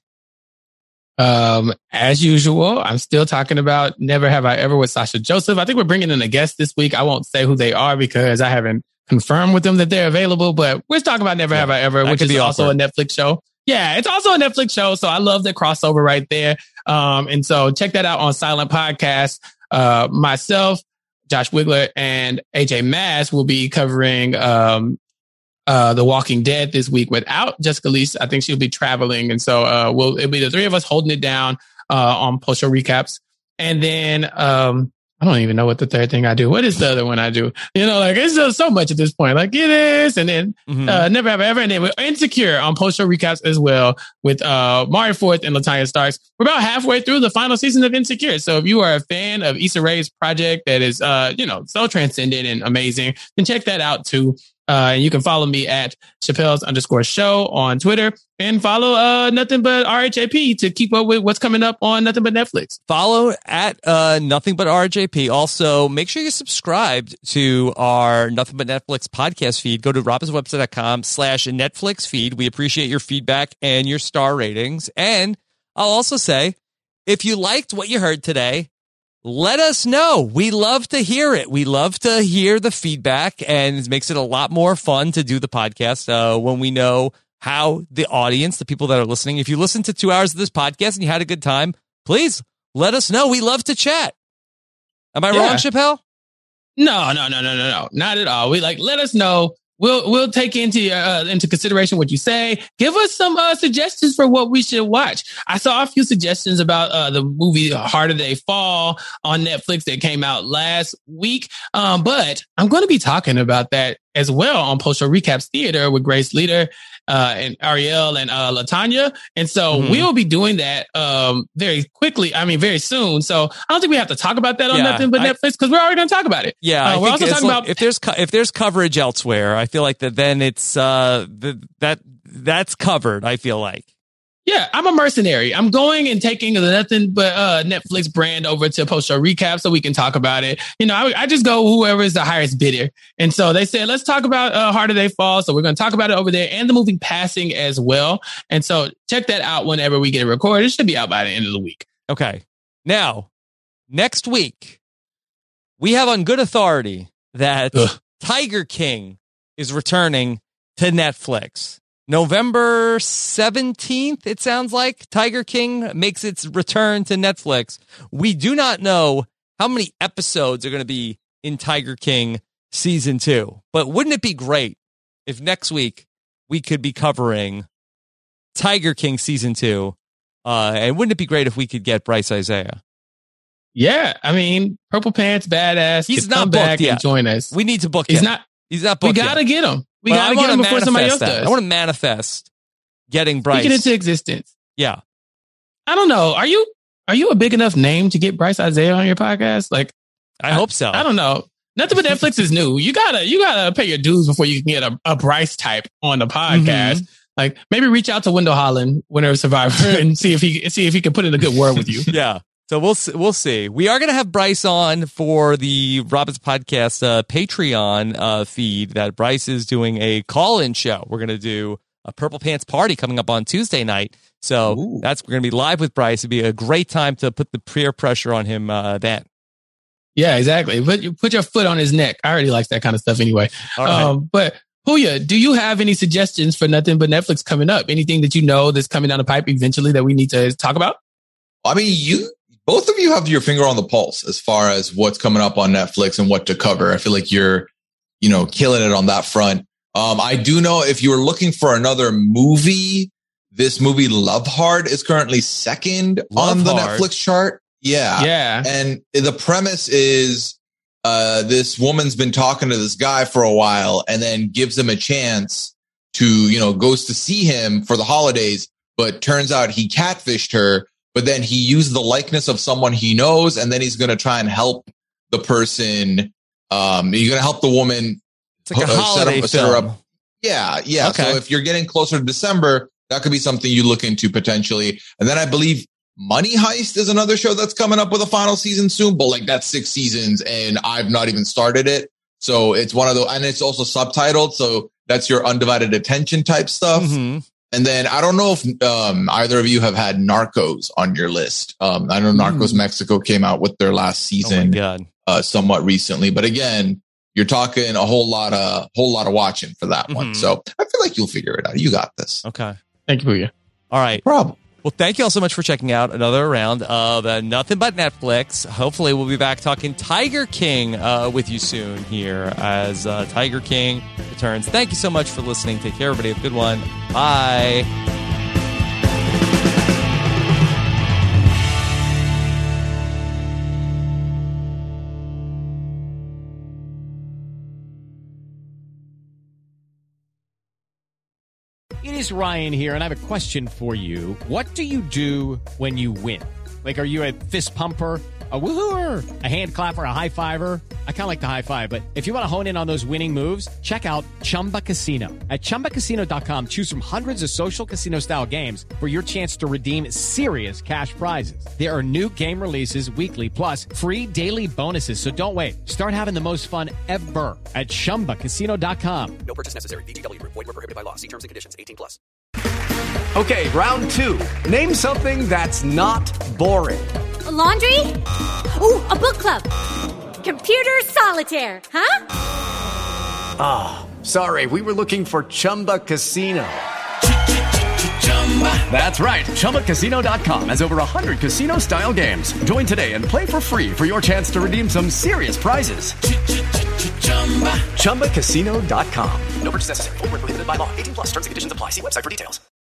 Um, as usual, I'm still talking about Never Have I Ever with Sasha Joseph. I think we're bringing in a guest this week. I won't say who they are because I haven't confirmed with them that they're available, but we're talking about Never yeah, Have I Ever, which is also awkward. a Netflix show. Yeah, it's also a Netflix show. So I love the crossover right there. Um, and so check that out on Silent Podcast. Uh, myself, Josh Wigler, and A J Mass will be covering, um, Uh, The Walking Dead this week without Jessica Leese. I think she'll be traveling. And so, uh, we'll, it'll be the three of us holding it down, uh, on post show recaps. And then, um, I don't even know what the third thing I do. What is the other one I do? You know, like it's just so much at this point. Like it is. And then, mm-hmm. uh, Never Have I Ever. And then we're Insecure on post show recaps as well with, uh, Mari Forth and LaTanya Starks. We're about halfway through the final season of Insecure. So if you are a fan of Issa Rae's project that is, uh, you know, so transcendent and amazing, then check that out too. Uh, and you can follow me at Chappelle's underscore show on Twitter and follow, uh, Nothing But R H A P to keep up with what's coming up on Nothing But Netflix. Follow at, uh, Nothing But R H A P. Also, make sure you're subscribed to our Nothing But Netflix podcast feed. Go to robinswebsite.com slash Netflix feed. We appreciate your feedback and your star ratings. And I'll also say, if you liked what you heard today, let us know. We love to hear it. We love to hear the feedback, and it makes it a lot more fun to do the podcast uh, when we know how the audience, the people that are listening, if you listen to two hours of this podcast and you had a good time, please let us know. We love to chat. Am I yeah. wrong, Chappelle? No, no, no, no, no, no, not at all. We like, let us know. We'll we'll take into uh, into consideration what you say. Give us some uh, suggestions for what we should watch. I saw a few suggestions about uh, the movie Harder They Fall on Netflix that came out last week. Um, but I'm going to be talking about that as well on Post Show Recaps Theater with Grace Leader uh, and Ariel and uh, LaTanya. And so mm-hmm. we'll be doing that um, very quickly. I mean, very soon. So I don't think we have to talk about that on yeah, Nothing But I, Netflix because we're already going to talk about it. Yeah, uh, we're also talking about if there's co- if there's coverage elsewhere. I feel like that then it's uh, the, that that's covered. I feel like. Yeah, I'm a mercenary. I'm going and taking the Nothing But uh, Netflix brand over to Post Show Recap so we can talk about it. You know, I, I just go whoever is the highest bidder. And so they said, let's talk about uh, Harder They Fall. So we're going to talk about it over there and the movie Passing as well. And so check that out whenever we get it recorded. It should be out by the end of the week. Okay. Now, next week, we have on good authority that Ugh. Tiger King is returning to Netflix. November seventeenth, it sounds like, Tiger King makes its return to Netflix. We do not know how many episodes are going to be in Tiger King season two, but wouldn't it be great if next week we could be covering Tiger King season two? Uh, and wouldn't it be great if we could get Bryce Isaiah? Yeah, I mean, Purple Pants Badass. He's not come booked back yet. And join us. We need to book He's him. not. He's not booked We gotta yet. get him. We But gotta get him before somebody else that. does. I want to manifest getting Bryce. Speak it into existence. Yeah. I don't know. Are you are you a big enough name to get Bryce Isaiah on your podcast? Like, I, I hope so. I don't know. Nothing But Netflix is new. You gotta you gotta pay your dues before you can get a, a Bryce type on the podcast. Mm-hmm. Like maybe reach out to Wendell Holland, winner of Survivor, and see if he see if he can put in a good word with you. Yeah. So we'll we'll see. We are going to have Bryce on for the Robbins Podcast uh, Patreon uh, feed that Bryce is doing a call-in show. We're going to do a Purple Pants party coming up on Tuesday night. So Ooh. that's we're going to be live with Bryce. It'd be a great time to put the peer pressure on him uh, then. Yeah, exactly. Put you put your foot on his neck. I already like that kind of stuff anyway. All right. Um, but Puya, do you have any suggestions for Nothing But Netflix coming up? Anything that you know that's coming down the pipe eventually that we need to talk about? I mean, you both of you have your finger on the pulse as far as what's coming up on Netflix and what to cover. I feel like you're, you know, killing it on that front. Um, I do know if you were looking for another movie, this movie Love Hard is currently second Love on the Hard. Netflix chart. Yeah. Yeah. And the premise is uh, this woman's been talking to this guy for a while and then gives him a chance to, you know, goes to see him for the holidays, but turns out he catfished her. But then he used the likeness of someone he knows, and then he's going to try and help the person. Um, he's going to help the woman. It's like a uh, holiday set her, film. set her up. Yeah, yeah. Okay. So if you're getting closer to December, that could be something you look into potentially. And then I believe Money Heist is another show that's coming up with a final season soon. But like that's six seasons, and I've not even started it. So it's one of those, and it's also subtitled. So that's your undivided attention type stuff. Mm-hmm. And then I don't know if um, either of you have had Narcos on your list. Um, I know Narcos mm. Mexico came out with their last season, oh my God. Uh, somewhat recently. But again, you're talking a whole lot of whole lot of watching for that mm-hmm. one. So I feel like you'll figure it out. You got this. Okay. Thank you, Puya. All right. No problem. Well, thank you all so much for checking out another round of uh, Nothing But Netflix. Hopefully, we'll be back talking Tiger King uh, with you soon here as uh, Tiger King returns. Thank you so much for listening. Take care, everybody. Have a good one. Bye. It is Ryan here, and I have a question for you. What do you do when you win? Like, are you a fist pumper, a woohooer, a hand clapper, a high fiver? I kind of like the high five, but if you want to hone in on those winning moves, check out Chumba Casino. At chumba casino dot com, choose from hundreds of social casino-style games for your chance to redeem serious cash prizes. There are new game releases weekly, plus free daily bonuses. So don't wait. Start having the most fun ever at chumba casino dot com. No purchase necessary. V G W Group. Void where prohibited by law. See terms and conditions. eighteen plus. Okay, round two. Name something that's not boring. A laundry? Ooh, a book club. Computer solitaire, huh? Ah, oh, sorry. We were looking for Chumba Casino. That's right. Chumba Casino dot com has over one hundred casino-style games. Join today and play for free for your chance to redeem some serious prizes. Chumba Casino dot com. No purchase necessary. Void where prohibited by law. eighteen plus. Terms and conditions apply. See website for details.